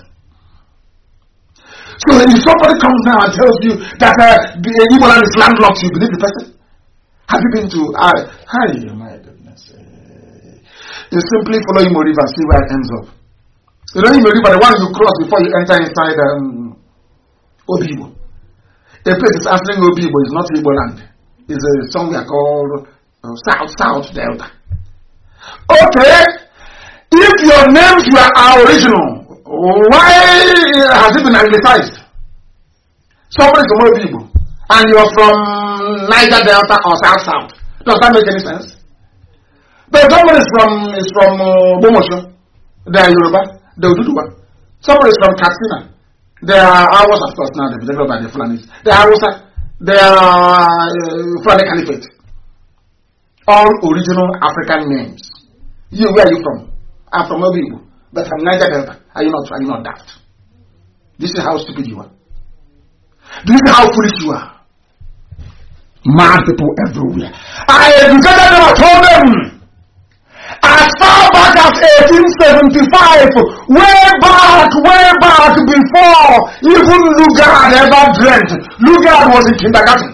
So if somebody comes now and tells you that uh, the Igboland is landlocked, you believe the person? Have you been to? Uh, hi, my goodness. Uh, you simply follow Imo River and see where it ends up. You know Imo River, the one you cross before you enter inside um, Obibo. A place is answering Obibo is not Igboland. It's uh, somewhere called uh, South South Delta. Okay, if your names were original, why has it been anglicized? Somebody from Obibo and you're from Niger Delta or South South. Does that make any sense? But somebody is from is from uh, Bomosho. They are Yoruba. They will do one. Somebody is from Katsina. They are ours, of course, now they're developed by the Fulanis. They are Hausa. They are uh, Fulani Caliphate. All original African names. You, where are you from? I'm from Obibo. But from Niger Delta. Are you not, are you not daft? This is how stupid you are. This is how foolish you are. Mad people everywhere. I educated them, I told them, as far back as eighteen seventy-five, way back, way back before even Lugard ever dreamt. Lugard was in kindergarten.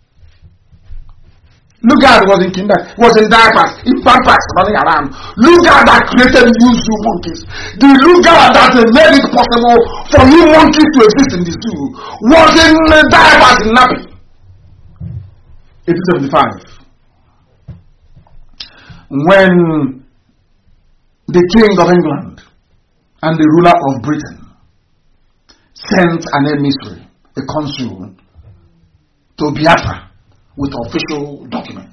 Lugard was in kindergarten, was in diapers, in pampers, running around. Lugard that created you zoo monkeys. The Lugard that made it possible for you monkeys to exist in the zoo was in diapers in nappy. eighteen seventy-five. When the King of England and the ruler of Britain sent an emissary, a consul, to Biafra with official documents.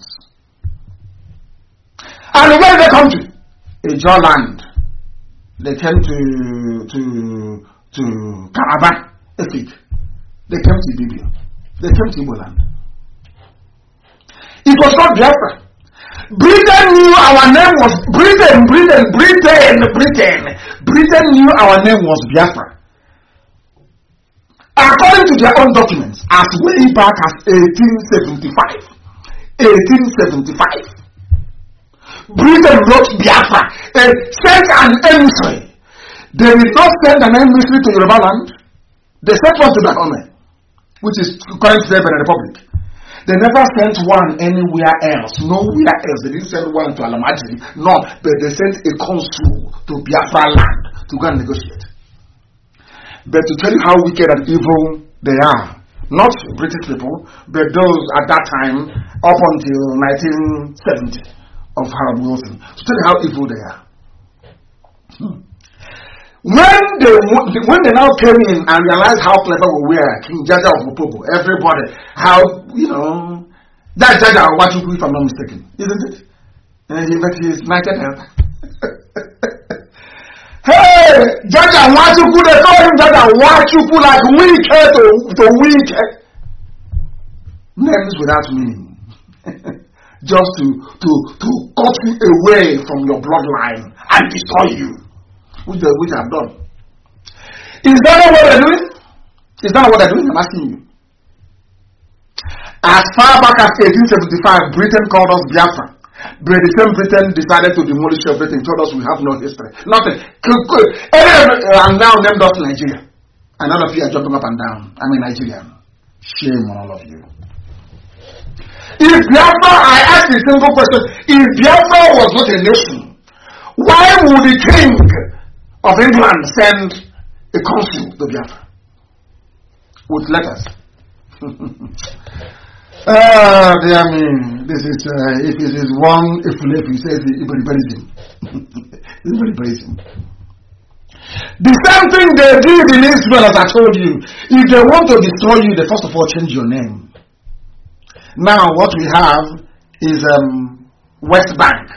And when they come to a Jaw land, they came to to to Calabar, Efik. They came to Ibibio. They came to Igboland. It was called Biafra. Britain knew our name was Britain, Britain, Britain, Britain. Britain knew our name was Biafra. According to their own documents, as way back as eighteen seventy-five. eighteen seventy-five. Britain wrote Biafra and sent an emissary. They did not send an emissary to Yoruba land. They sent one to Dahomey, which is current day Benin Republic. They never sent one anywhere else. Nowhere else. They didn't send one to Alamajiri. No, but they sent a consul to Biafra land to go and negotiate. but to tell you how wicked and evil they are. Not British people, but those at that time, up until nineteen seventy, of Harold Wilson. To tell you how evil they are. Hmm. When they when they now came in and realized how clever we were, King Jaja of Opobo, everybody, how, you know, that's Jaja Wachuku, if I'm not mistaken, isn't it? And he met his United Health. Hey, Jaja Wachuku, they call him Jaja Wachuku, like wicked to, to wicked. Names without meaning. Just to, to, to cut you away from your bloodline and destroy you. Which they, which have done. Is that not what they're doing? Is that not what they're doing? I'm asking you. As far back as eighteen seventy-five, Britain called us Biafra. But the same Britain decided to demolish everything, told us we have no history. Nothing. And now named us Nigeria. And all of you are jumping up and down. I'm a Nigerian. Shame on all of you. If Biafra, I ask a simple question. If Biafra was not a nation, why would the king of England send a consul to Biafra with letters? Ah, dear me, this is uh, if it is one, if he says Iberiberism, Iberiberism. The same thing they did in Israel, as I told you. If they want to destroy you, they first of all change your name. Now, what we have is um, West Bank.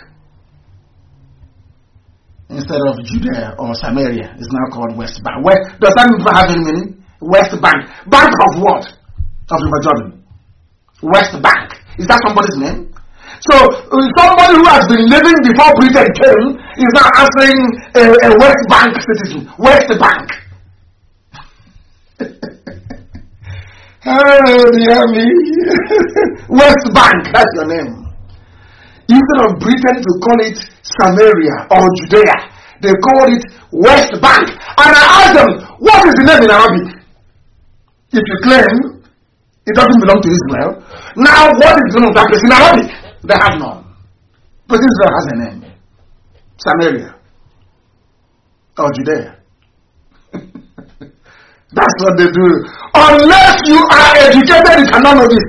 Instead of Judea or Samaria, it's now called West Bank. West, does that even have any meaning? West Bank. Bank of what? Of River Jordan. West Bank. Is that somebody's name? So, somebody who has been living before Britain came is now answering a, a West Bank citizen. West Bank. Oh, dear me. West Bank, that's your name. Instead of Britain to call it Samaria or Judea, they call it West Bank. And I asked them, what is the name in Arabic? If you claim it doesn't belong to Israel, now what is the name of that place in Arabic? They have none. But Israel has a name. Samaria or Judea. That's what they do. Unless you are educated, you cannot know this.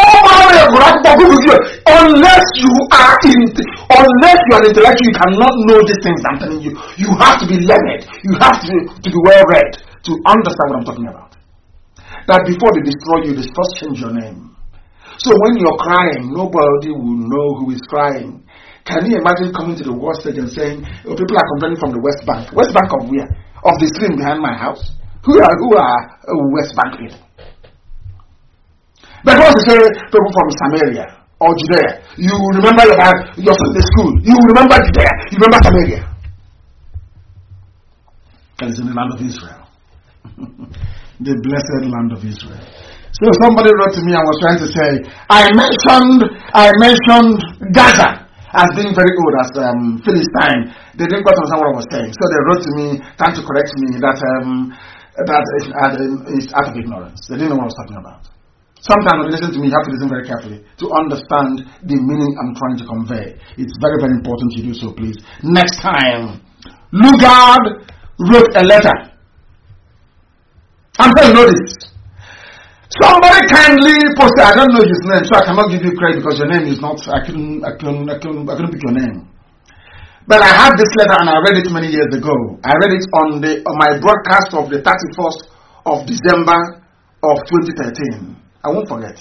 Unless you are in, unless you are intellectual, you cannot know these things. I'm telling you. You have to be learned. You have to, to be well read to understand what I'm talking about. That before they destroy you, they first change your name. So when you're crying, nobody will know who is crying. Can you imagine coming to the war stage and saying, oh, people are complaining from the West Bank? West Bank of where? Of the stream behind my house? Who are who are uh, West Bank people? But once you say people from Samaria or Judea, you remember your your Sunday school. You remember Judea. You remember Samaria. And it's in the land of Israel, the blessed land of Israel. So somebody wrote to me and was trying to say, I mentioned I mentioned Gaza as being very old as um, Philistine. They didn't quite understand what I was saying, so they wrote to me trying to correct me that. Um, That is, uh, is out of ignorance. They didn't know what I was talking about. Sometimes when you listen to me, you have to listen very carefully to understand the meaning I'm trying to convey. It's very, very important you do so, please. Next time, Lugard wrote a letter. I'm going to know this. Somebody kindly posted, I don't know his name, so I cannot give you credit because your name is not, I couldn't, I couldn't, I couldn't, I couldn't pick your name. But I had this letter and I read it many years ago. I read it on the on my broadcast of the thirty-first of December of twenty thirteen. I won't forget.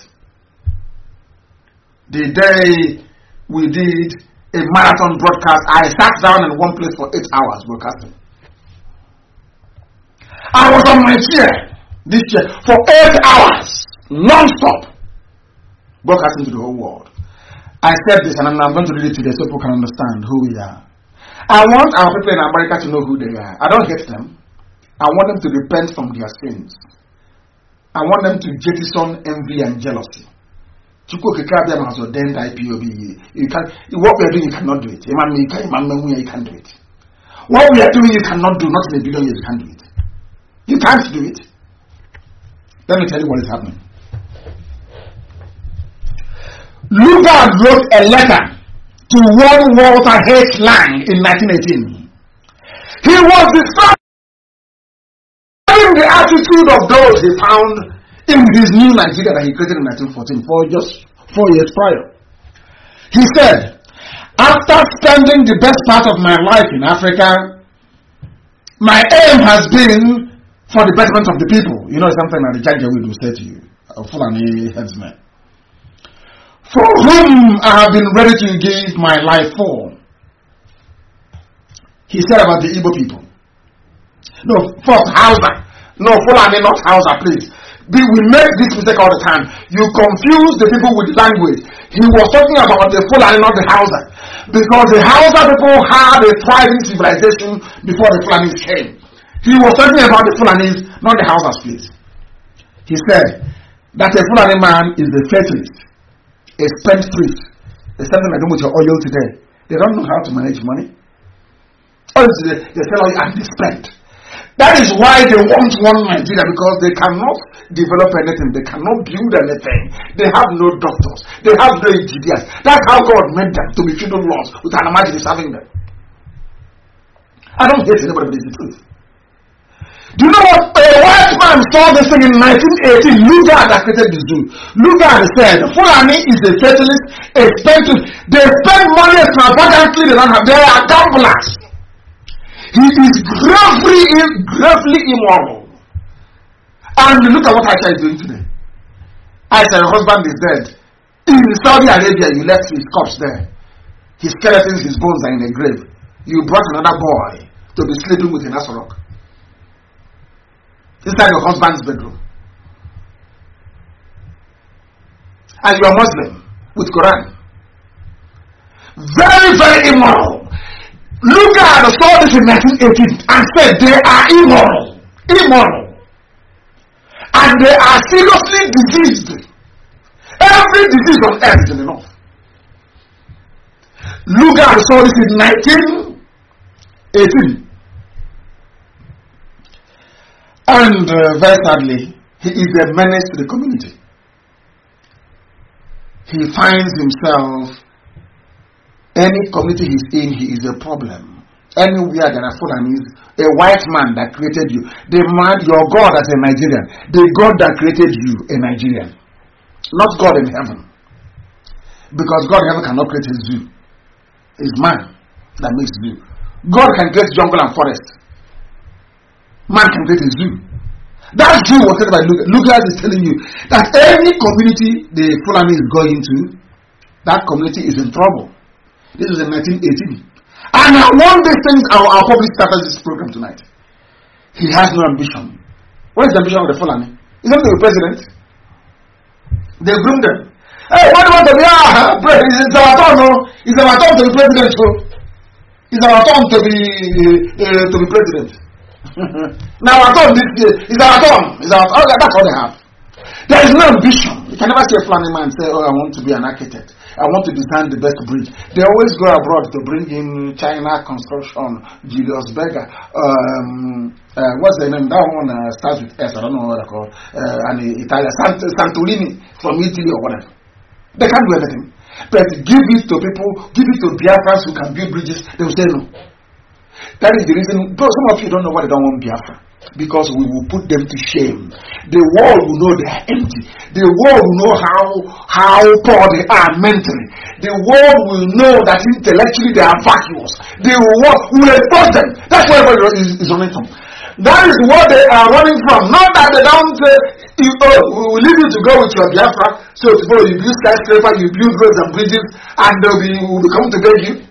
The day we did a marathon broadcast, I sat down in one place for eight hours broadcasting. I was on my chair, this chair, for eight hours, non-stop, broadcasting to the whole world. I said this and I'm going to read it today so people can understand who we are. I want our people in America to know who they are. I don't hate them. I want them to repent from their sins. I want them to jettison envy and jealousy. You can, what we are doing, you cannot do it. You can't do it. What we are doing, you cannot do. Not in a billion years, you can't do it. You can't do it. Let me tell you what is happening. Lugard wrote a letter to one Walter H. Lang in nineteen eighteen. He was describing condemning the attitude of those he found in his new Nigeria that he created in nineteen fourteen, for just four years prior. He said, after spending the best part of my life in Africa, my aim has been for the betterment of the people. You know something that the Janjaweed will say to you, a Fulani headsman, for whom I have been ready to give my life for. He said about the Igbo people. No, first Hausa. No, Fulani, not Hausa, please. We make this mistake all the time. You confuse the people with language. He was talking about the Fulani, not the Hausa. Because the Hausa people had a thriving civilization before the Fulanis came. He was talking about the Fulanis, not the Hausas, please. He said that a Fulani man is a fatalist, a spendthrift. There's something like that with your oil today. They don't know how to manage money. Or they, they sell oil and they spend. That is why they want one Nigeria, because they cannot develop anything. They cannot build anything. They have no doctors. They have no engineers. That's how God meant them to be feudal laws with an imagine serving them. I don't hate anybody, but it's the truth. Do you know what? A white man saw this thing in nineteen eighteen. Lugard that created the zoo. Lugard said, Fulani is a fatalist, a spendthrift. They spend money extravagantly. They don't have. They are gamblers. He is gravely, gravely immoral. And look at what Aisha is doing today. Aisha, her husband is dead. In Saudi Arabia, you left his corpse there. His skeletons, his bones are in a grave. You brought another boy to be sleeping with in Asorok. Inside your husband's bedroom. And you are Muslim with Quran. Very, very immoral. Look at the saw this in nineteen eighteen and said they are immoral. Immoral. And they are seriously diseased. Every disease on earth is in the north. Lugard saw this in nineteen eighteen. And uh, very sadly, he is a menace to the community. He finds himself, any community he's in, he is a problem. Anywhere there are Fulanis, a white man that created you, the man, your God as a Nigerian, the God that created you, a Nigerian, not God in heaven. Because God in heaven cannot create a zoo. It's man that makes zoo. God can create jungle and forest. Man can create a zoo. That zoo was created by Lugard. Lugard is telling you that any community the Fulani is going to, that community is in trouble. This was in nineteen eighteen. And I want these things, our, our public started this program tonight. He has no ambition. What is the ambition of the Fulani? He's not to be president. They groomed them. Hey, what do you want to be? Ah, it's our turn, no? It's our turn to be president, so. It's our turn to be, uh, to be president. Now our turn this year. It's our turn. It's our turn. That's all they have. There is no ambition. You can never see a Fulani man say, oh, I want to be an architect. I want to design the best bridge. They always go abroad to bring in China construction, Julius Berger. Um, uh, what's the name? That one uh, starts with S. I don't know what they call. Uh, and Italia, Sant Santorini from Italy or whatever. They can't do anything. But give it to people, give it to Biafrans who can build bridges. They will say no. That is the reason. Some of you don't know why they don't want Biafra. Because we will put them to shame. The world will know they are empty. The world will know how how poor they are mentally. The world will know that intellectually they are vacuous. The world will expose them. That's where everybody is, is running from. That is what they are running from. Not that they don't say, you, oh, we will leave you to go with your Biafra. So tomorrow you build skyscraper, you build roads and bridges, and they will, be, will come to beg you.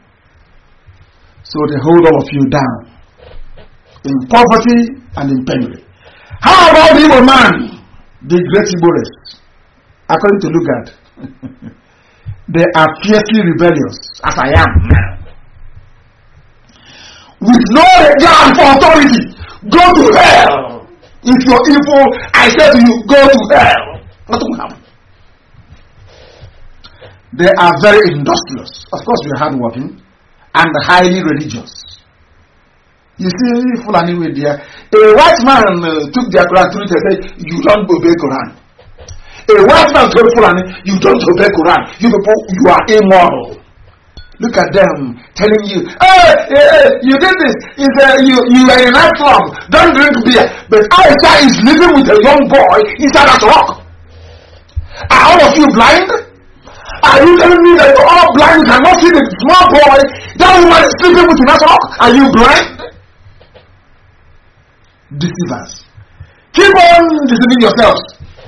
So they hold all of you down. In poverty and in penury. How about the Igbo man? The great Igbo, according to Lugard, they are fiercely rebellious, as I am now. With no regard for authority, go to hell. If you're evil, I say to you, go to hell. Nothing will happen. They are very industrious. Of course, we are hardworking and highly religious. You see, Fulani with their a white man uh, took their Quran to it and said, you don't obey Quran. A white man told Fulani, you don't obey Quran. You people, you are immoral. Look at them telling you, hey, hey you did this. It's, uh, you, you are in a nightclub. Don't drink beer. But Aisha is living with a young boy inside that rock. Are all of you blind? Are you telling me that you're all blind? You cannot see the small boy? That woman is sleeping with that rock. Are you blind? Deceivers. Keep on deceiving yourselves.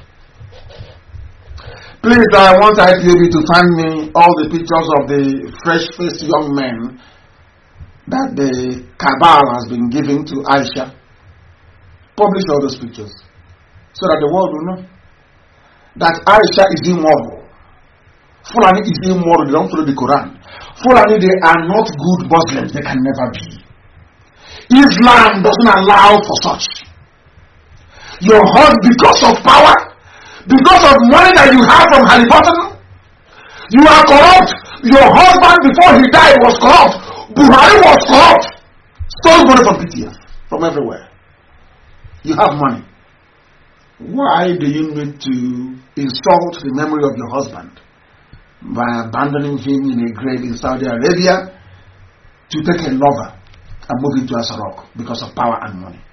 Please, I want I P O B to find me all the pictures of the fresh-faced young men that the cabal has been giving to Aisha. Publish all those pictures so that the world will know that Aisha is immoral. Fulani is immoral. They don't follow the Quran. Fulani, they are not good Muslims. They can never be. Islam doesn't allow for such. Your heart, because of power, because of money that you have from Halliburton, you are corrupt. Your husband before he died was corrupt. Buhari was corrupt. Stole money from P T F, from everywhere. You have money. Why do you need to insult the memory of your husband by abandoning him in a grave in Saudi Arabia to take a lover and move into Asarok because of power and money?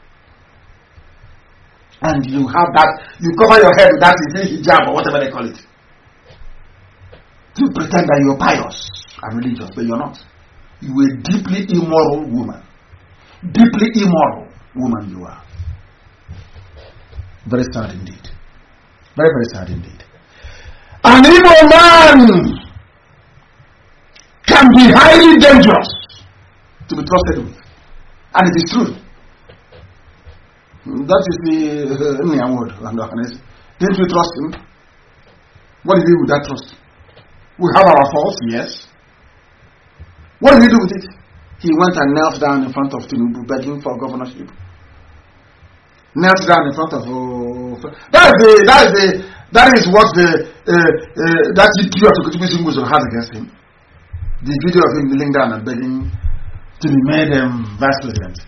And you have that, you cover your head with that hijab or whatever they call it, to pretend that you're pious and religious, but you're not. You are a deeply immoral woman. Deeply immoral woman you are. Very sad indeed. Very, very sad indeed. An evil man can be highly dangerous to be trusted with. And it is true. That is the Indian word. Didn't we trust him? What did he do with that trust? We have our faults, yes. What did he do with it? He went and knelt down in front of Tinubu begging for governorship. Knelt down in front of uh, that is the that is the that is what the uh, uh, that idiot Okutubisunguzo has against him. The video of him kneeling down and begging to be made um, vice president.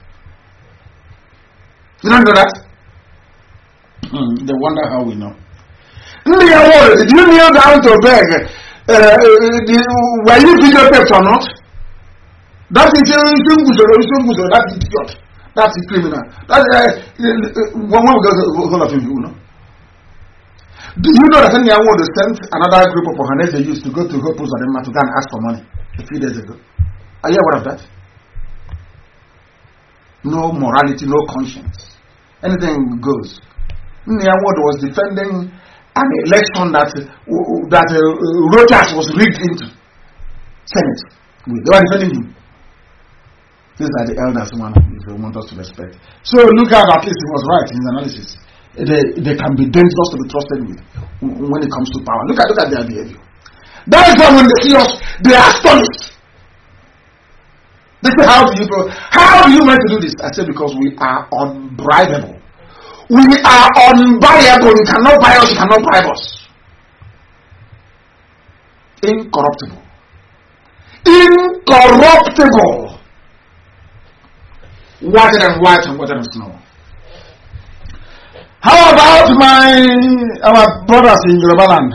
You don't know that? Hmm, they wonder how we know. Did you kneel down to beg? Uh, uh, were you videotaped or not? That is that idiot. That's a criminal. That's one more hold of him, you know. Do you know that Kenya Award sent another group of Ohanese youth to go to Hope Uzadema to go and ask for money a few days ago? Are you aware of that? No morality, no conscience. Anything goes. Niawod was defending an election that that uh, Reuters was rigged into Senate. They were defending him. These are the elders one if they want us to respect. So look at at least he was right in his analysis. They, they can be dangerous to be trusted with when it comes to power. Look at look at their behavior. That is why when they see us, they are astonished. They say, how do you go? How do you meant to do this? I said, because we are unbribable. We are unbuyable. You cannot buy us, you cannot bribe us. Incorruptible. Incorruptible. Whiter than white and whiter than snow. How about my our brothers in Yoruba land?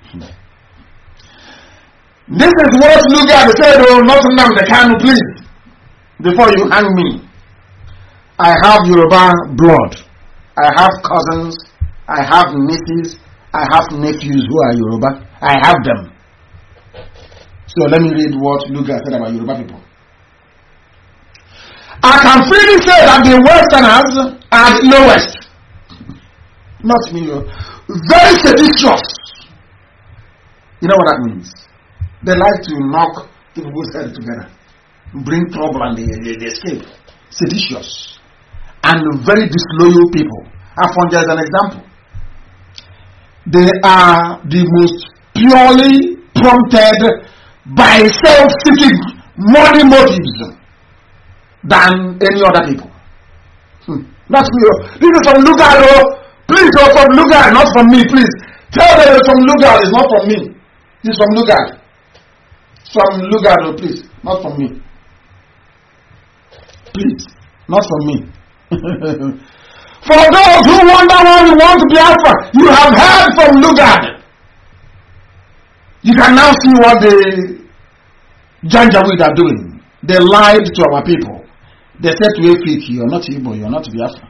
This is what Lugard said, oh, not Nnamdi Kanu, please. Before you hang me, I have Yoruba blood. I have cousins. I have nieces. I have nephews who are Yoruba. I have them. So let me read what Lugard said about Yoruba people. I can freely say that the Westerners are the lowest. Not me. Very seditious. You know what that means? They like to knock people's heads together, bring trouble, and they, they, they escape. Seditious and very disloyal people. And for just an example, they are the most purely prompted by self-seeking money motives than any other people. Hmm. That's me. This is from Lugard. Please, oh, from Lugard, not from me. Please tell them it's from Lugard. It's not from me. It's from Lugard. From Lugard, oh, please, not from me. Please, not from me. For those who wonder why we want to be Alpha, you have heard from Lugard. You can now see what the Janjaweed are doing. They lied to our people. They said to Efik, you're not Igbo, you're not Biafra.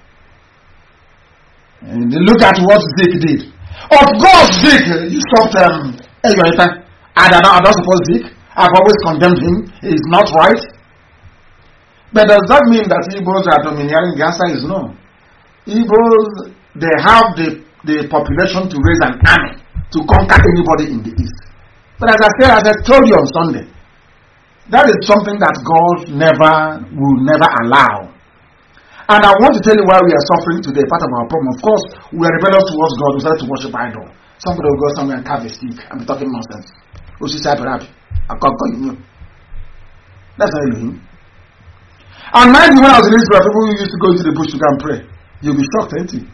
And look at what Zeke did. Of course, Zeke, you stopped um, I don't know, I don't suppose Zeke. I've always condemned him. He's not right. But does that mean that Igbos are domineering? The answer is no. Igbos, they have the, the population to raise an army to conquer anybody in the East. But as I said, as I told you on Sunday, that is something that God never will never allow. And I want to tell you why we are suffering today. Part of our problem, of course, we are rebellious towards God. We start to worship idol. Somebody will go somewhere and carve a stick and be talking nonsense. Who's this type of rap? I can't call you. That's not Elohim. And mind you, when I was in Israel, people who used to go into the bush to go and pray. You'll be shocked, ain't you?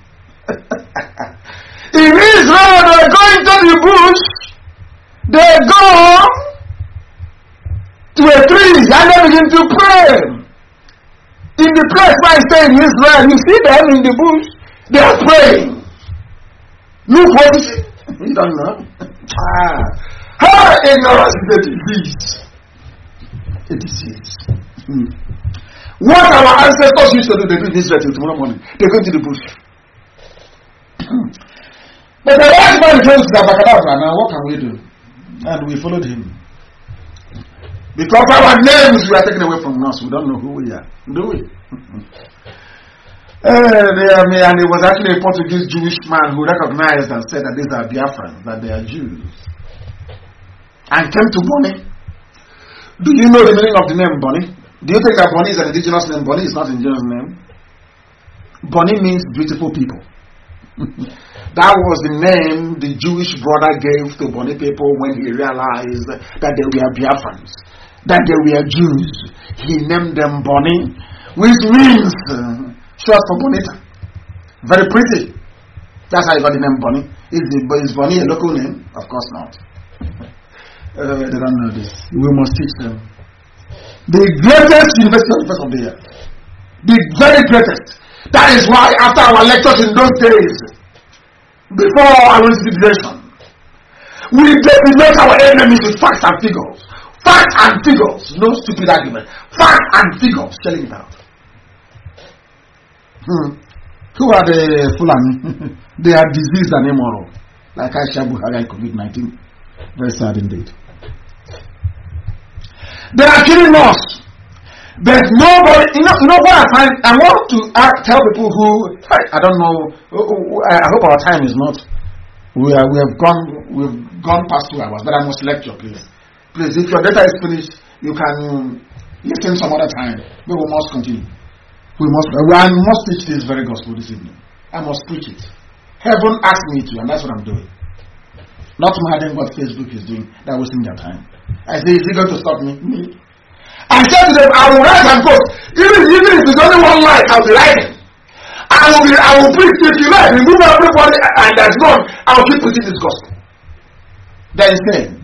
In Israel, they go into the bush. They go to a tree and they begin to pray. In the place where I stay in Israel, you see them in the bush, they are praying. Look what is it? You don't know. Ah, how ignorance is a disease. A disease. Hmm. What our ancestors used to do, they do in Israel till tomorrow morning. They go to the bush. But the last man told us that now what can we do? And we followed him. Because our names were taken away from us. We don't know who we are. Do we? uh, they are, and it was actually a Portuguese Jewish man who recognized and said that these are Biafrans, that they are Jews. And came to Bonny. Do you know the meaning of the name Bonny? Do you think that Bonny is an indigenous name? Bonny is not an indigenous name. Bonny means beautiful people. That was the name the Jewish brother gave to Bonny people when he realized that they were Biafrans, that they were Jews. He named them Bonny, which means uh, short for Bonita. Very pretty. That's how he got the name Bonny. Is, the, is Bonny a local name? Of course not. Uh, they don't know this. We must teach them. The greatest university on the face of the earth. The very greatest. That is why after our lectures in those days, before our civilization, we designate our enemies with facts and figures. Facts and figures. No stupid argument. Facts and figures. Spelling it out. Hmm. Who are the Fulani? They are diseased and immoral. Like Aisha Buhari and COVID nineteen. Very sad indeed. They are killing us. There's nobody, you know, you know what I find, I want to uh, tell people who, I, I don't know, I, I hope our time is not, we, are, we have gone, we've gone past two hours, but I must lecture, please. Please, if your data is finished, you can listen some other time, but we must continue. We must, I must preach this very gospel this evening. I must preach it. Heaven asked me to, and that's what I'm doing. Not minding what Facebook is doing, they're wasting their time. I say, is he going to stop me? Me. I said to them, I will write and post. Even, even if it's only one line, I'll be writing. I will be, I will preach. If you like, remove everybody and there's none, I will keep preaching this gospel. That is saying.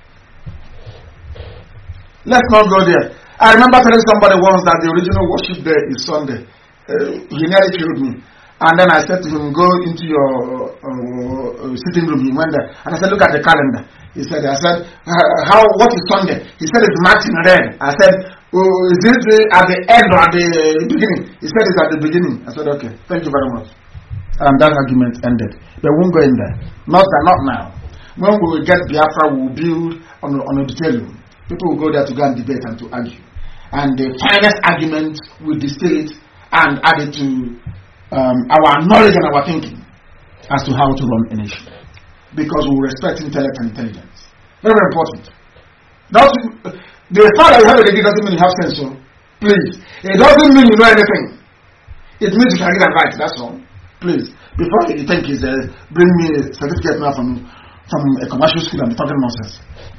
Let's not go there. I remember telling somebody once that the original worship day is Sunday. Uh, he nearly killed me. And then I said to him, go into your uh, uh, sitting room. He went there. And I said, look at the calendar. He said, I said, how, what is Sunday? He said, it's marked in red. I said, oh, is it at the end or at the beginning? He said, it's at the beginning. I said, okay, thank you very much. And that argument ended. They won't go in there. Not that, not now. When we will get Biafra, we will build on a, on a detail room. People will go there to go and debate and to argue. And the finest argument will distill it and add it to um, our knowledge and our thinking as to how to run a nation. Because we respect intellect and intelligence. Very, very important. That's, the fact that you have a degree doesn't mean you have sense, so please. It doesn't mean you know anything. It means you can read and write, that's all. Please. Before you think it's uh, bring me a certificate now from, from a commercial school and be talking nonsense.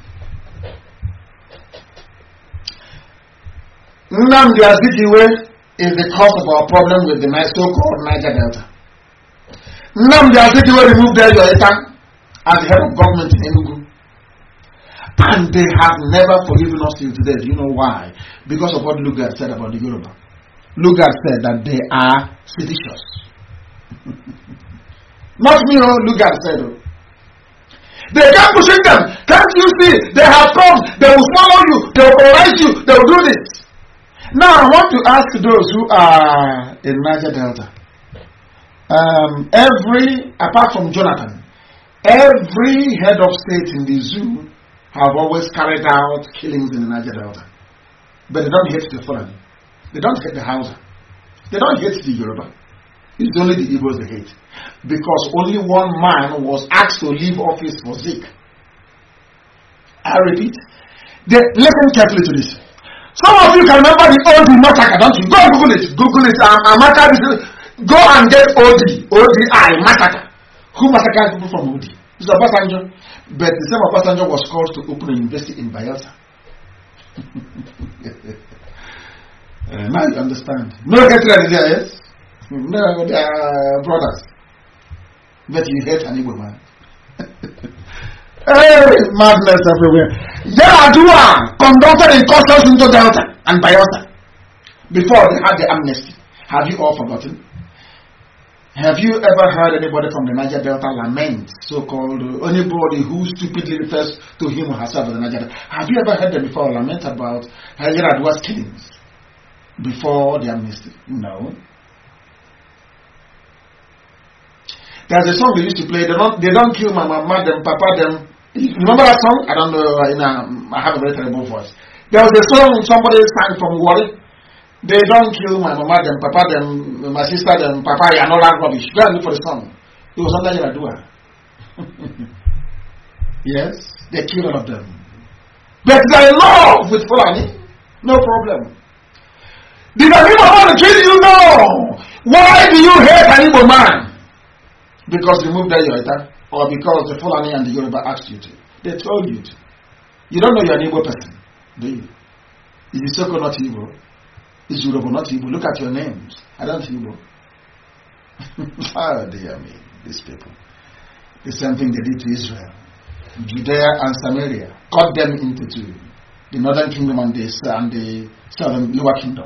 Nnamdi Azikiwe is the cause of our problem with the so-called Niger Delta. Nnamdi Azikiwe removed their Yoita as the head of government in Enugu. And they have never forgiven us till today. Do you know why? Because of what Lugard said about the Yoruba. Lugard said that they are seditious. Not me, oh, Lugard said. Oh. They kept pushing them. Can't you see? They have come. They will swallow you. They will arrest you. They will do this. Now I want to ask those who are in Niger Delta. Um, every, apart from Jonathan, every head of state in the zoo have always carried out killings in the Niger Delta. But they don't hate the Fulani. They don't hate the Hausa. They don't hate the Yoruba. It's only the Igbos they hate. Because only one man was asked to leave office for Zik. I repeat. They, listen carefully to this. Some of you can remember the old massacre, don't you? Go and Google it. Google it. Um, Amaka, go and get O D. O D I massacre. Who massacred people from O D? It's Obasanjo. But the same Obasanjo was called to open a university in Bayelsa. uh, now you understand. No get ready there, yes? No, they are brothers. But you hate an Igbo man. Hey, madness everywhere. Yaradua conducted incursions into Delta and Bayelsa before they had the amnesty. Have you all forgotten? Have you ever heard anybody from the Niger Delta lament, so-called uh, anybody who stupidly refers to him or herself as the Niger Delta? Have you ever heard them before lament about Yaradua's killings before the amnesty? No. There's a song they used to play. They don't, they don't kill my mama, them, papa, them. Remember that song? I don't know. You know, I have a very terrible voice. There was a song somebody sang from Wari. They don't kill my mama, them, papa, them, my sister, them, papa, and all that rubbish. Go and look for the song. It was under Yaradua. Yes, they kill all of them. But they love with Fulani. No problem. Did the people want to kill you? No. Why do you hate an Igbo man? Because you moved there, Yoita, or because the Fulani and the Yoruba asked you to. They told you to. You don't know you're an Igbo person, do you? Is Isoko not Igbo? Is Yoruba not Igbo? Look at your names. I don't Igbo. Oh dear me, these people. The same thing they did to Israel. Judea and Samaria. Cut them into two. The northern kingdom and the, and the southern lower kingdom.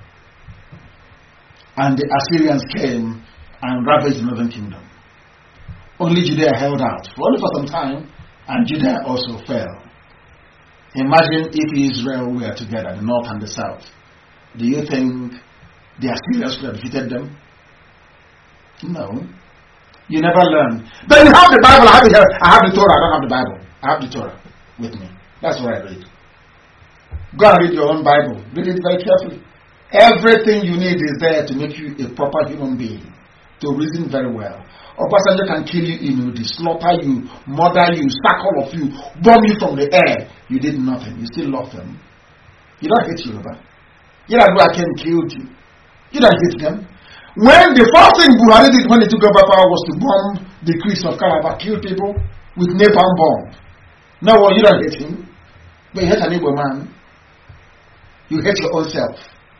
And the Assyrians came and ravaged the northern kingdom. Only Judea held out, for only for some time, and Judea also fell. Imagine if Israel were together, the north and the south. Do you think the Assyrians could have defeated them? No. You never learn. But you have the Bible. I have, it here. I have the Torah. I don't have the Bible. I have the Torah with me. That's what I read. Go and read your own Bible. Read it very carefully. Everything you need is there to make you a proper human being, to reason very well. Obasanjo can kill you in Udi, slaughter you, murder you, sack all of you, bomb you from the air. You did nothing. You still love them. You don't hate Yoruba. Yaradua came killed you. You don't hate them. When the first thing Buhari did when he took over power was to bomb the creeks of Calabar, kill people with napalm bomb. No, well, you don't hate him. But you hate an Igbo man. You hate your own self.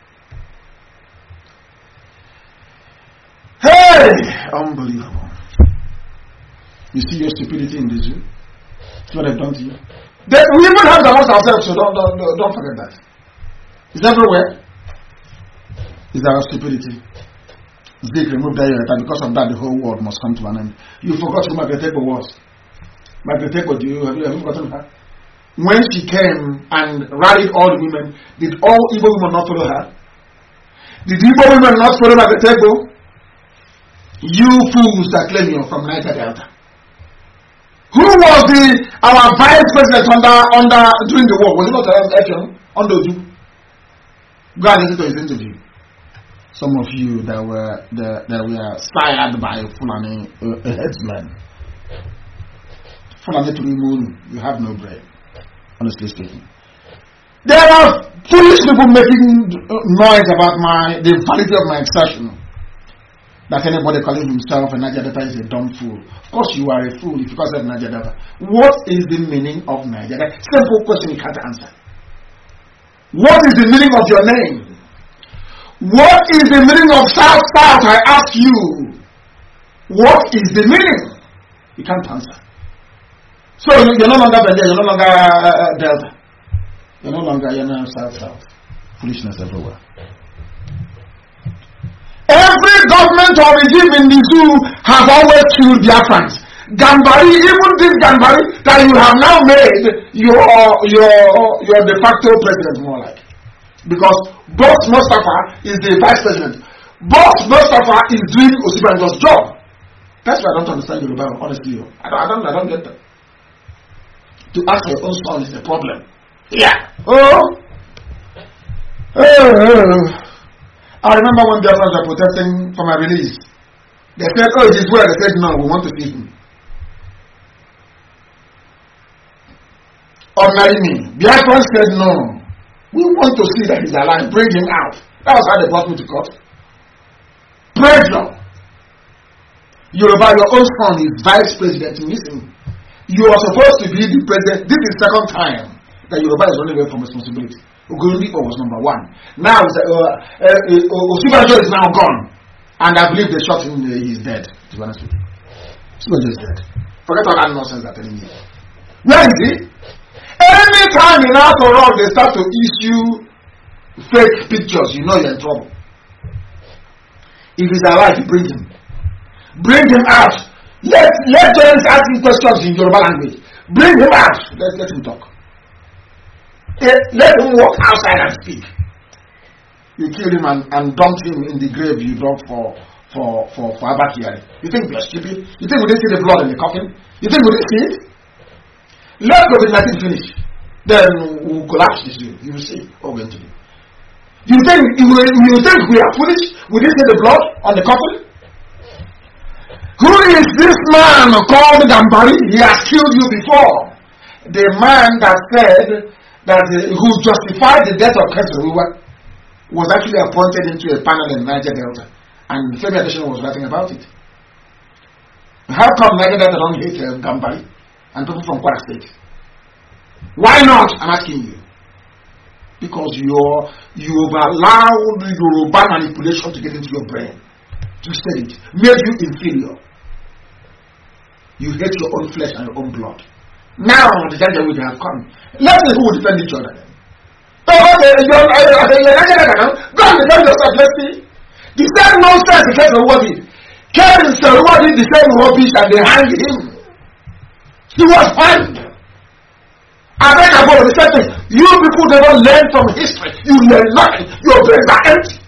Hey! Unbelievable. You see your stupidity in the zoo? That's what they've done to you. They, we even have the house ourselves, so don't, don't, don't forget that. It's everywhere. It's our stupidity. Zik removed that, and because of that, the whole world must come to an end. You forgot who Margaret Teko was. Margaret Teko, do you have you ever forgotten her? When she came and rallied all the women, did all Igbo women not follow her? Did Igbo women not follow Margaret Teko? You fools that claim you're from Niger Delta. Who was the our vice president under under during the war? Was it not Etienne under you? Go and listen to his interview. Some of you that were that, that were sired by Fulani uh, headsmen. Fulani to moon, you have no bread. Honestly speaking, there are foolish people making noise about my the validity of my exertion. That anybody calling himself a Niger Delta is a dumb fool. Of course you are a fool if you call yourself Niger Delta. What is the meaning of Niger Delta? Simple question you can't answer. What is the meaning of your name? What is the meaning of South South? I ask you. What is the meaning? You can't answer. So you're no longer Benja, you're no longer uh, Delta. You're no longer, you're now South South. Foolishness everywhere. Every government or regime in the zoo have always killed Biafrans. Gambari, even this Gambari that you have now made your your your de facto president, more like, because Boss Mustafa is the vice president. Boss Mustafa is doing Osibanjo's job. That's why I don't understand Yoruba, honestly. I don't, I don't, I don't get that. To ask for your own son is the problem. Yeah. Oh. oh. I remember when the others were protesting for my release. They said, oh, it is well. They said, no, we want to see him. Ordinary me. Biafran said, no, we want to see that he's alive. Bring him out. That was how they brought me to court. Pressure. Yoruba, your own son is vice president. Listen, you are supposed to be the president. This is the second time that Yoruba is running away from responsibility. Ogundipo was number one. Now, uh, uh, Osibanjo is now gone. And I believe they shot him, uh, he's dead, to be honest with you. Osibanjo is dead. Forget all that nonsense that telling me. Where is he? Anytime in Afro Rock they start to issue fake pictures, you know you're in trouble. If he's alive, you bring him. Bring him out. Let let James ask him questions in Yoruba language. Bring him out. Let, let him talk. Let, let him walk outside and speak. You killed him and, and dumped him in the grave you dug for for for for Abakari. You think we are stupid? You think we didn't see the blood in the coffin? You think we didn't see it? Let COVID nineteen finish. Then we'll collapse this year. You will see what we're going to do. You think you, you think we are foolish? We didn't see the blood on the coffin? Who is this man called Gambari? He has killed you before. The man that said that uh, who justified the death of Keseruwa was actually appointed into a panel in Niger Delta, and Femi Adesina was writing about it. How come Niger Delta don't hate uh, Gambari and people from Kwara State? Why not? I'm asking you. Because you're you've allowed Yoruba manipulation to get into your brain, twisted it, made you inferior. You hate your own flesh and your own blood. Now the danger will have come. Let's see who will defend each other then. Go and defend yourself. Let's see. The same nonsense the case of Wadi. Ken Saruwa did the same rubbish and they hanged him. He was hanged. I beg about the same thing. You people never learn from history. You learn nothing. Your brains are empty.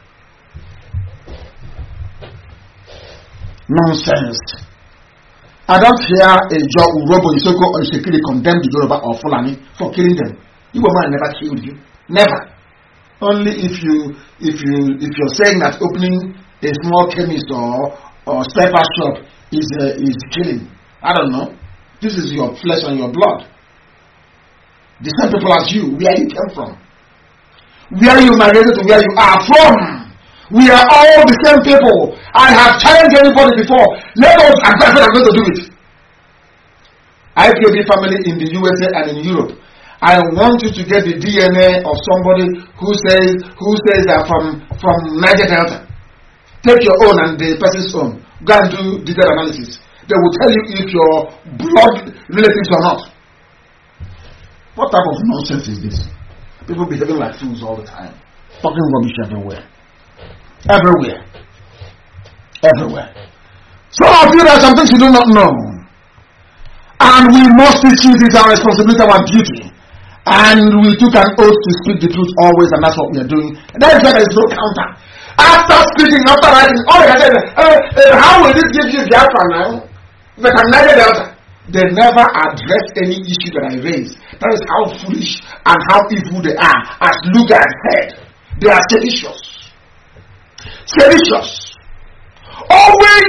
Nonsense. I don't hear a job Urobo Isoko or Isekiri condemn the Yoruba or Fulani for killing them. You man never killed you. Never. Only if you if you if you're saying that opening a small chemist or or spare part shop is uh, is killing. I don't know. This is your flesh and your blood. The same people as you, where you came from. Where you migrated to where you are from. We are all the same people. I have challenged anybody before. Let us advance what I'm going to do it. I P O B family in the U S A and in Europe. I want you to get the D N A of somebody who says who says that from from Niger Delta. Take your own and the person's own. Go and do detailed analysis. They will tell you if your blood relatives or not. What type of nonsense is this? People behaving like fools all the time, talking rubbish everywhere. Everywhere. Everywhere. Some of you, there are some things you do not know. And we must teach you. It is our responsibility, our duty. And we took an oath to speak the truth always, and that's what we are doing. And that is why there is no counter. After speaking, after writing, oh, uh, uh, how will this give you Biafra now? But I'm never Delta. They never address any issue that I raise. That is how foolish and how evil they are. As Lugard said, they are seditious. Seditious. Always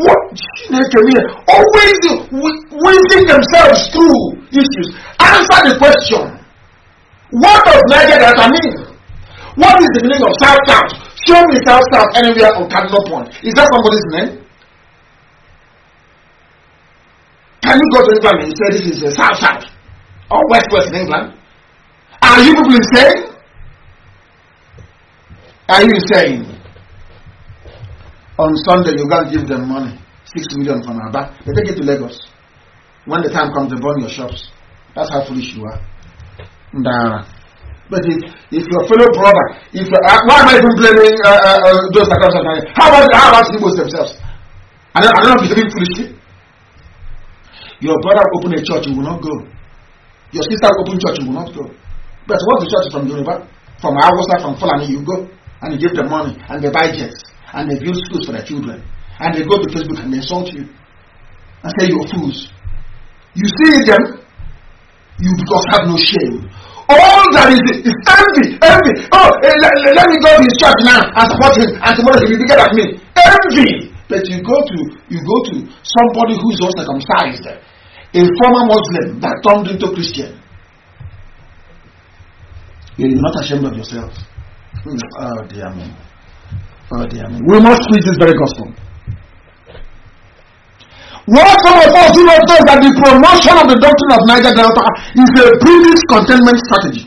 always weaving themselves through issues. Answer the question. What does Niger Delta mean? What is the meaning of South South? Show me South South anywhere on Cardinal Point. Is that somebody's name? Can you go to England and say this is a South South or West West in England? Are you people insane? Are you insane? On Sunday, you go and give them money, six million from Aba. They take it to Lagos. When the time comes, they burn your shops. That's how foolish you are. Nah. But if, if your fellow brother, if uh, why am I even blaming uh, uh, uh, those that come? How about how about Igbos themselves? I don't, I don't know if you're behaving foolishly. Your brother open a church, you will not go. Your sister open church, you will not go. But what the church from Yoruba, from Hausa, from Fulani, you go and you give them money and they buy jets and they build schools for their children and they go to Facebook and they insult you and say you're fools. You see them, you because have no shame. All that is is envy, envy. Oh, eh, let, let me go to his church now and support him, and tomorrow he will be bigger than me. Envy. But you go to you go to somebody who is uncircumcised, a former Muslim that turned into Christian. You're not ashamed of yourself. Oh dear me. Oh dear me. We must preach this very gospel. What some of us do not know that the promotion of the doctrine of Niger Delta is a British containment strategy.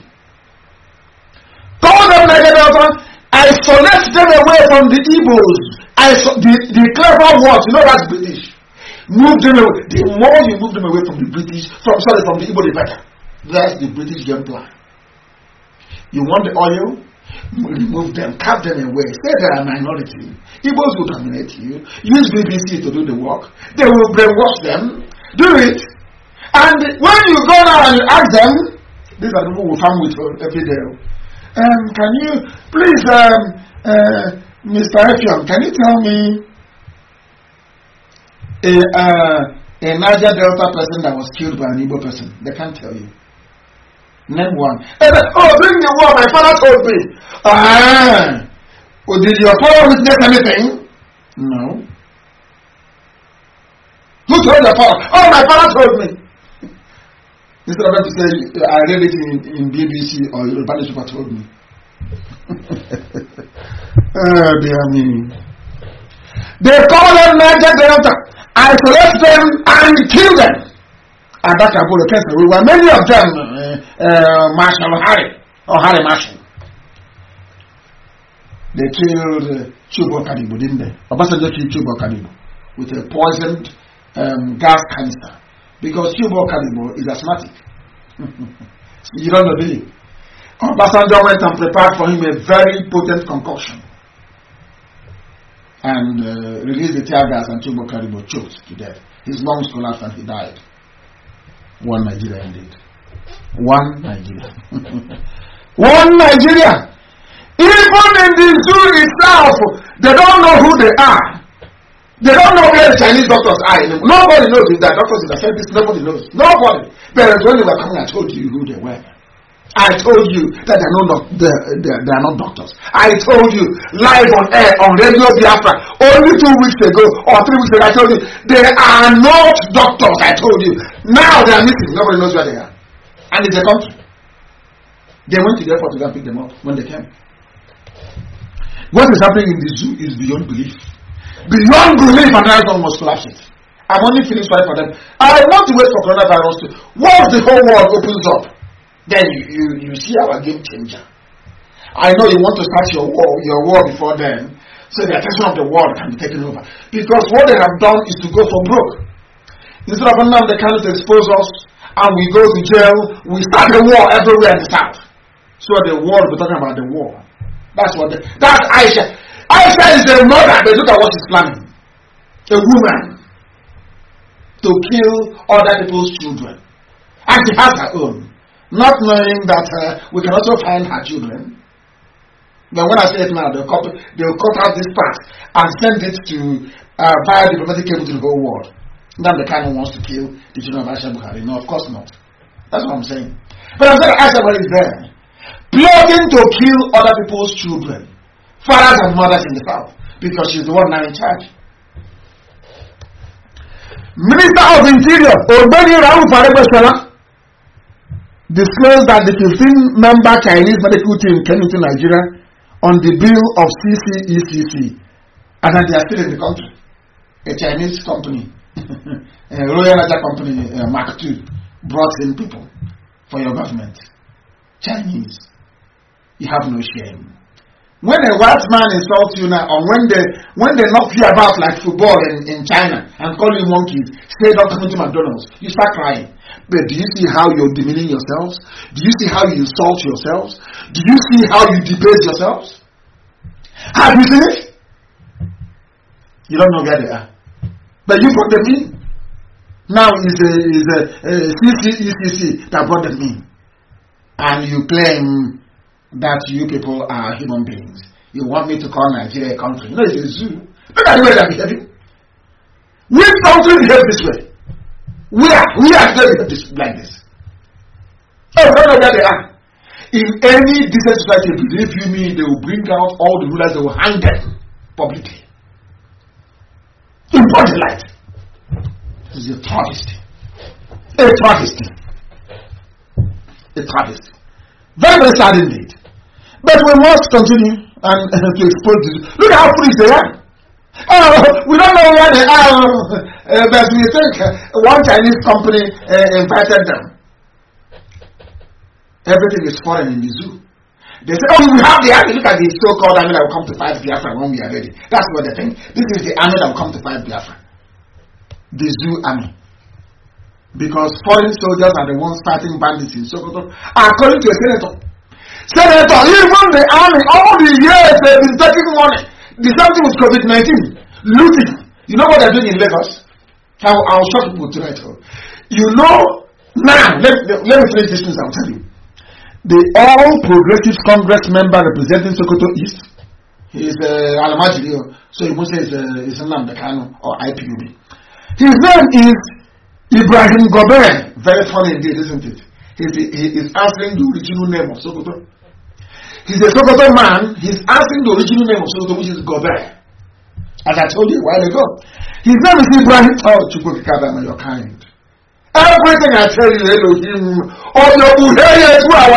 Call them Niger Delta, isolate them away from the Igbos, Iso- the, the clever words, you know that's British. Move them away. The more you move them away from the British, from sorry, from the Igbo, the better. That's the British game plan. You want the oil? Remove them, cut them away. Say they are a minority. Igbos will dominate you. Use B B C to do the work. They will brainwash them. Do it. And when you go now and you ask them, these are the people who come with every day. Um, can you please, um, uh, Mister Effiong, can you tell me a uh, a Niger Delta person that was killed by an Igbo person? They can't tell you. Name one. And then, oh, bring the war. My father told me. Ah. Oh, did your father witness anything? No. Who told your father? Oh, my father told me. Instead of them to say, I read it in, in B B C or Yoruba newspaper told me. Oh, dear me. They call them Niger Delta, isolate them and kill them. And that's about the case. We were many of them, uh, uh, Marshal Harry, or Harry Marshal. They killed uh, Chubo Kadibu, didn't they? Obasanjo killed Chubo Kadibu with a poisoned um, gas canister. Because Chubo Kadibu is asthmatic. You don't know, do you? Obasanjo went and prepared for him a very potent concoction. And uh, released the tear gas, and Chubo Kadibu choked to death. His lungs collapsed and he died. One Nigeria indeed. One Nigeria. One Nigeria. Even in the zoo itself, they don't know who they are. They don't know where the Chinese doctors are anymore. Nobody knows if they're doctors in the service. Nobody knows. Nobody. But when they were coming, I told you who they were. I told you that they're not, they're, they're, they're not doctors. I told you live on air on Radio Biafra only two weeks ago or three weeks ago. I told you they are not doctors. I told you. Now they are missing. Nobody knows where they are. And it's a country. They went to the airport to go and pick them up when they came. What is happening in the zoo is beyond belief. Beyond belief, and that's almost collapsing. I'm only feeling sorry for them. I want to wait for coronavirus to. Once the whole world opens up, then you, you, you see our game changer. I know you want to start your war, your war before then, so the attention of the world can be taken over. Because what they have done is to go for broke. Instead of now they cannot expose us and we go to jail, we start a war everywhere in the south. So the world will be talking about the war. That's what they, that's Aisha. Aisha is a mother, but look at what she's planning. A woman to kill other people's children. And she has her own. Not knowing that uh, we can also find her children. But when I say it now, they'll, copy, they'll cut out this part and send it to uh, via diplomatic cable to the whole world. Then the kind of wants to kill the children of Aisha Buhari. No, of course not. That's what I'm saying. But I'm saying Aisha Buhari is there, plotting to kill other people's children, fathers and mothers in the south, because she's the one now in charge. Minister of Interior, Obeni Raul Farebeshala, disclosed that the fifteen-member Chinese medical team came into Nigeria on the bill of C C E C C, and that they are still in the country. A Chinese company, a Royal Niger company, uh, Mark two, brought in people for your government. Chinese, you have no shame. When a white man insults you now, or when they when they knock you about like football in, in China and call you monkeys, say don't come into McDonald's, you start crying. But do you see how you're demeaning yourselves? Do you see how you insult yourselves? Do you see how you debase yourselves? Have you seen it? You don't know where they are. But you put them in. Now it's a, it's a, a C C E C C that brought them in. And you claim that you people are human beings. You want me to call Nigeria a country. No, it's a zoo. Look at the way they're behaving. Which country behave this way? We are, we are going to behave this, like this. Oh, I don't know where they are. In any decent society, believe you me, they will bring out all the rulers, they will hang them publicly. In broad daylight. This is a travesty. A travesty. A travesty. Very, very sad indeed. But we must continue and uh, to expose this. Look how free they are. Oh, we don't know where they are, uh, but we think uh, one Chinese company uh, invited them. Everything is foreign in the zoo. They say, oh, we have the army. Look at the so-called army that will come to fight Biafra when we are ready. That's what they think. This is the army that will come to fight Biafra. The zoo army. Because foreign soldiers are the ones fighting bandits in Sokoto. According to a senator. Senator, even the army, all the years they've been taking money. The same thing with COVID nineteen. Looting. You know what they're doing in Lagos? I'll, I'll show people tonight. You know, now, let, let, let me finish this news, I'll tell you. The All Progressives Congress member representing Sokoto East, he is uh, Alamajiri, so you must say it's uh, Nnamdi Kanu or I P O B. His name is Ibrahim Gober. Very funny indeed, isn't it? He's, he is answering the original name of Sokoto. He's a Sokoto man. He's answering the original name of Sokoto, which is Gober. As I told you a while ago. His name is Ibrahim. Oh, Chukwukikabama, you're kind. Everything I tell you, Elohim, or your Uheya,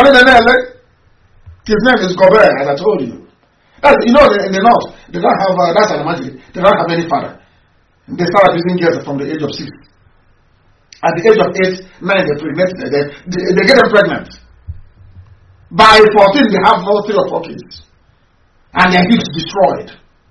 his name is Gober, as I told you. That's, you know, in the north, they don't have, uh, that's an imagine, they don't have any father. They start abusing girls from the age of six. At the age of eight, nine, they pregnant, they, they, they get them pregnant. By fourteen, they have all three or four kids. And their hips destroyed.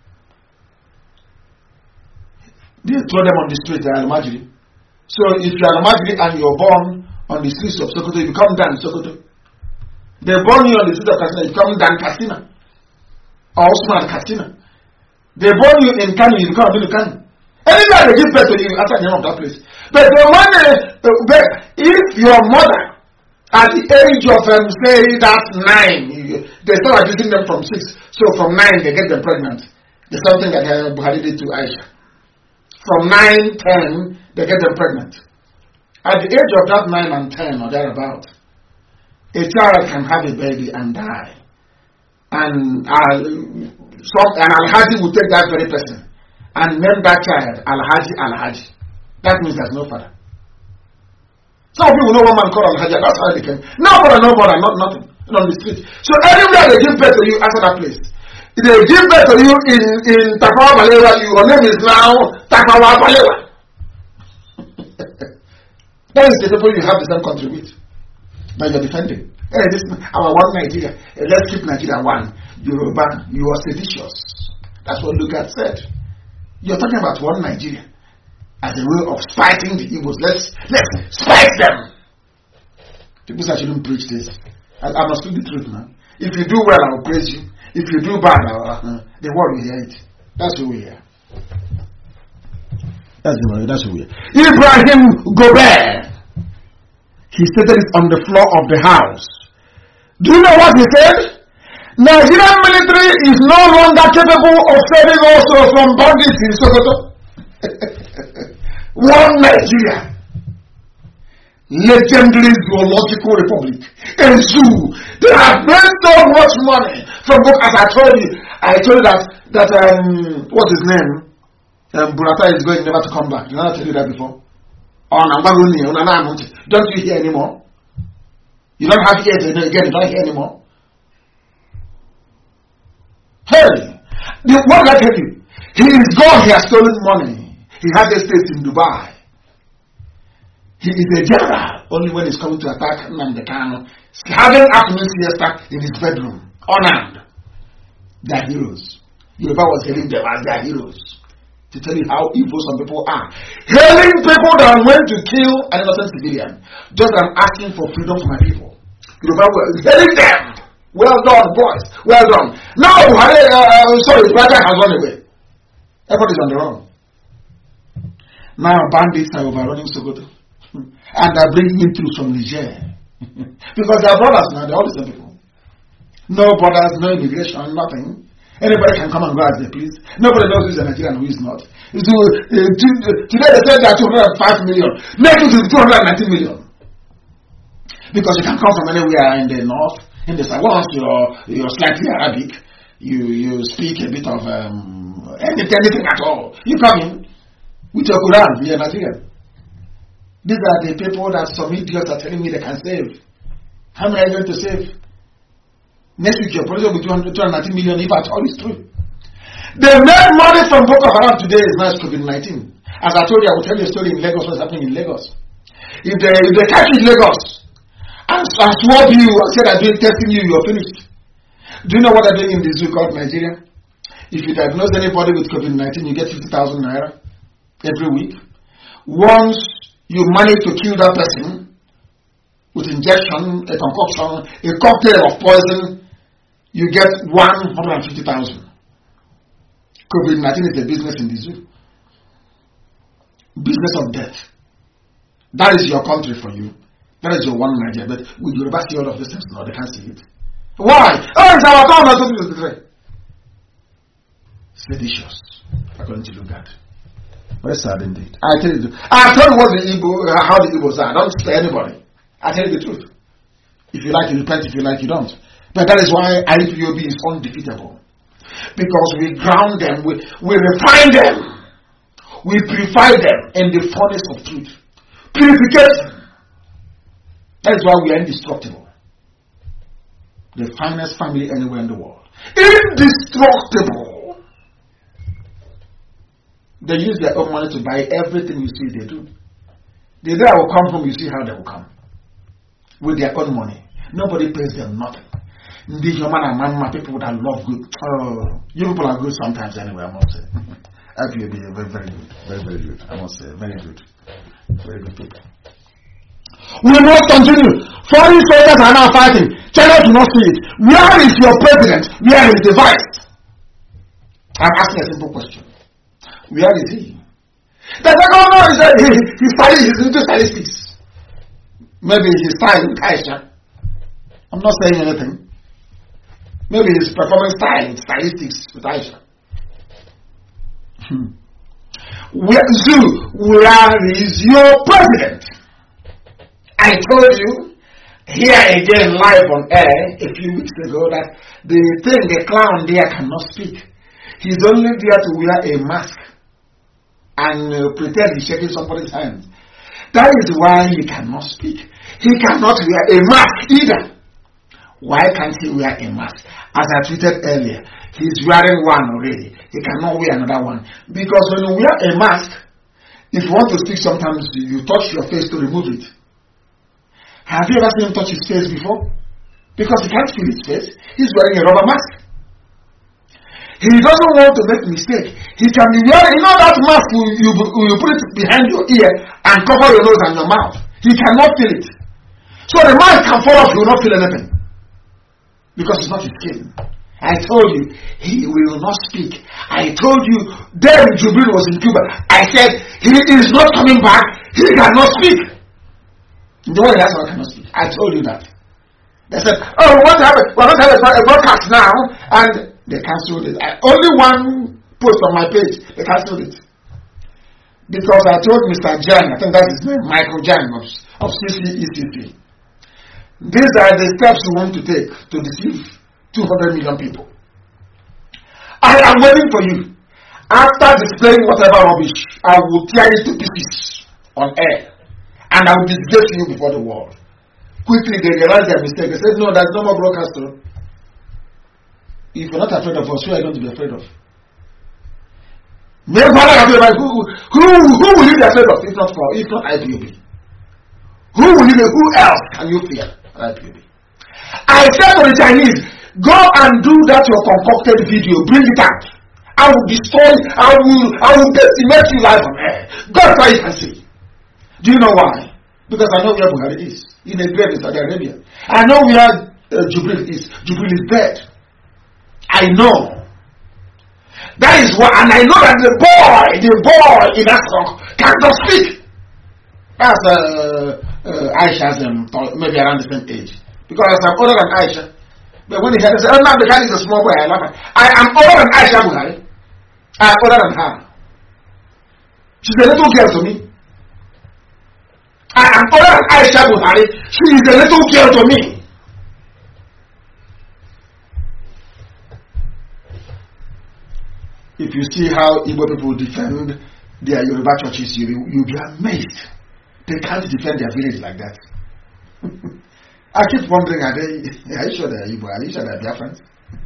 They throw them on the street, they are imagining. So if you are imagining and you're born on the streets of Sokoto, you become Dan Sokoto. They born you on the streets of Katsina, you become Dan Katsina. Or Osman Katsina. They born you in Kano, you become Aminu Kano. Anytime they give birth to you, after the name of that place. But the one, uh, if your mother, at the age of, um, say, that's nine, you, they start abusing them from six. So from nine, they get them pregnant. There's something that uh, Buhari did to Aisha. From nine, ten, they get them pregnant. At the age of that nine and ten or thereabout, a child can have a baby and die. And uh, some, an Alhaji will take that very person and name that child Alhaji Alhaji. That means there's no father. Some people know one man called Alhaji, that's how they came. No father, no mother, not nothing. On the street. So anywhere they give birth to you after that place. If they give birth to you in, in Tafawa Balewa, your name is now Tafawa Balewa. That is the people you have the same country with. That you're defending. Hey, this our one Nigeria. Hey, let's keep Nigeria one. Yoruba, you are seditious. That's what Lugard said. You're talking about one Nigeria as a way of spiting the Igbos. Let's let's spite them. People say I shouldn't preach this. I, I must speak the truth, man. If you do well, I will praise you. If you do bad, I will, uh, the world will hear it. That's who we are. That's the way. That's who we are. Ibrahim Gober. He stated it on the floor of the house. Do you know what he said? Nigerian military is no longer capable of saving also from bandits in Sokoto. One Nigeria. Legendary zoological republic. A zoo. They have made so much money from book, as I told you. I told you that, that um, what's his name? Um, Burata is going never to come back. Did I tell you that before? Don't you hear anymore? You don't have ears again, you don't hear anymore. Hey, the, what did I tell you? He is gone, he has stolen money. He has estates in Dubai. He is a general only when he's coming to attack Nnamdi Kanu. Having afternoon siesta in his bedroom, unarmed. They are heroes. Yoruba was hailing them as their heroes. To tell you how evil some people are. Hailing people that went to kill an innocent civilian. Just I'm asking for freedom for my people. Yoruba was hailing them. Well done, boys. Well done. Now, uh, sorry, the brother has run away. Everybody's on the run. Now bandits are overrunning Sokoto. And they're bringing him through from Niger. Because they are brothers now, they're all the same people. No borders, no immigration, nothing. Anybody can come and go as they please. Nobody knows who's a Nigerian and who is not. So, uh, today they said there are two hundred five million. Next week is two hundred nineteen million. Because you can come from anywhere in the north, in the south. Once you're, you're slightly Arabic, you, you speak a bit of um, anything, anything at all. You come in with your Quran, you're Nigerian. These are the people that some idiots are telling me they can save. How many are you going to save? Next week your project will be two hundred nineteen million if at all is true. They made money from Boko Haram today is now COVID nineteen. As I told you, I will tell you a story in Lagos, what's happening in Lagos. If they, if they catch you in Lagos and, and swab you and say they're doing testing you, you're finished. Do you know what they're doing in the zoo called Nigeria? If you diagnose anybody with COVID nineteen, you get fifty thousand naira every week. Once you manage to kill that person with injection, a concoction, a cocktail of poison, you get one hundred fifty thousand. COVID nineteen is a business in the zoo. Business of death. That is your country for you. That is your one Nigeria. But with Yoruba see all of these things? No, they can't see it. Why? Oh, it's our town. Seditious, according to Lugard. Very sad indeed. I tell you, I tell you what the Igbo, uh, how the Igbos are. I don't spare anybody. I tell you the truth. If you like, you repent. If you like, you don't. But that is why I P O B is undefeatable. Because we ground them, we, we refine them, we purify them in the furnace of truth. Purification. That is why we are indestructible. The finest family anywhere in the world. Indestructible. They use their own money to buy everything you see they do. The day I will come home, you see how they will come. With their own money. Nobody pays them nothing. The human and mama people that love good. Oh, you people are good sometimes anyway, I must say. I feel very, very good. Very, very good. I must say, very good. Very good people. We must continue. Foreign soldiers are now fighting. China do not see it. Where is your president? Where is the vice? I'm asking a simple question. Where is he? The second one is that he, he studies, he's into statistics. Maybe he's studying with Aisha. I'm not saying anything. Maybe he's performing style in statistics with Aisha. Hmm. Where, Zoo, where is your president? I told you here again live on air a few weeks ago that the thing, the clown there cannot speak. He's only there to wear a mask and uh, pretend he's shaking somebody's hand. That is why he cannot speak. He cannot wear a mask either. Why can't he wear a mask? As I tweeted earlier, he's wearing one already. He cannot wear another one. Because when you wear a mask, if you want to speak, sometimes you touch your face to remove it. Have you ever seen him touch his face before? Because he can't feel his face. He's wearing a rubber mask. He doesn't want to make mistake. He can be wearing, you know that mask, you, you, you put it behind your ear and cover your nose and your mouth. He cannot feel it. So the mask can fall off, you will not feel anything. Because it's not his skin. I told you, he will not speak. I told you, then Jubril was in Cuba. I said, he is not coming back. He cannot speak. The one that's why I cannot speak. I told you that. They said, oh, what happened? We're not having a broadcast now. And they cancelled it. I, only one post on my page, they cancelled it. Because I told Mister Jan, I think that's his name, Michael Jan of, of C C E C C. These are the steps you want to take to deceive two hundred million people. I am waiting for you. After displaying whatever rubbish, I will tear it to pieces on air. And I will disgrace you before the world. Quickly they realized their mistake. They said, no, there's no more broadcaster. If you're not afraid of us, who are you going to be afraid of? Who, who, who will you be afraid of if not for if not I P O B? Who will you be, who else can you fear? I P O B. I said to the Chinese, go and do that your concocted video, bring it out. I will destroy, I will I will decimate you live on air. That's why you can see. Do you know why? Because I know where Buhari is. In a grave in Saudi Arabia. I know where uh, Jubril is. Jubril is dead. I know. That is what, and I know that the boy, the boy in that song can just speak. That's uh, uh, Aisha's um, maybe around the same age. Because I'm older than Aisha. But when he had said, oh, now the guy is a small boy, I love her. I am older than Aisha Buhari. I am older than her. She's a little girl to me. I am older than Aisha Buhari. She is a little girl to me. If you see how Igbo people defend their Yoruba churches, you, you'll be amazed. They can't defend their village like that. I keep wondering, are they, are you sure they're Igbo? Are you sure they're Biafrans?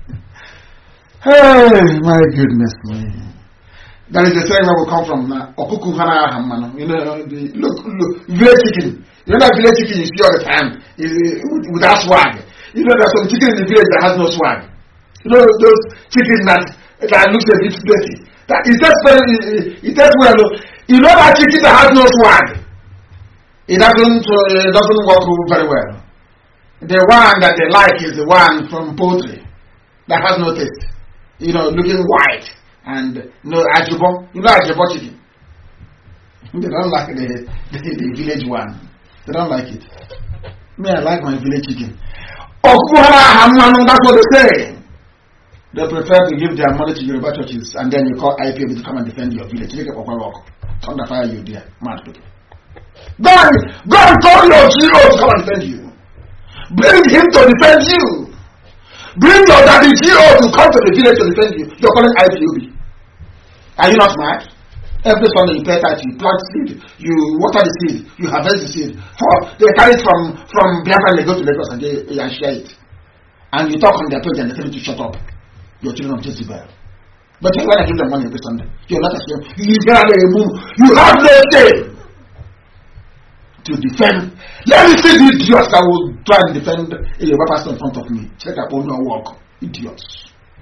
Hey, my goodness me. That is the saying where we come from now. Okuku hana hamano. You know, the, look, look, village chicken. You know that village chicken you see all the time is, with, without swag. You know there's some chicken in the village that has no swag. You know those chickens that that looks a bit dirty. That it tastes very, it, it tastes well. You know that chicken that has no swag. It doesn't, uh, it doesn't work very well. The one that they like is the one from poultry that has no taste. You know, looking white and no ajibo. You know ajibo chicken. They don't like the, the the village one. They don't like it. Me, I like my village chicken. That's what they say. They prefer to give their money to Yoruba churches and then you call I P O B to come and defend your village. Take up a rock. Thunder fire you there. Mad people. Go and, go and call your G O to come and defend you. Bring him to defend you. Bring your daddy G O to come to the village to defend you. You're calling I P O B. Are you not mad? Every Sunday you pay tax, you plant seed, you water the seed, you harvest the seed. For they carry it from from Biafra and they go to Lagos and they, they share it. And you talk on their page and they tell you to shut up. Your children of Jezebel. But when I give them money every Sunday, you're not ashamed. You You have no shame to defend. Let me see the idiots that will try and defend a Yoruba pastor in front of me. Check up on your work. Idiots.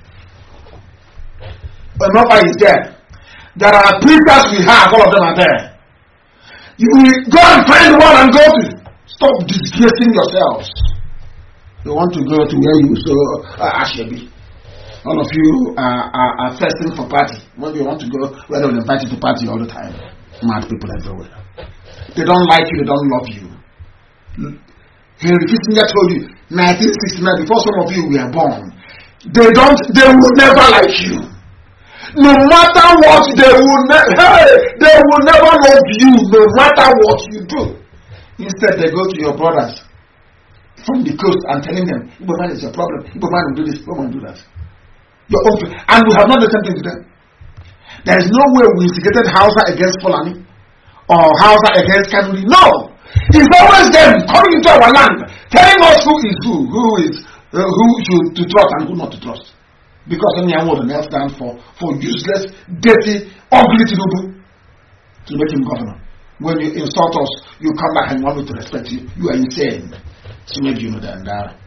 But nobody is there. There are preachers we have, all of them are there. You will go and find one and go to. Stop disgracing yourselves. You want to go to where you so uh, Ashebi. All of you are, are, are thirsting for party. When you want to go, where they will invite you to party all the time. Mad people everywhere. They don't like you, they don't love you. Henry Kissinger told you, nineteen sixty-nine, before some of you were born, they don't, they will never like you. No matter what, they will never, hey, they will never love you, no matter what you do. Instead, they go to your brothers from the coast and telling them, Igbo man is your problem. Igbo man will do this, Igbo man will do that. Your own, and we have not done something to them. There is no way we instigated Hausa against Fulani or Hausa against Kanuri. No, it's always them coming into our land, telling us who is who, who is uh, who should to trust and who not to trust. Because only one word else stands for for useless, dirty, ugly Tinubu to make him governor. When you insult us, you come back and you want me to respect you. You are insane. So maybe you know that. And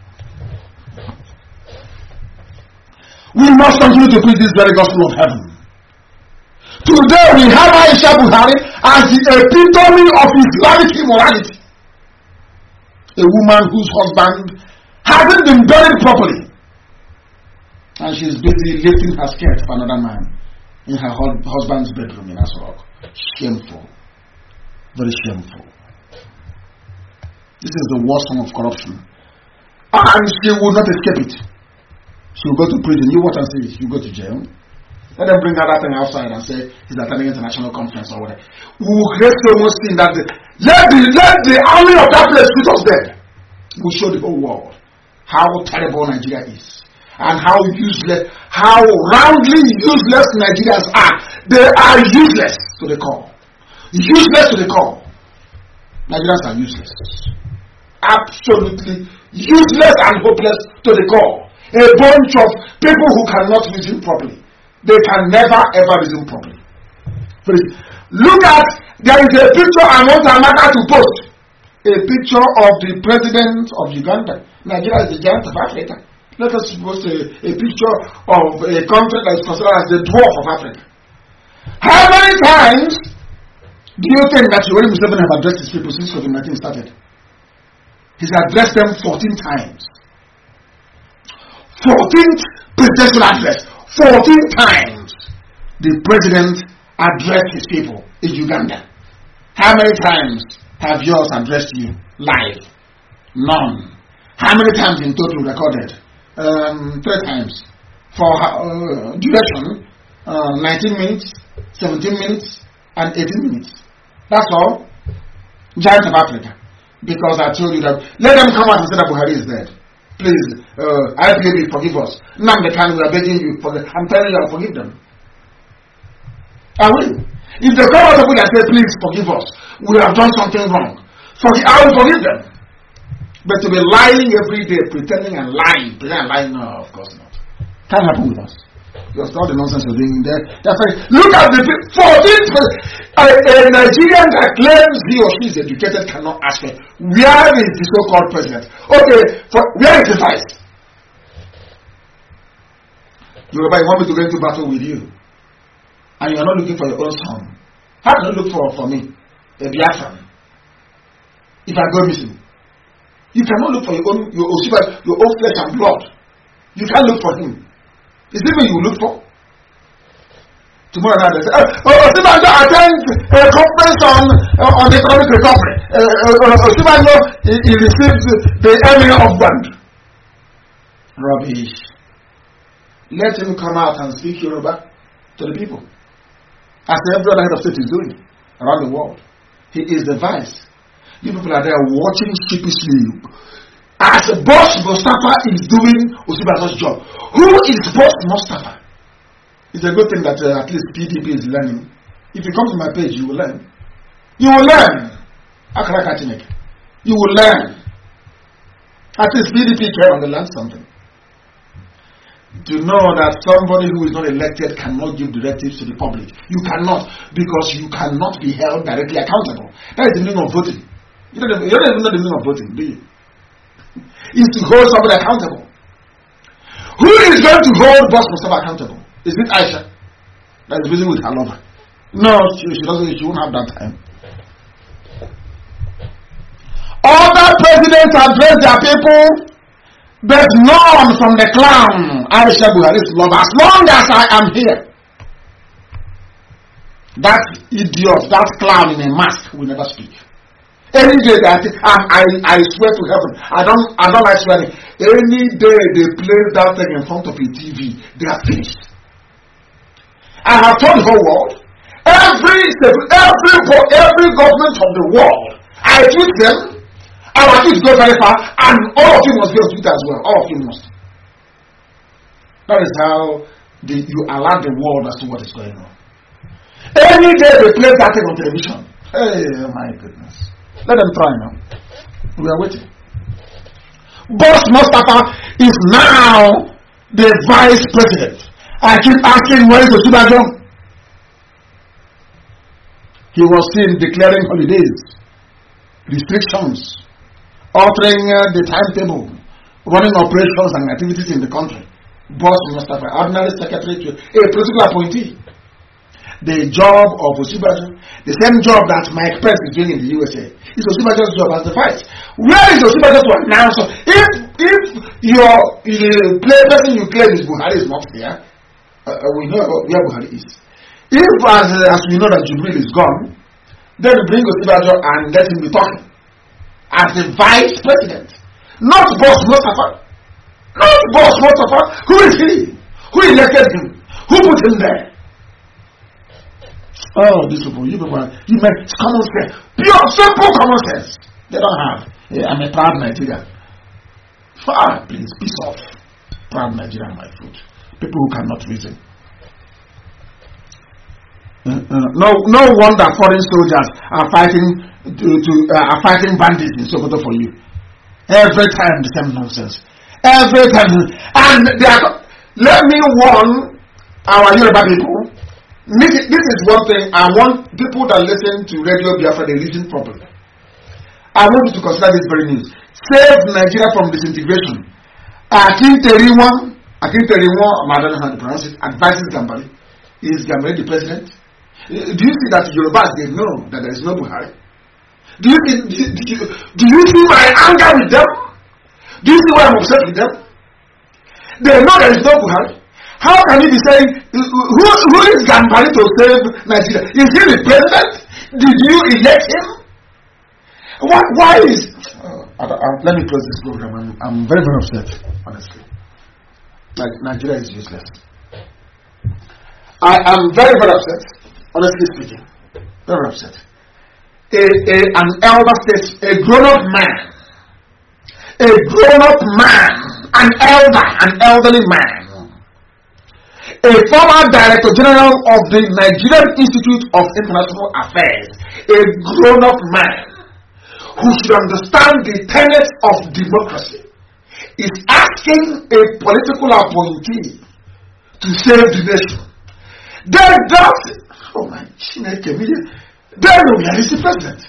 we must continue to preach this very gospel of heaven. Today we have Aisha Buhari as the epitome of Islamic immorality. A woman whose husband hasn't been buried properly. And she is busy lifting her skirt for another man in her husband's bedroom in Asorok. Shameful. Very shameful. This is the worst form of corruption. And she will not escape it. She will go to prison. You watch and see it. You go to jail. Let them bring that thing outside and say he's attending an international conference or whatever. We will create so much thing that the, let the let the army of that place shoot us dead. We show the whole world how terrible Nigeria is and how useless, how roundly useless Nigerians are. They are useless to the core. Useless to the core. Nigerians are useless. Absolutely useless and hopeless to the core. A bunch of people who cannot reason properly. They can never ever reason properly. Please look at, there is a picture I want Amaka to post. A picture of the president of Uganda. Nigeria is the giant of Africa. Let us post a, a picture of a country that is considered as the dwarf of Africa. How many times do you think that Yoweri Museveni have addressed his people since COVID nineteen started? He's addressed them fourteen times. fourteenth presidential address. fourteen times the president addressed his people in Uganda. How many times have yours addressed you live? None. How many times in total recorded? Um, three times. For uh, duration, uh, nineteen minutes, seventeen minutes, and eighteen minutes. That's all. Giants of Africa. Because I told you that, let them come out and say that Buhari is dead. Please, uh, I P O B, forgive us. Nnamdi, we are begging you. Forgive. I'm telling you, I'll forgive them. I will. If they come out of it and say, please forgive us, we have done something wrong, forgive, I will forgive them. But to be lying every day, pretending and lying, pretending and lying, no, of course not. Can't happen with us. Because all the nonsense you're doing there. That's like, look at the fourteen. A, a Nigerian that claims he or she is educated cannot ask for, where is the so-called president? Okay, for, where is the vice? Yoruba, you want me to go into battle with you, and you're not looking for your own son. How can you look for for me, a Biafran, if I go missing? You cannot look for your own your, your own flesh and blood. You can't look for him. Is it me you look for? Tomorrow night they say, oh, Osibanjo attends a conference on uh, on economic recovery. Osibanjo uh, uh, he, he received the Emir of Band. Rubbish. Let him come out and speak Yoruba to the people, as every other head of state is doing around the world. He is the vice. You people are there watching sheepishly as Boss Mustafa is doing Osibanjo's job. Who is Boss Mustafa? It's a good thing that uh, at least P D P is learning. If you come to my page, you will learn. You will learn. You will learn. At least P D P care and they learn something. To know that somebody who is not elected cannot give directives to the public. You cannot, because you cannot be held directly accountable. That is the meaning of voting. You don't, you don't even know the meaning of voting, do you? Is to hold somebody accountable. Who is going to hold Boss Mustafa accountable? Is it Aisha that is busy with her lover? No, she, she doesn't. She won't have that time. Other presidents address their people, but none from the clown Aisha Buhari's lover. As long as I am here, that idiot, that clown in a mask will never speak. Any day that um, I I swear to heaven, I don't I don't like swearing. Any day they play that thing in front of a T V, they are finished. I have told the whole world, every every every government of the world, I tweet them. Our tweets go very far, and all of you must be on Twitter as well. All of you must. That is how the, you allow the world as to what is going on. Any day they play that thing on television. Hey, my goodness. Let them try now. We are waiting. Boss Mustafa is now the vice president. I keep asking, where is Osibanjo? He was seen declaring holidays, restrictions, altering uh, the timetable, running operations and activities in the country. Boss Mustafa, ordinary secretary to a political appointee. The job of Osibanjo, the same job that Mike Pence is doing in the U S A, is Osibanjo's job as the vice. Where is Osibanjo to announce? If if your the person you claim is Buhari is not here, uh, we know where Buhari is. If as, as we know that Jubril is gone, then bring Osibanjo and let him be talking as the vice president, not Boss Mustafa, not Boss Mustafa. Who is he? Who elected him? Who put him there? Oh, these people, you people, you make common sense, pure, simple common sense. They don't have. Yeah, I'm a proud Nigerian. Far, please, peace off. Proud Nigerian, my foot. People who cannot reason. Uh, uh, no, no wonder foreign soldiers are fighting to, to uh, are fighting bandits in Sokoto for you. Every time the same nonsense. Every time, and they are. Let me warn our Yoruba people. This is one thing I want people that listen to Radio Biafra, they listen properly. I want you to consider this very news. Save Nigeria from disintegration. Akinteriwa, Akinteriwa, I don't know how to pronounce it, advises Gambari. Is Gambari the president? Do you see that Yorubas, they know that there is no Buhari? Do you, see, do, you, do, you, do you see my anger with them? Do you see why I'm upset with them? They know there is no Buhari. How can you be saying, who, who is Gambari to save Nigeria? Is he the president? Did you elect him? Why, why is... Uh, uh, uh, let me close this program. I'm, I'm very, very upset, honestly. Like, Nigeria is useless. I am very, very upset, honestly speaking. Very upset. A, a, an elder state, a grown-up man, a grown-up man, an elder, an elderly man, a former Director General of the Nigerian Institute of International Affairs, a grown-up man who should understand the tenets of democracy, is asking a political appointee to save the nation. Then does, oh my, then where is the president?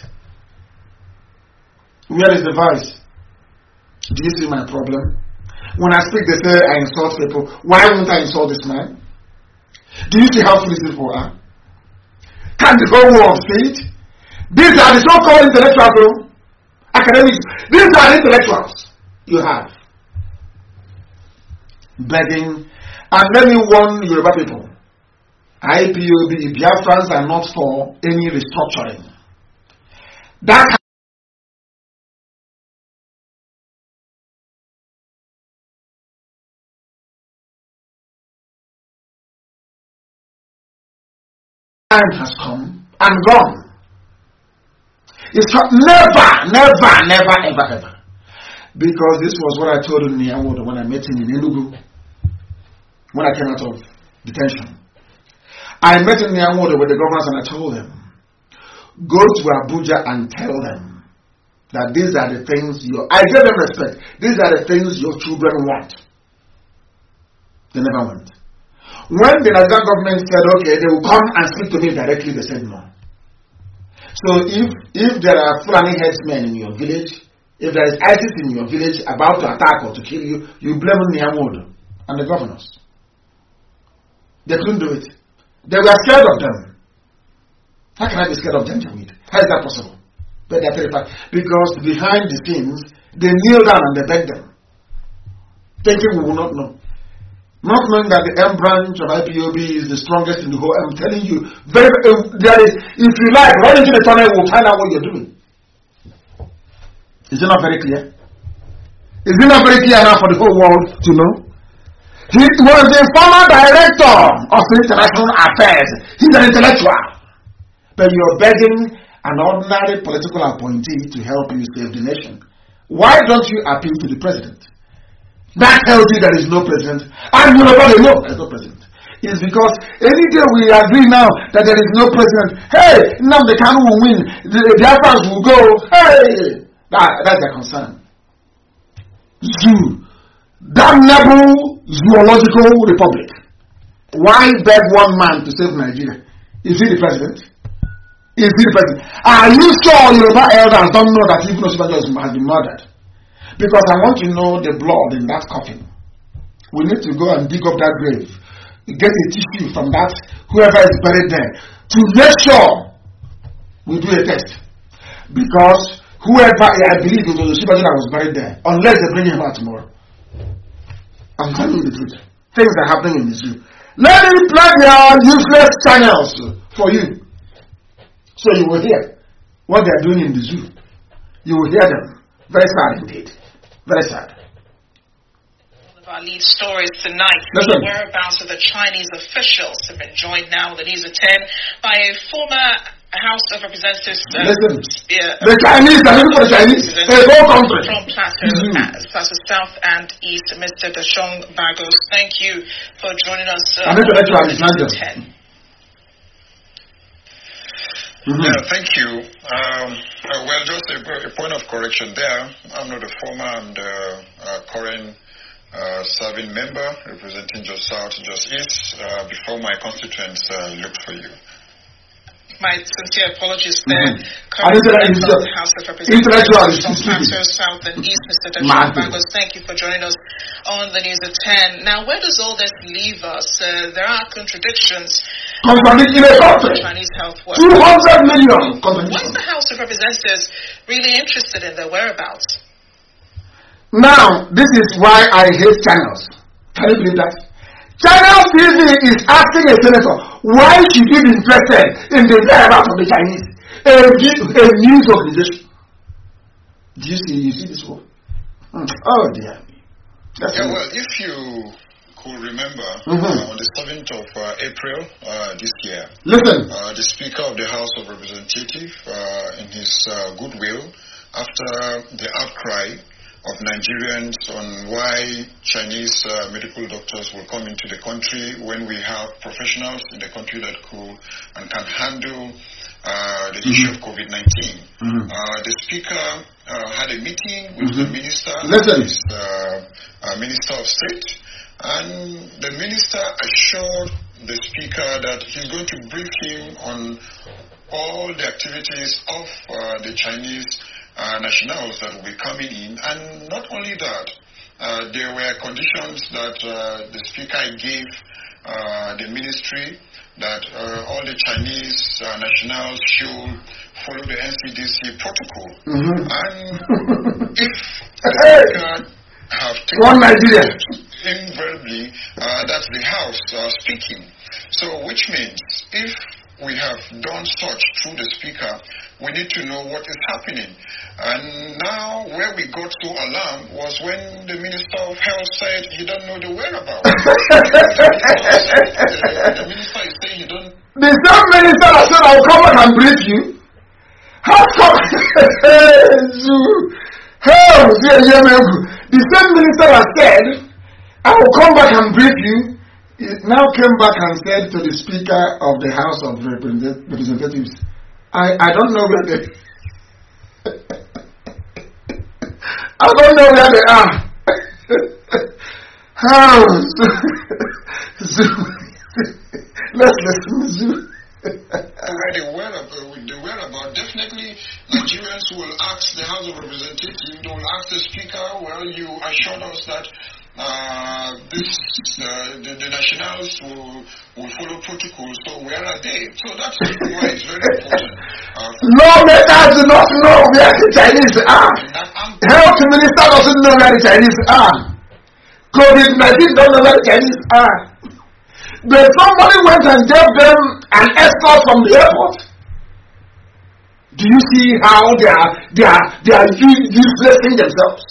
Where is the vice? Do you see my problem? When I speak, they say I insult people. Why won't I insult this man? Do you see how foolish people are? Can the whole world see it? These are the so-called intellectuals, academics. These are the intellectuals you have. Begging. And let me warn Yoruba people. I P O B, Biafrans are not for any restructuring. That time has come and gone. It's never, never, never, ever, ever. Because this was what I told him when I met him in Enugu, when I came out of detention. I met in Nyamodo with the governors and I told them, go to Abuja and tell them that these are the things you, I gave them respect, these are the things your children want. They never went. When the Nigerian government said, okay, they will come and speak to me directly, they said no. So if, if there are Fulani headsmen in your village, if there is ISIS in your village about to attack or to kill you, you blame Nyamodo and the governors. They couldn't do it. They were scared of them. How can I be scared of Janjaweed? How is that possible? But they are terrified. Because behind the scenes, they kneel down and they beg them. Thinking we will not know. Not knowing that the M branch of I P O B is the strongest in the whole. I'm telling you, very, uh, there is, if you like, run into the tunnel, we'll find out what you're doing. Is it not very clear? Is it not very clear now for the whole world to know? He was the former director of international affairs. He's an intellectual. But you're begging an ordinary political appointee to help you save the nation. Why don't you appeal to the president? That tells you there is no president. And you nobody know there is no president. It's because any day we agree now that there is no president, hey, now the Kanu will win, the Biafrans will go, hey, that, that's their concern. Zoo. Damnable zoological republic. Why beg one man to save Nigeria? Is he the president? Is he the president? Are you sure Yoruba elders don't know that even Osinbajo has been murdered? Because I want to know the blood in that coffin. We need to go and dig up that grave, get a tissue from that, whoever is buried there, to make sure we do a test. Because whoever, I believe it was Osinbajo that was buried there, unless they bring him out tomorrow. I'm telling you the truth. Things are happening in the zoo. Let me plug your useless channels for you. So you will hear what they are doing in the zoo. You will hear them. Very sad indeed. Very sad. One of our lead stories tonight, the whereabouts of the Chinese officials have been joined now on the News at ten by a former House of Representatives. Uh, Listen, yeah, the Chinese, the people for the Chinese, the whole country. From Plateau, uh, Plateau South and East, Mister Dashong Bagos, thank you for joining us uh, on the News at ten. Mm-hmm. Yeah, thank you. Um, uh, well, just a, a point of correction there. I'm not a former and uh, uh, current uh, serving member representing just South, just East. Uh, before my constituents uh, looked for you. My sincere apologies there. Mm-hmm. Current member of the House of Representatives from Plateau South and East, Mister Dashong Bagos, thank you for joining us on the News at ten. Now, where does all this leave us? Uh, there are contradictions. Contradicting a country. Chinese health workers. two hundred million What's the House of Representatives really interested in their whereabouts? Now, this is why I hate channels. Can you believe that? Channel T V is asking a senator, why should you be interested in the whereabouts of the Chinese? A, a news organization. Do you see? You see this one? Oh dear. That's yeah. Well, if you could remember, mm-hmm. uh, on the seventh of uh, April uh, this year, listen. Uh, the Speaker of the House of Representatives, uh, in his uh, goodwill, after the outcry of Nigerians on why Chinese uh, medical doctors will come into the country when we have professionals in the country that could and can handle uh, the mm-hmm. issue of COVID nineteen. Mm-hmm. Uh, the Speaker uh, had a meeting with mm-hmm. the Minister, his, uh, uh, Minister of State, and the Minister assured the Speaker that he's going to brief him on all the activities of uh, the Chinese Uh, nationals that will be coming in. And not only that, uh, there were conditions that uh, the Speaker gave uh, the ministry that uh, all the Chinese uh, nationals should follow the N C D C protocol. Mm-hmm. And if the Speaker have taken Nigeria, invariably, uh, that's the House uh, speaking. So which means if we have done such through the Speaker, we need to know what is happening. And now where we got so alarmed was when the Minister of Health said he don't know the whereabouts. the, the Minister is saying he don't... The same Minister that said, I'll come back and brief you. How come? The same Minister that said, I will come back and brief you, it now came back and said to the Speaker of the House of Representatives, I, I don't know where they I don't know where they are. How? Let's listen to Zoo. Where the whereabout, with the whereabout, definitely Nigerians will ask the House of Representatives, they will ask the Speaker, well, you assured us that Uh, this uh, the, the nationals will, will follow protocol, so where are they? So that's why it's very important. Uh, Lawmakers do not know where the Chinese are. Health Minister doesn't know where the Chinese are. COVID nineteen doesn't know where the Chinese are. But somebody went and gave them an escort from the airport. Do you see how they are they are they are uselessing themselves?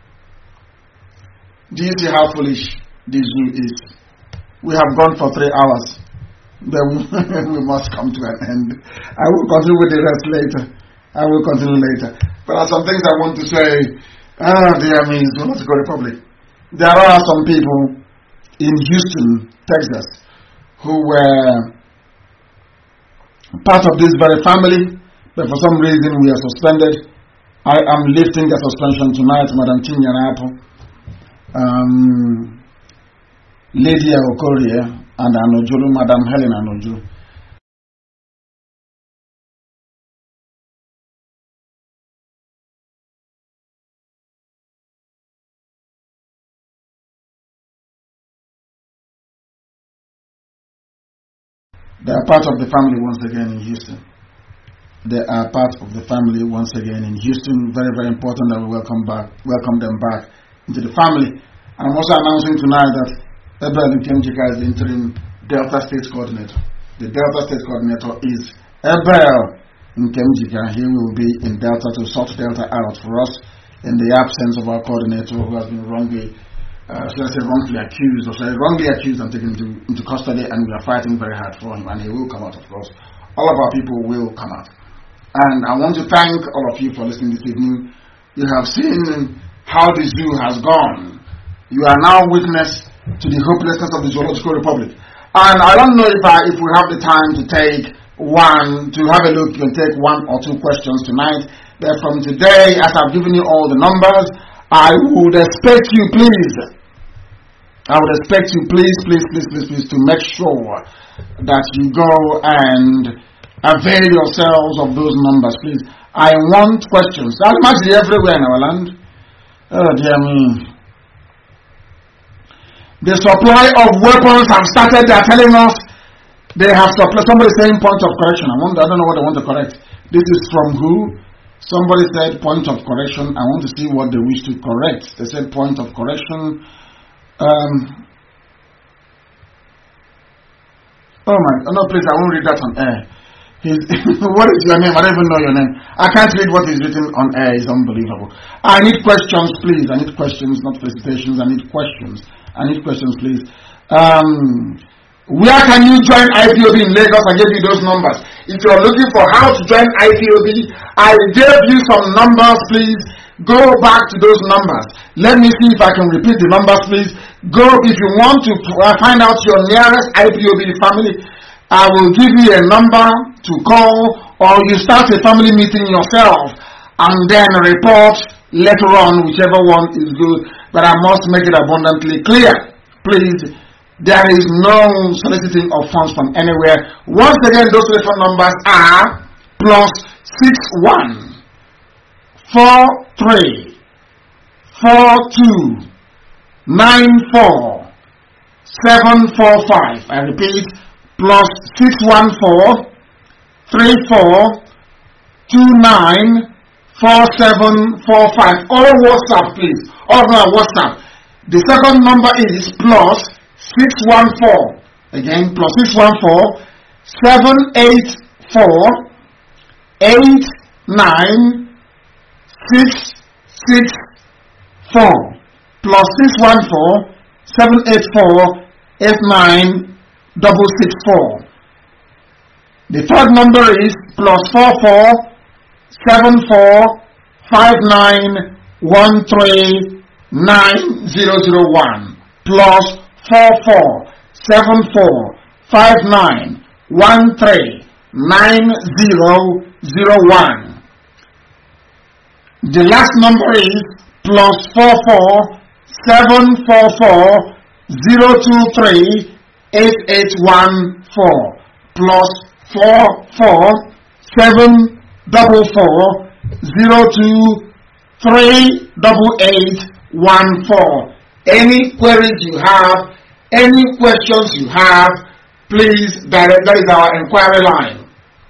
Do you see how foolish this zoo is? We have gone for three hours. Then we must come to an end. I will continue with the rest later. I will continue later. But there are some things I want to say. Ah, dear me, it's not go Republic. There are some people in Houston, Texas, who were part of this very family, but for some reason we are suspended. I am lifting the suspension tonight, Madam Chinyere Apple. Um, Lady Okorie and Anojulu, Madam Helen Anojulu. They are part of the family once again in Houston. They are part of the family once again in Houston. Very, very important that we welcome back, welcome them back into the family. And I'm also announcing tonight that Ebel Nkemjika is the interim Delta State Coordinator. The Delta State Coordinator is Ebel Nkemjika. He will be in Delta to sort Delta out for us in the absence of our coordinator who has been wrongly, uh, should I say wrongly accused, or sorry, wrongly accused and taken into, into custody, and we are fighting very hard for him, and he will come out, of course. All of our people will come out. And I want to thank all of you for listening this evening. You have seen how the zoo has gone. You are now witness to the hopelessness of the Zoological Republic. And I don't know if I, if we have the time to take one, to have a look, you can take one or two questions tonight. But from today, as I've given you all the numbers, I would expect you, please, I would expect you, please, please, please, please, please, to make sure that you go and avail yourselves of those numbers, please. I want questions. I'm actually everywhere in our land. Oh, dear me. The supply of weapons have started. They are telling us they have supplied. Somebody saying point of correction. I wonder, I don't know what they want to correct. This is from who? Somebody said point of correction. I want to see what they wish to correct. They said point of correction. Um, Oh my, no, please, I won't read that on air. His, what is your name? I don't even know your name. I can't read what is written on air. It's unbelievable. I need questions, please. I need questions, not felicitations. I need questions. I need questions, please. Um, where can you join I P O B in Lagos? I gave you those numbers. If you're looking for how to join I P O B, I gave you some numbers, please. Go back to those numbers. Let me see if I can repeat the numbers, please. Go, if you want to find out your nearest I P O B family, I will give you a number to call, or you start a family meeting yourself and then report later on, whichever one is good. But I must make it abundantly clear, please, there is no soliciting of funds from anywhere. Once again, those telephone numbers are plus six one four three four two nine four seven four five. I repeat, plus six one four three four two nine four seven four five. All WhatsApp, please. All WhatsApp. The second number is plus six one four. Again, plus six one four seven eight four eight nine six six four. Plus six one four seven eight four eight nine double six four. The third number is plus four four seven four five nine one three nine zero zero one. Plus four four seven four five nine one three nine zero zero one. The last number is plus four four seven four four zero two three eight eight one four. Plus four four seven double four zero two three double eight one four. Any queries you have, any questions you have, please direct. That is our inquiry line.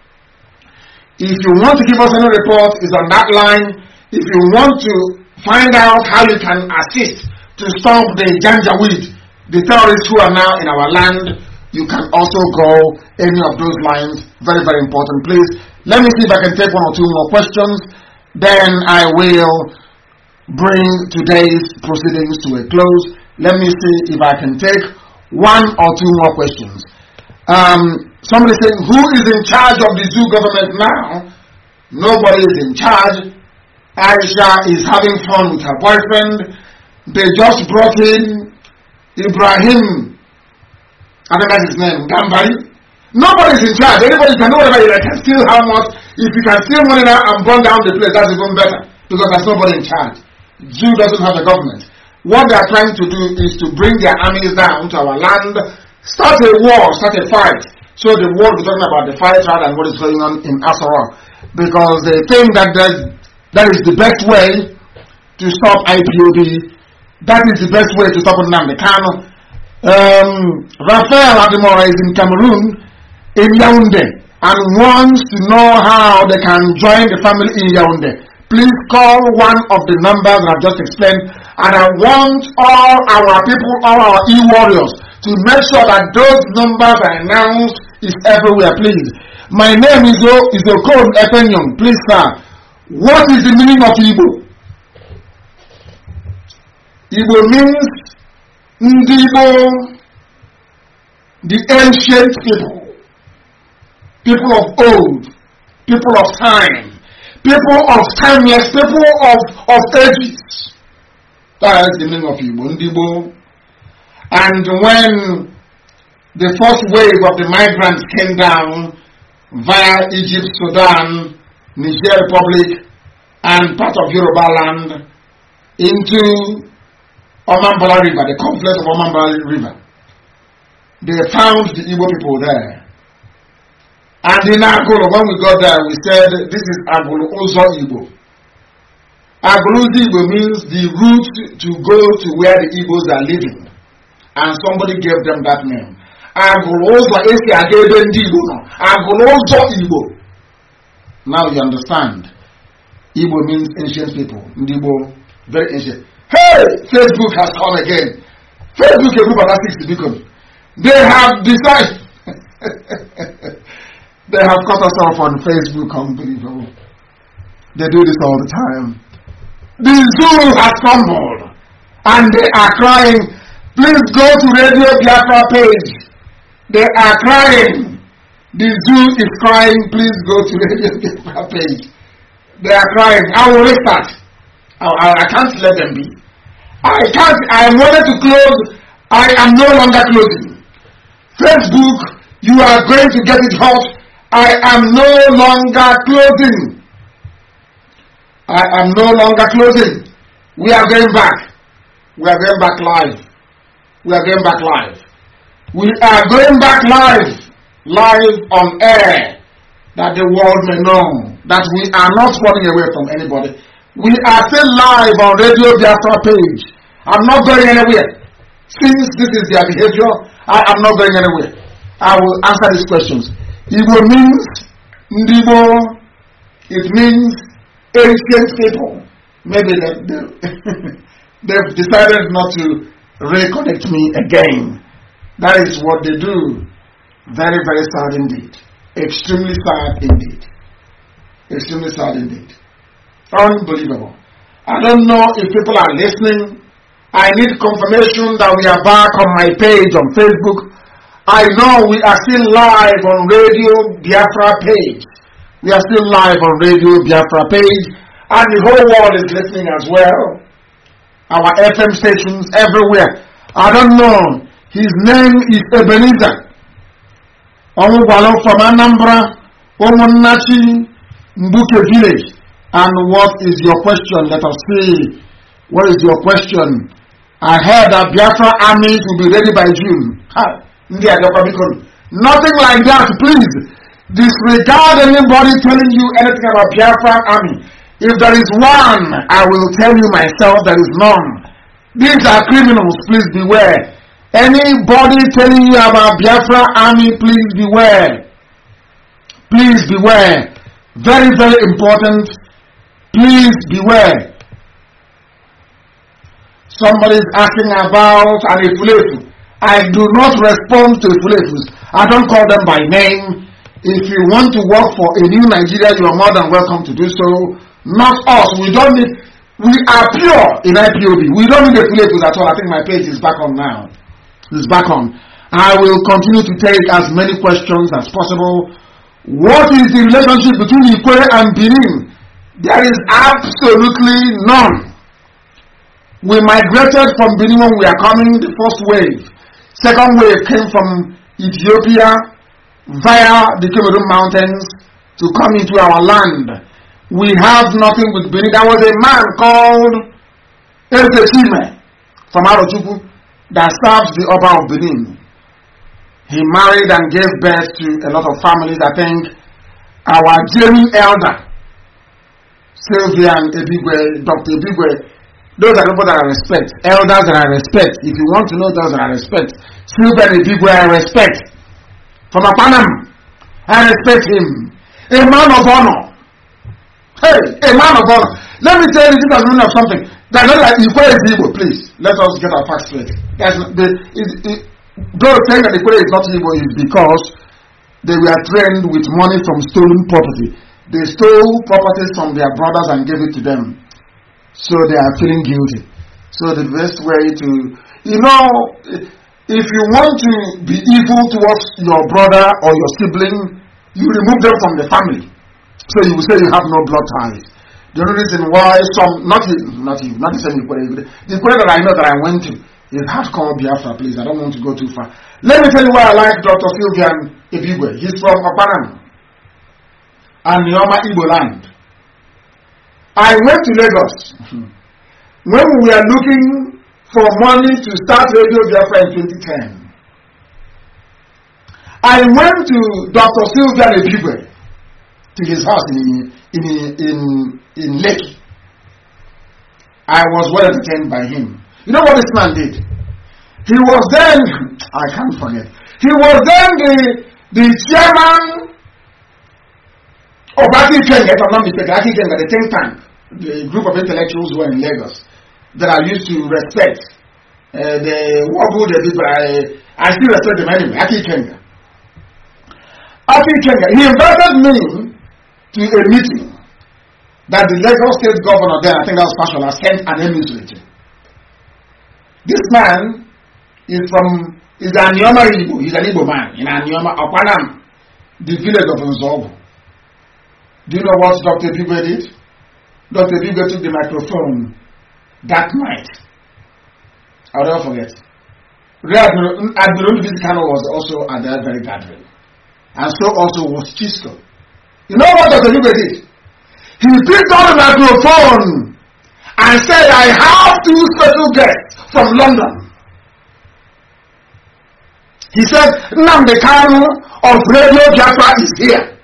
If you want to give us any report, it's on that line. If you want to find out how you can assist to stop the Janjaweed, the terrorists who are now in our land, you can also go any of those lines. Very, very important. Please, let me see if I can take one or two more questions. Then I will bring today's proceedings to a close. Let me see if I can take one or two more questions. Um, somebody saying, who is in charge of the zoo government now? Nobody is in charge. Aisha is having fun with her boyfriend. They just brought in Ibrahim, I don't know his name, Gambari. Nobody is in charge. Anybody can do whatever you can steal how much. If you can steal money now and burn down the place, that's even better, because there's nobody in charge. Zoo doesn't have a government. What they are trying to do is to bring their armies down to our land, start a war, start a fight. So the world is talking about the fight rather than what is going on in Asara, because they think that there's That is the best way to stop I P O B. That is the best way to stop Nnamdi Kanu. Um, Raphael Adimora is in Cameroon, in Yaoundé, and wants to know how they can join the family in Yaoundé. Please call one of the numbers that I've just explained, and I want all our people, all our e-warriors, to make sure that those numbers are announced is everywhere, please. My name is Okon Epenyong. Please, sir. What is the meaning of Igbo? Igbo means Ndibo, the ancient people, people of old, people of time, people of timeless, people of, of ages. That is the meaning of Igbo, Ndibo. And when the first wave of the migrants came down via Egypt, Sudan, Niger Republic, and part of Yoruba land into Omambala River, the confluence of Omambala River. They found the Igbo people there. And in Agolo, when we got there, we said, this is Agolo Ozo Igbo. Agolo Igbo means the route to go to where the Igbos are living. And somebody gave them that name. Agolo Ozo Igbo. Now you understand. Igbo means ancient people. Ndibo, very ancient. Hey! Facebook has come again. Facebook, a group of six beacon. They have decided. They have cut us off on Facebook, unbelievable. They do this all the time. The zoo has crumbled, and they are crying. Please go to Radio Biafra page. They are crying. The zoo is crying. Please go to Radio Biafra page. They are crying. I will restart. I, I, I can't let them be. I can't. I wanted to close. I am no longer closing. Facebook, you are going to get it hot. I am no longer closing. I am no longer closing. We are going back. We are going back live. We are going back live. We are going back live. Live on air. That the world may know that we are not running away from anybody. We are still live on Radio Biafra page. I'm not going anywhere. Since this is their behavior, I am not going anywhere. I will answer these questions. Igbo means Ndibo. It means ancient people. Maybe they, they, they've decided not to reconnect me again. That is what they do. Very, very sad indeed. Extremely sad indeed. Extremely sad indeed. Unbelievable. I don't know if people are listening. I need confirmation that we are back on my page on Facebook. I know we are still live on Radio Biafra page. We are still live on Radio Biafra page. And the whole world is listening as well. Our F M stations everywhere. I don't know. His name is Ebenezer. Omugwalo from Anambra, Omonachi, Mbuke village. And what is your question? Let us see. What is your question? I heard that Biafra army will be ready by June. Ha. Nothing like that, please. Disregard anybody telling you anything about Biafra army. If there is one, I will tell you myself there is none. These are criminals, please beware. Anybody telling you about Biafra army, please beware. Please beware. Very, very important. Please beware. Somebody is asking about an Ifulefu. I do not respond to Ifulefus. I don't call them by name. If you want to work for a new Nigeria, you are more than welcome to do so. Not us. We don't need. We are pure in I P O B. We don't need Ifulefus at all. I think my page is back on now. It's back on. I will continue to take as many questions as possible. What is the relationship between Ikwe and Benin? There is absolutely none. We migrated from Benin when we are coming, the first wave. Second wave came from Ethiopia via the Cameroon mountains to come into our land. We have nothing with Benin. There was a man called Ezechime from Arochukwu that serves the Oba of Benin. He married and gave birth to a lot of families. I think our Jamie elder, Sylvia and Ebigwe, Doctor Ebigwe, those are people that I respect. Elders that I respect. If you want to know those that I respect, Sylvia and Ebigwe I respect. From Apanam, I respect him. A man of honor. Hey, a man of honor. Let me tell you this as meaning of something. That's not like Ikwe is Igbo, please. Let us get our facts straight. That's the it, it, those saying that Ikwe is not Igbo is because they were trained with money from stolen property. They stole properties from their brothers and gave it to them. So they are feeling guilty. So the best way to, you know, if you want to be evil towards your brother or your sibling, you remove them from the family. So you will say you have no blood ties. The only reason why some, not not you, not the same Ikwe, the Ikwe that I know that I went to is hardcore Biafra, please. I don't want to go too far. Let me tell you why I like Doctor Sylvian Ebigwe. He's from Opanam and Nioma Igbo land. I went to Lagos when we were looking for money to start Radio Biafra in twenty ten. I went to Doctor Sylvian Ebigwe to his house in in in in Lekki. I was well entertained by him. You know what this man did? He was then, I can't forget. He was then the the chairman of Aki Kenga, if I'm not mistaken, Aki Kenga, the think tank, the group of intellectuals who were in Lagos that I used to respect. Uh, the Wabu, the people, I, I still respect them anyway, Aki Kenga. He invited me to a meeting that the Lagos State Governor then, I think that was Fashola, sent an emissary to. This man is from, is an Anioma Igbo, he's an Igbo man, in Anioma, Okwanam, the village of Nzobo. Do you know what Doctor Bigwe did? Doctor Bigwe took the microphone that night. I'll never forget. Admiral Vizcano was also at that very gathering. And so also was Chisco. You know what Doctor Bigwe did? He picked up the microphone and said, I have two special guests from London. He said, Nnamdi Kanu of Radio Biafra is here.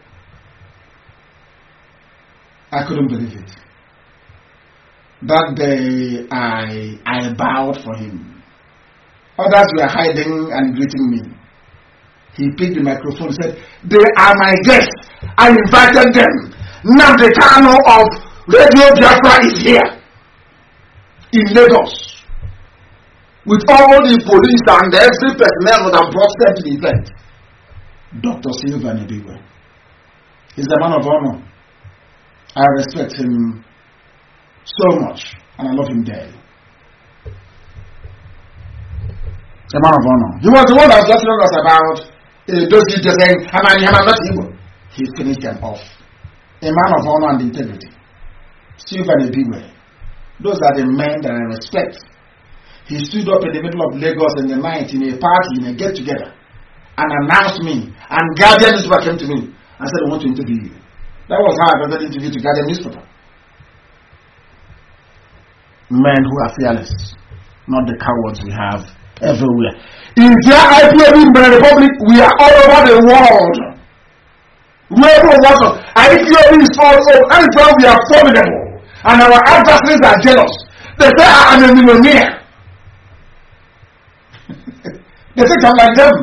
I couldn't believe it. That day I I bowed for him. Others were hiding and greeting me. He picked the microphone and said, they are my guests. I invited them. Nnamdi Kanu of Radio Biafra is here in Lagos. With all the police and every personnel that brought them to the event. Doctor Silva Nebigwe. He's a man of honor. I respect him so much and I love him dearly. A man of honor. He was the one that was just telling us about uh, those just saying, Hamani, Hamani, not Igbo. He finished them off. A man of honor and integrity. Silva Nebigwe. Those are the men that I respect. He stood up in the middle of Lagos in the night in a party, in a get-together, and announced me. And Guardian newspaper came to me and said, I want to interview you. That was how I got the interview to Guardian newspaper. Men who are fearless, not the cowards we have everywhere. In their I P O B in the Republic, we are all over the world. Wherever we want to, I P O B is all over. Anytime we are formidable, and our adversaries are jealous. They say, I am a millionaire. They think I'm like them.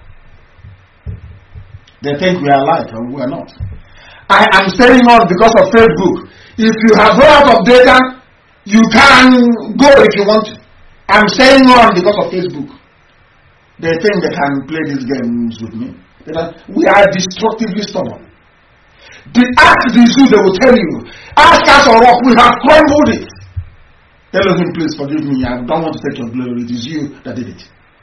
They think we are alike, and we are not. I am staying on because of Facebook. If you have run out of data, you can go if you want to. I'm staying on because of Facebook. They think they can play these games with me. We are destructively stubborn. The ask the zoo, they will tell you, ask us or rock, we have crumbled it. Tell him, please forgive me, I don't want to take your glory, it is you that did it.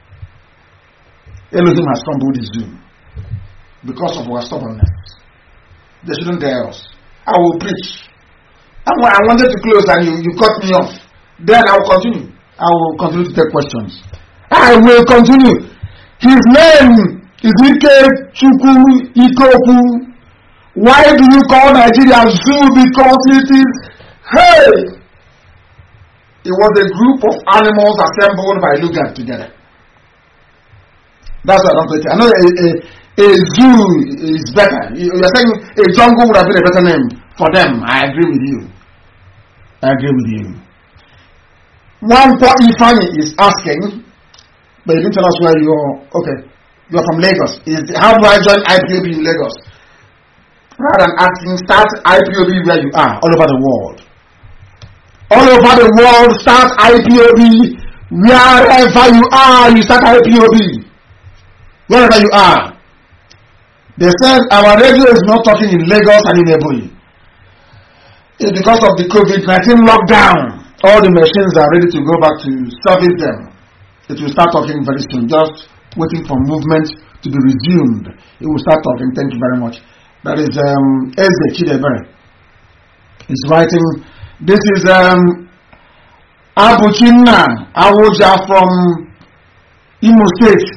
Elohim has crumbled his doom because of our stubbornness. They shouldn't dare us. I will preach. And when I wanted to close and you, you cut me off, then I will continue. I will continue to take questions. I will continue. His name is Ike Chukwu Ikoku. Why do you call Nigeria zoo? Because it is, hey! It was a group of animals assembled by Lugard together. That's what I don't think. I know a, a, a zoo is better. You're saying a jungle would have been a better name for them. I agree with you. I agree with you. One poor Ifani is asking, but you didn't tell us where you're. Okay, you're from Lagos. Is how do I join I P O B in Lagos? Rather than asking, start I P O B where you are, all over the world. All over the world, start I P O B wherever you are. You start I P O B. Wherever you are. They said our radio is not talking in Lagos and in Ebonyi. It's because of the COVID nineteen lockdown. All the machines are ready to go back to service them. It will start talking very soon. Just waiting for movement to be resumed. It will start talking. Thank you very much. That is um, Eze Chidebere. He's writing. This is um, Abuchinna Awoja from Imo State.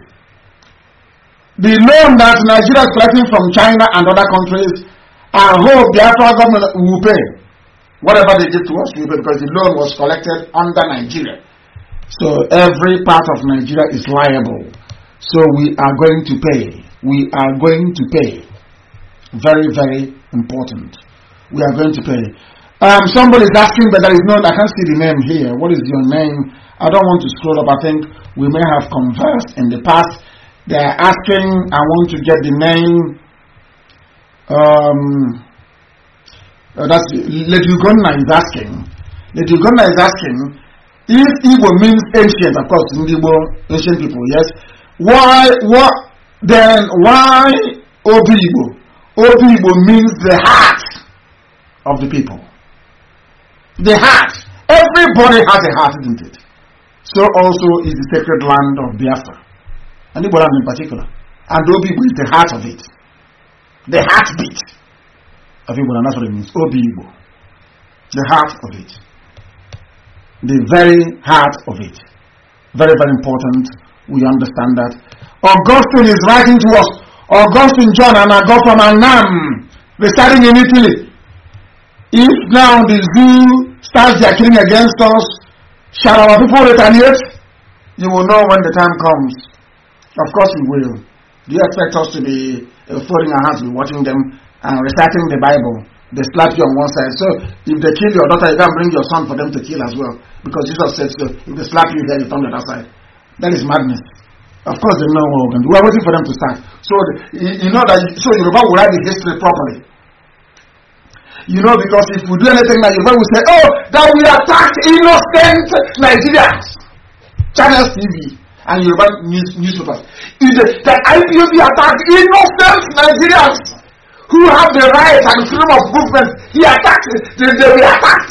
The loan that Nigeria is collecting from China and other countries, I hope the Biafra government will pay. Whatever they give to us, we pay because the loan was collected under Nigeria. So every part of Nigeria is liable. So we are going to pay. We are going to pay. Very, very important. We are going to pay. Um, somebody is asking, but there is no, I can't see the name here. What is your name? I don't want to scroll up. I think we may have conversed in the past. They are asking, I want to get the name. Um, uh, that's Lady Ugonna is asking. Lady Ugonna is asking if Igbo means ancient, of course, in Igbo, ancient people, yes. Why, what, then why Obibo. Obibo means the heart of the people. The heart. Everybody has a heart, isn't it? So also is the sacred land of Biafra. And Igbo land in particular. And Obibo is the heart of it. The heartbeat of Igbo land. That's what it means. Obibo. The heart of it. The very heart of it. Very, very important. We understand that. Augustine is writing to us. Augustine John and I go from Annam, residing in Italy. If now the zoo starts their killing against us, shall our people retaliate? You will know when the time comes. Of course we will. Do you expect us to be uh, folding our hands and watching them and reciting the Bible? They slap you on one side. So if they kill your daughter, you can bring your son for them to kill as well. Because Jesus said so. If they slap you here, you turn the other side. That is madness. Of course they know what we're going to do. We are waiting for them to start. So you know that so Yoruba will write the history properly. You know, because if we do anything like Yoruba will say, oh, that we attacked innocent Nigerians. Channels T V and Yoruba news, newspapers. If the, the I P O B attacked innocent Nigerians who have the right and freedom of movement. He attacked, they, they were attacked.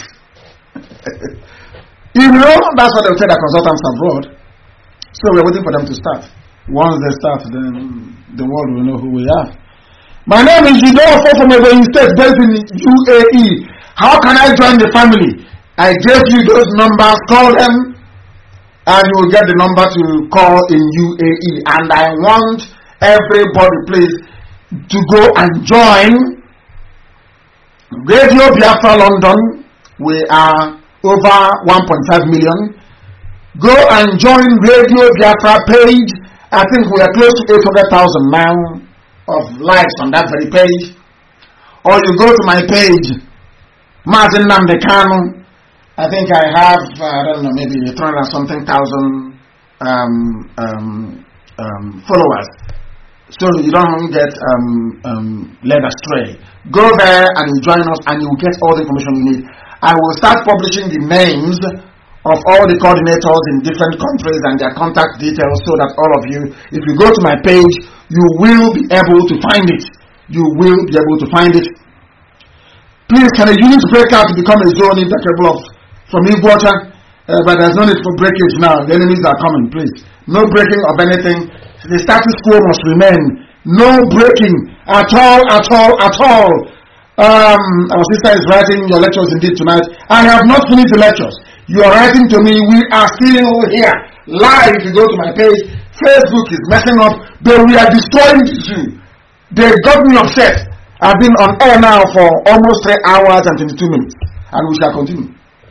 You know, that's what they'll tell the consultants abroad. So we're waiting for them to start. Once they start, then the world will know who we are. My name is Jidofo from Ebonyi State, based in U A E. How can I join the family? I gave you those numbers, call them, and you will get the number to call in U A E. And I want everybody, please, to go and join Radio Biafra London. We are over one point five million. Go and join Radio Biafra page. I think we are close to eight hundred thousand now of likes on that very page. Or you go to my page, Martin Nnamdi Kanu. I think I have, uh, I don't know, maybe three hundred something thousand um, um, um, followers. So you don't get um, um, led astray. Go there and you join us and you will get all the information you need. I will start publishing the names of all the coordinators in different countries and their contact details so that all of you, if you go to my page, you will be able to find it. You will be able to find it. Please, can a unit break out to become a zone if they're capable of from Igwater? Uh, but there's no need for breakage now. The enemies are coming, please. No breaking of anything. The status quo must remain. No breaking at all, at all, at all. Um, our sister is writing your lectures indeed tonight. I have not finished the lectures. You are writing to me. We are still here live. If you go to my page, Facebook is messing up, but we are destroying the zoo. They got me upset. I've been on air now for almost three hours and twenty-two minutes, and we shall continue.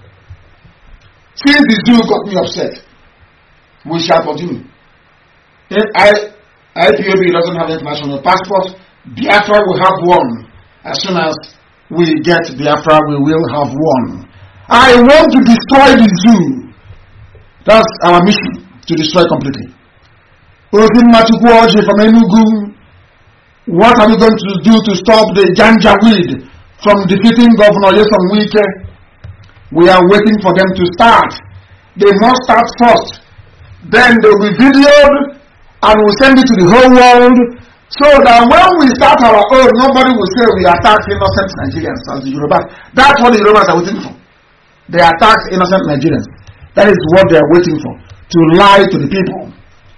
Since the zoo got me upset, we shall continue. If I, I P O B doesn't have international passport, Biafra will have one. As soon as we get Biafra, we will have one. I want to destroy the zoo. That's our mission, to destroy completely. Ozin Matukuoji from Enugu, what are we going to do to stop the Janjaweed from defeating Governor Nyesom Wike? We are waiting for them to start. They must start first. Then they will be videoed and we'll send it to the whole world so that when we start our own, nobody will say we attacked innocent Nigerians as the Yorubas. That's what the Yorubas are waiting for. They attack innocent Nigerians. That is what they are waiting for. To lie to the people.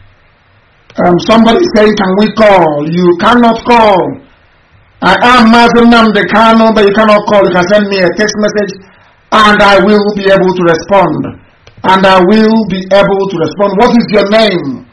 Um, somebody is saying, can we call? You cannot call. I am Martin Nnamdi Kanu, but you cannot call. You can send me a text message and I will be able to respond. And I will be able to respond. What is your name?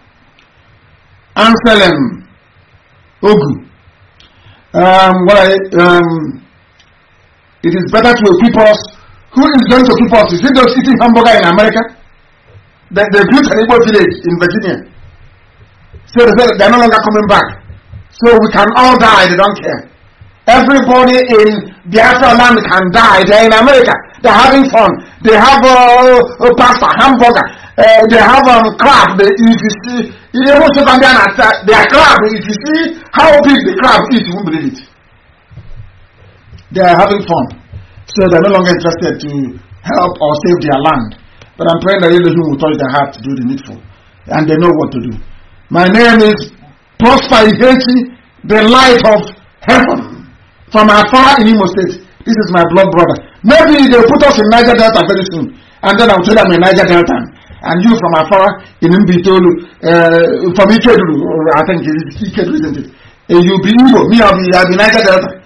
Anselm Ogu. Um, what I, um, it is better to equip us. Who is going to equip us? Is it those eating hamburger in America? They, they built an Igbo village in Virginia. So they are no longer coming back. So we can all die, they don't care. Everybody in Biafra land can die. They are in America. They are having fun. They have a uh, uh, pasta, hamburger. Uh, they have um, crab. They, if you see, they are crab. If you see how big the crab is, you won't believe it. They are having fun. So they are no longer interested to help or save their land. But I'm praying that Elohim will touch their heart to do the needful. And they know what to do. My name is Prosper Ihechi, the light of heaven from afar in Imo State. This is my blood brother. Maybe they'll put us in Niger Delta very soon, and then I'll tell them in Niger Delta. And you from afar in Mbitolu, uh, from Ikedu, I think it's Ikedu, isn't it? Uh, you'll be Igbo, me I'll be, I'll be Niger Delta.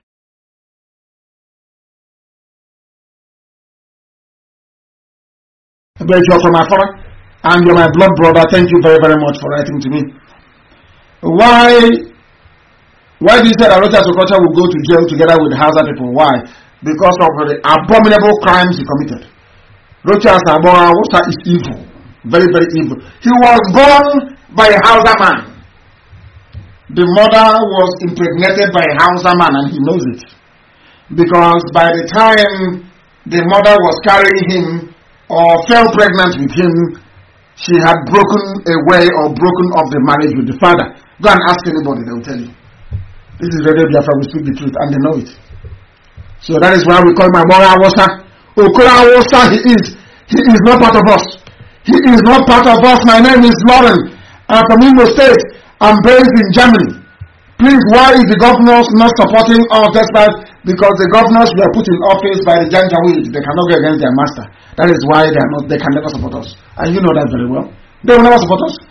But you're from afar, and you're my blood brother. Thank you very, very much for writing to me. Why, why do you say that Rochas Okocha will go to jail together with the Hausa people? Why? Because of the abominable crimes he committed. Rochas Okocha is evil, very, very evil. He was born by a Hausa man. The mother was impregnated by a Hausa man, and he knows it. Because by the time the mother was carrying him or fell pregnant with him, she had broken away or broken off the marriage with the father. Go and ask anybody, they will tell you. This is Radio Biafra, we speak the truth, and they know it. So that is why we call my boy Awosa. Okora Awosa, he is. He is not part of us. He is not part of us. My name is Lauren. I'm from Imo State. I'm based in Germany. Please, why is the governors not supporting us despite? Because the governors were put in office by the Janjaweed. They cannot go against their master. That is why they are not. They can never support us. And you know that very well. They will never support us.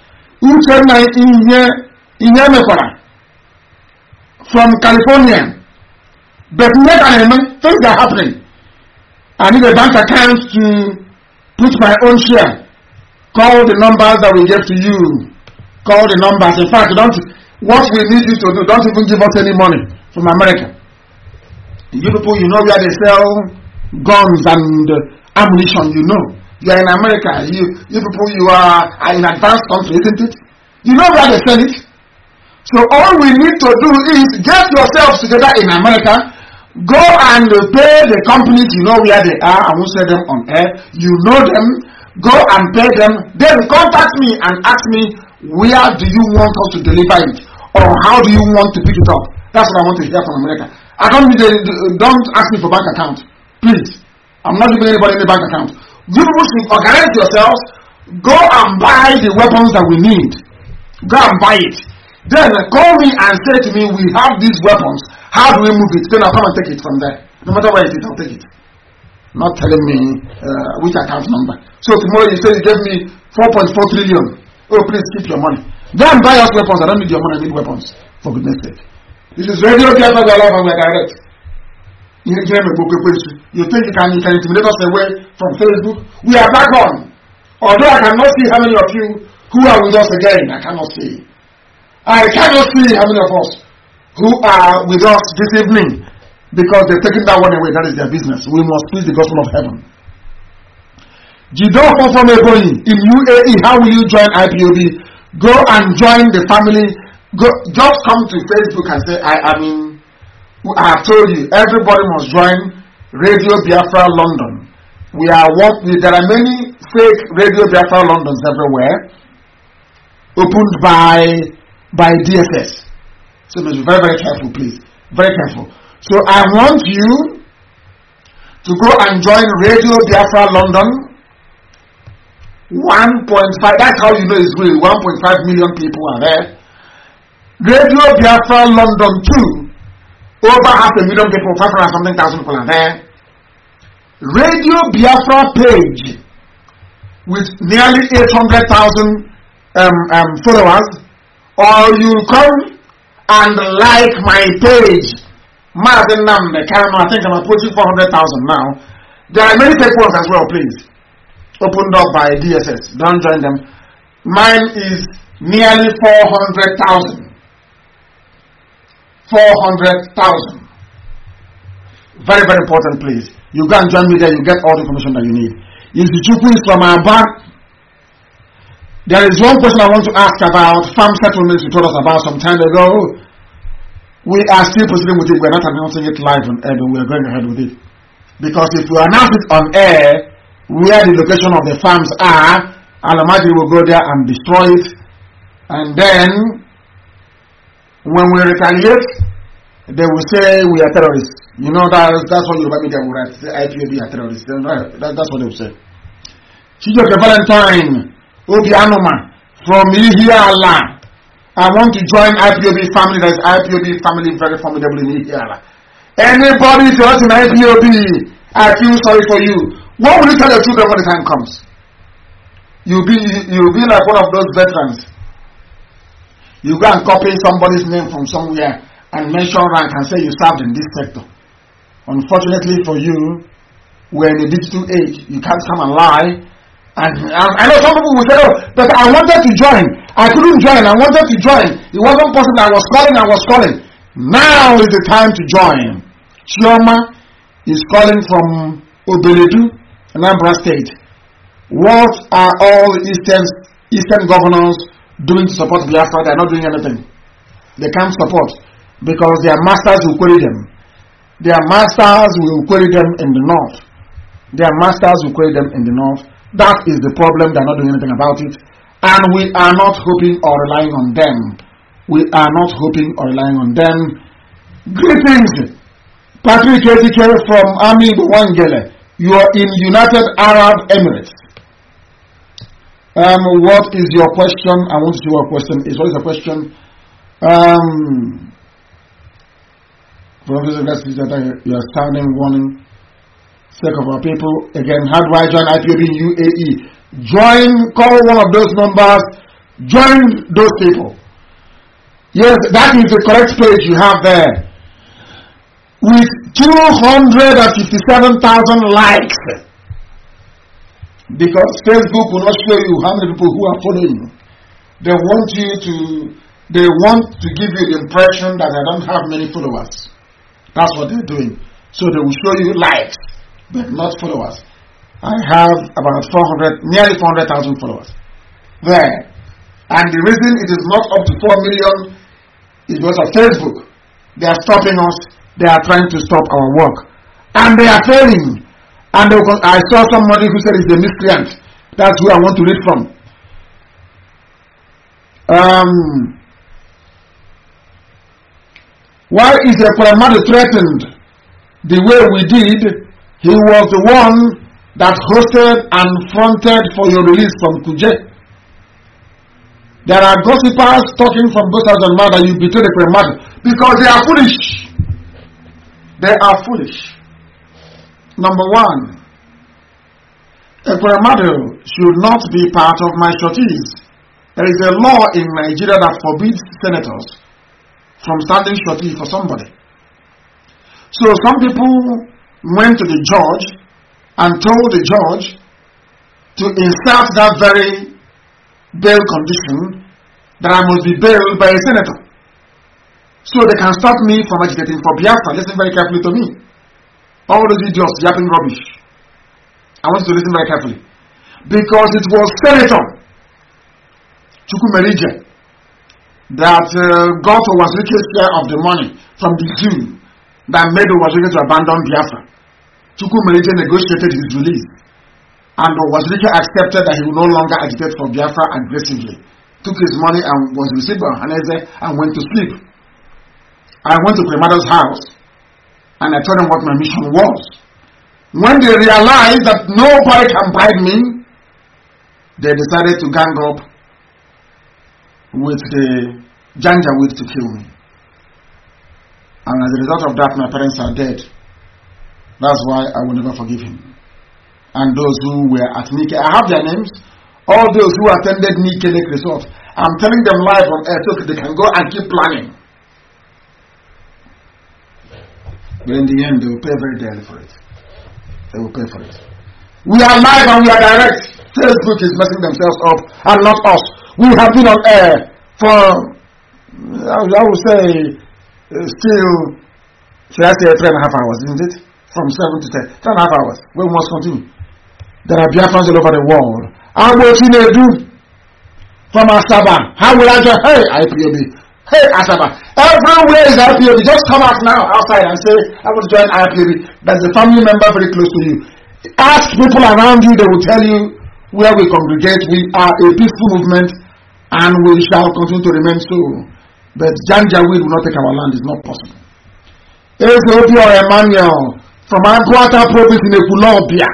From California. But things are happening. I need a bank account to put my own share. Call the numbers that we give to you. Call the numbers. In fact, don't. What we need you to do, don't even give us any money from America. You people, you know where they sell guns and uh, ammunition, you know. You are in America. You, you people, you are, are in advanced country, isn't it? You know where they sell it. So all we need to do is get yourselves together in America. Go and pay the companies, you know where they are. I won't say them on air. You know them. Go and pay them. Then contact me and ask me, where do you want us to deliver it? Or how do you want to pick it up? That's what I want to hear from America. I don't need a, don't ask me for bank account. Please. I'm not giving anybody any bank account. You people should organize yourselves. Go and buy the weapons that we need. Go and buy it. Then call me and say to me, we have these weapons. How do we move it? Then I'll come and take it from there. No matter where it is, I'll take it. Not telling me uh, which account number. So tomorrow you say you gave me four point four trillion. Oh, please keep your money. Go and buy us weapons. I don't need your money, I need weapons. For goodness sake. This is Radio Biafra, we are live and we are direct. You think you can, you can intimidate us away from Facebook? We are back on. Although I cannot see how many of you who are with us again. I cannot see. I cannot see how many of us who are with us this evening because they've taken that one away. That is their business. We must preach the gospel of heaven. Jido Fofomeboyi in U A E, how will you join I P O B? Go and join the family. Go, just come to Facebook and say, I, I mean, I have told you, everybody must join Radio Biafra London. We are what we, there are many fake Radio Biafra Londons everywhere, opened by by D S S. So be very, very careful, please. Very careful. So I want you to go and join Radio Biafra London. one point five, that's how you know it's real. one point five million people are there. Radio Biafra London two, over half a million people, five hundred something thousand people are there. Radio Biafra page with nearly eight hundred thousand um, um, followers, or you come and like my page. Martin Namde, I think I'm approaching four hundred thousand now. There are many fake ones as well, please. Opened up by D S S. Don't join them. Mine is nearly four hundred thousand. four hundred thousand. Very, very important, please. You go and join me there, you get all the information that you need. If the Chukwu is from our back, there is one question I want to ask about farm settlements you told us about some time ago. We are still proceeding with it. We're not announcing it live on air, but we're going ahead with it. Because if we announce it on air, where the location of the farms are, Alamadi will go there and destroy it. And then, when we retaliate, they will say we are terrorists. You know, that, that's what Yoruba media will write. Say I P O B are terrorists. Right? That, that's what they will say. Chijoke Valentine, Obi Anoma, from Ihiala, I want to join I P O B family. There is I P O B family very formidable in here. Anybody if you're not in I P O B, I feel sorry for you. What will you tell your children when the time comes? You'll be you'll be like one of those veterans. You go and copy somebody's name from somewhere and mention rank and say you served in this sector. Unfortunately for you, we're in a digital age. You can't come and lie. And, and I know some people will say, oh, but I wanted to join. I couldn't join. I wanted to join. It wasn't possible. I was calling. I was calling. Now is the time to join. Chioma is calling from Obeledu, Anambra State. What are all Eastern, Eastern governors doing to support Biafra? They are not doing anything. They can't support because their masters will query them. Their masters will query them in the north. Their masters will query them in the north. That is the problem. They are not doing anything about it. And we are not hoping or relying on them. We are not hoping or relying on them. Greetings, Patrick Ezekiel from Ami Wangele. You are in United Arab Emirates. Um, what is your question? I want to see what question is. What is the question? Um, Professor Gassis, you are sounding warning. Sake of our people. Again, how do I join I P O B in U A E? Join, call one of those numbers, join those people. Yes, that is the correct page you have there. With two hundred fifty-seven thousand likes. Because Facebook will not show you how many people who are following you. They want you to, they want to give you the impression that I don't have many followers. That's what they're doing. So they will show you likes, but not followers. I have about four hundred, nearly four hundred thousand followers there. And the reason it is not up to four million is because of Facebook. They are stopping us. They are trying to stop our work. And they are failing. And they, I saw somebody who said it's a miscreant. That's who I want to read from. Um, why is Ekweremadu threatened the way we did? He was the one that hosted and fronted for your release from Kuje. There are gossipers talking from both sides of the mouth that you betrayed Ekweremadu because they are foolish. They are foolish. Number one, Ekweremadu should not be part of my shorties. There is a law in Nigeria that forbids senators from standing shorty for somebody. So some people went to the judge and told the judge to insert that very bail condition that I must be bailed by a senator. So they can stop me from agitating for Biafra. Listen very carefully to me. All those idiots yapping rubbish. I want you to listen very carefully. Because it was Senator Chukwumerije that uh, got Owazirike's share of the money from the zoo that made Owazirike to abandon Biafra. Chukwumerije negotiated his release. And Owazirike accepted that he would no longer agitate for Biafra aggressively. Took his money and was received by Haneze and went to sleep. I went to Ekweremadu's house and I told them what my mission was. When they realized that nobody can bribe me, they decided to gang up with the Janjaweed to kill me. And as a result of that, my parents are dead. That's why I will never forgive him. And those who were at Nike, I have their names. All those who attended Nike Lake Resort, I'm telling them live on air so they can go and keep planning. But in the end, they will pay very dearly for it. They will pay for it. We are live and we are direct. Facebook is messing themselves up and not us. We have been on air for, I would say, uh, still, should I say three and a half hours, isn't it? From seven to ten. Three and a half hours. We must continue. There are Biafrans all over the world. I will see they do from Asaba. How will I just, hey, I P O B. Hey, Asaba. Everywhere is I P O B. Just come out now outside and say, I want to join I P O B. There's a family member very close to you. Ask people around you, they will tell you where we congregate. We are a peaceful movement and we shall continue to remain so. But Janjaweed will not take our land. It's not possible. Ethiopia or Emmanuel from Akwata province in Ekulobia.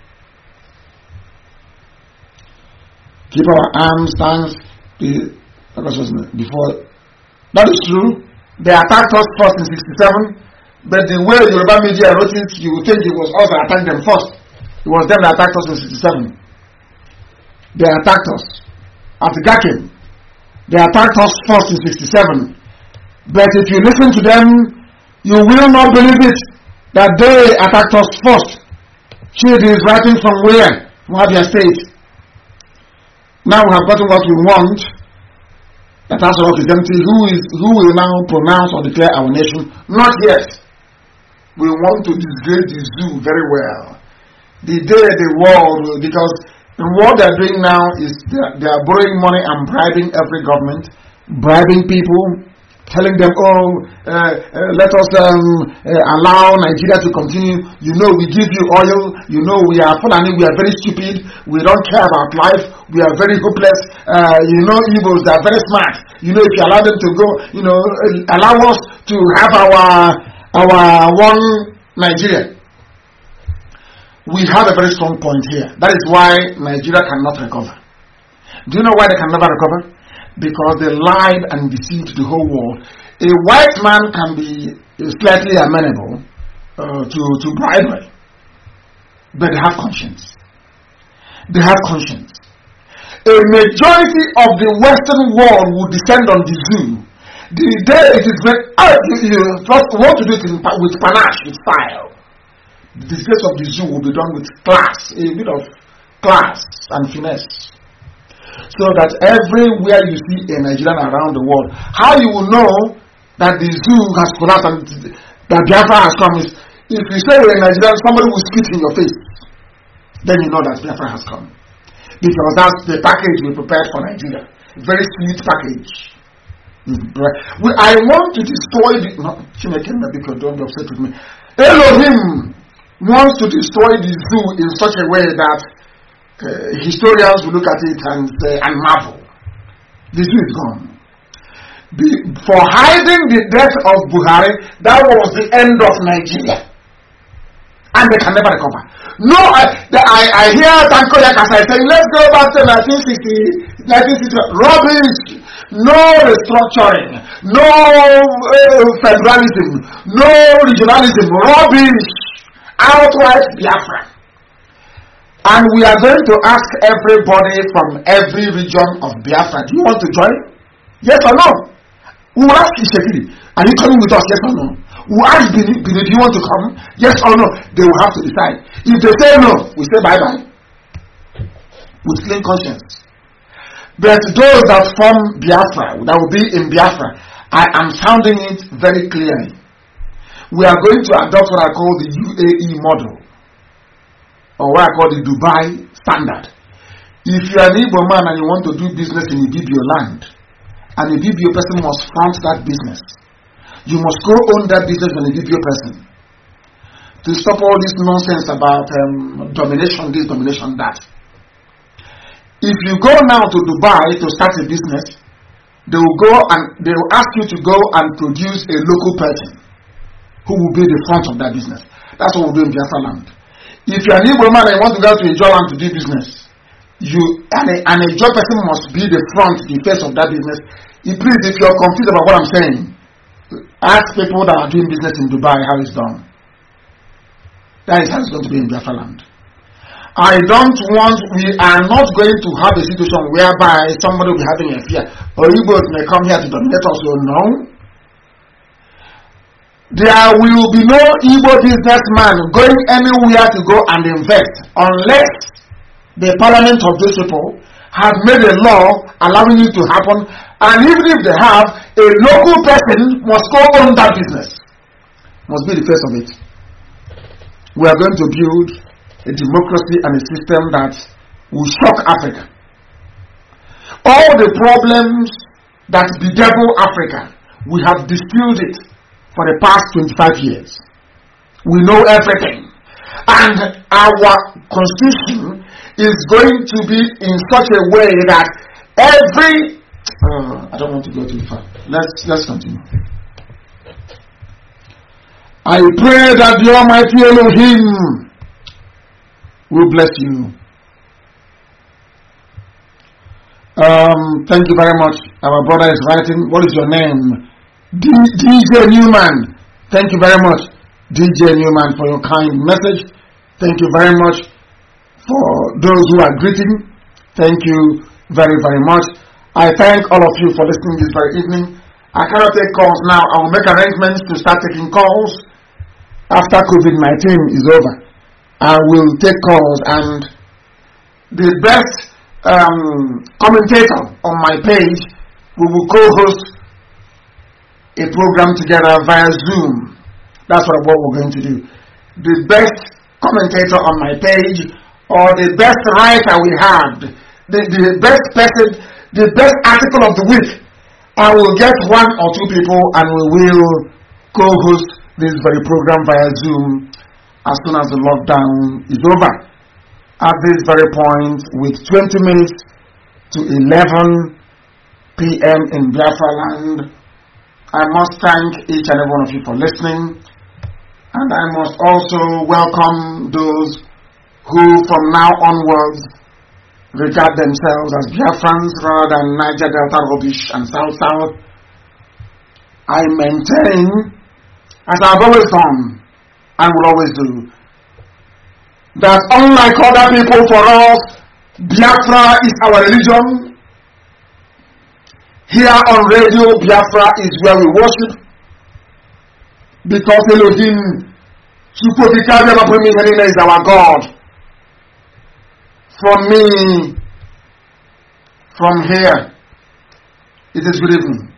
Keep our arms, thanks. before. That is true. They attacked us first in sixty-seven, but the way the Yoruba media wrote it, you would think it was us that attacked them first. It was them that attacked us in sixty-seven. They attacked us at Gakin. They attacked us first in sixty-seven. But if you listen to them, you will not believe it that they attacked us first. Chidi is writing from where? Abia State. Now we have gotten what we want. That Aso Rock is empty. Who is who will now pronounce or declare our nation? Not yet. We want to disgrade the zoo very well. The day the world, because what they're doing now is they are borrowing money and bribing every government, bribing people, telling them, oh, uh, uh, let us um, uh, allow Nigeria to continue. You know, we give you oil. You know, we are Fulani. We are very stupid. We don't care about life. We are very hopeless. Uh, you know, Igbos are very smart. You know, if you allow them to go, you know, allow us to have our our one Nigeria. We have a very strong point here. That is why Nigeria cannot recover. Do you know why they can never recover? Because they lied and deceived the whole world. A white man can be slightly amenable uh, to, to bribery, but they have conscience. They have conscience. A majority of the Western world will descend on the zoo. The day it is when uh, you, you want to do it in, with panache, with style. The disgrace of the zoo will be done with class, a bit of class and finesse. So that everywhere you see a Nigerian around the world, how you will know that the zoo has collapsed and that Biafra has come is if you say you're a Nigerian, somebody will spit in your face. Then you know that Biafra has come. Because that's the package we prepared for Nigeria. Very sweet package. I want to destroy the... No, because don't be upset with me. Elohim wants to destroy the zoo in such a way that uh, historians will look at it and say, and marvel. The zoo is gone. The, for hiding the death of Buhari, that was the end of Nigeria. And they can never recover. No, I, the, I, I hear Tanko Yakasai saying, let's go back to nineteen sixty, nineteen sixty. Rubbish. No restructuring. No uh, federalism. No regionalism. Rubbish. Outright Biafra. And we are going to ask everybody from every region of Biafra, do you want to join? Yes or no? We will ask Ishekiri, are you coming with us? Yes or no? We will ask Bini, Bini, do you want to come? Yes or no? They will have to decide. If they say no, we say bye bye. With clean conscience. But those that form Biafra, that will be in Biafra, I am sounding it very clearly. We are going to adopt what I call the U A E model, or what I call the Dubai standard. If you are an Igbo man and you want to do business in Ibibio land, an Ibibio person must front that business. You must go own that business with an Ibibio person. To stop all this nonsense about um, domination, this, domination, that. If you go now to Dubai to start a business, they will go and they will ask you to go and produce a local person who will be the front of that business. That's what we do in Biafra land. If you're an Igbo man and you want to go to a job land to do business, you and a, and a job person must be the front, the face of that business. If, please, if you're confused about what I'm saying, ask people that are doing business in Dubai how it's done. That is how it's going to be in Biafra land. I don't want, we are not going to have a situation whereby somebody will be having a fear, or Igbos may come here to dominate us. So no. There will be no Igbo businessman going anywhere to go and invest unless the parliament of those people have made a law allowing it to happen. And even if they have, a local person must go on that business. Must be the face of it. We are going to build a democracy and a system that will shock Africa. All the problems that bedevil Africa, we have distilled it for the past twenty-five years. We know everything. And our constitution is going to be in such a way that every... Uh, I don't want to go too far. Let's, let's continue. I pray that the Almighty Elohim will bless you. Um, thank you very much. Our brother is writing. What is your name? D J Newman. Thank you very much, D J Newman, for your kind message. Thank you very much for those who are greeting. Thank you very, very much. I thank all of you for listening this very evening. I cannot take calls now. I will make arrangements to start taking calls after COVID nineteen is over. I will take calls, and the best um, commentator on my page, we will co-host a program together via Zoom. That's what, what we're going to do. The best commentator on my page, or the best writer we have, the, the best person, the best article of the week, I will get one or two people and we will co-host this very program via Zoom as soon as the lockdown is over. At this very point, with twenty minutes to eleven p m in Biafra land, I must thank each and every one of you for listening, and I must also welcome those who from now onwards regard themselves as Biafrans rather than Niger Delta rubbish and South South. I maintain, as I've always done and will always do, that unlike other people, for us, Biafra is our religion. Here on radio, Biafra is where we worship, because Elohim is our God. From me, from here, it is good evening.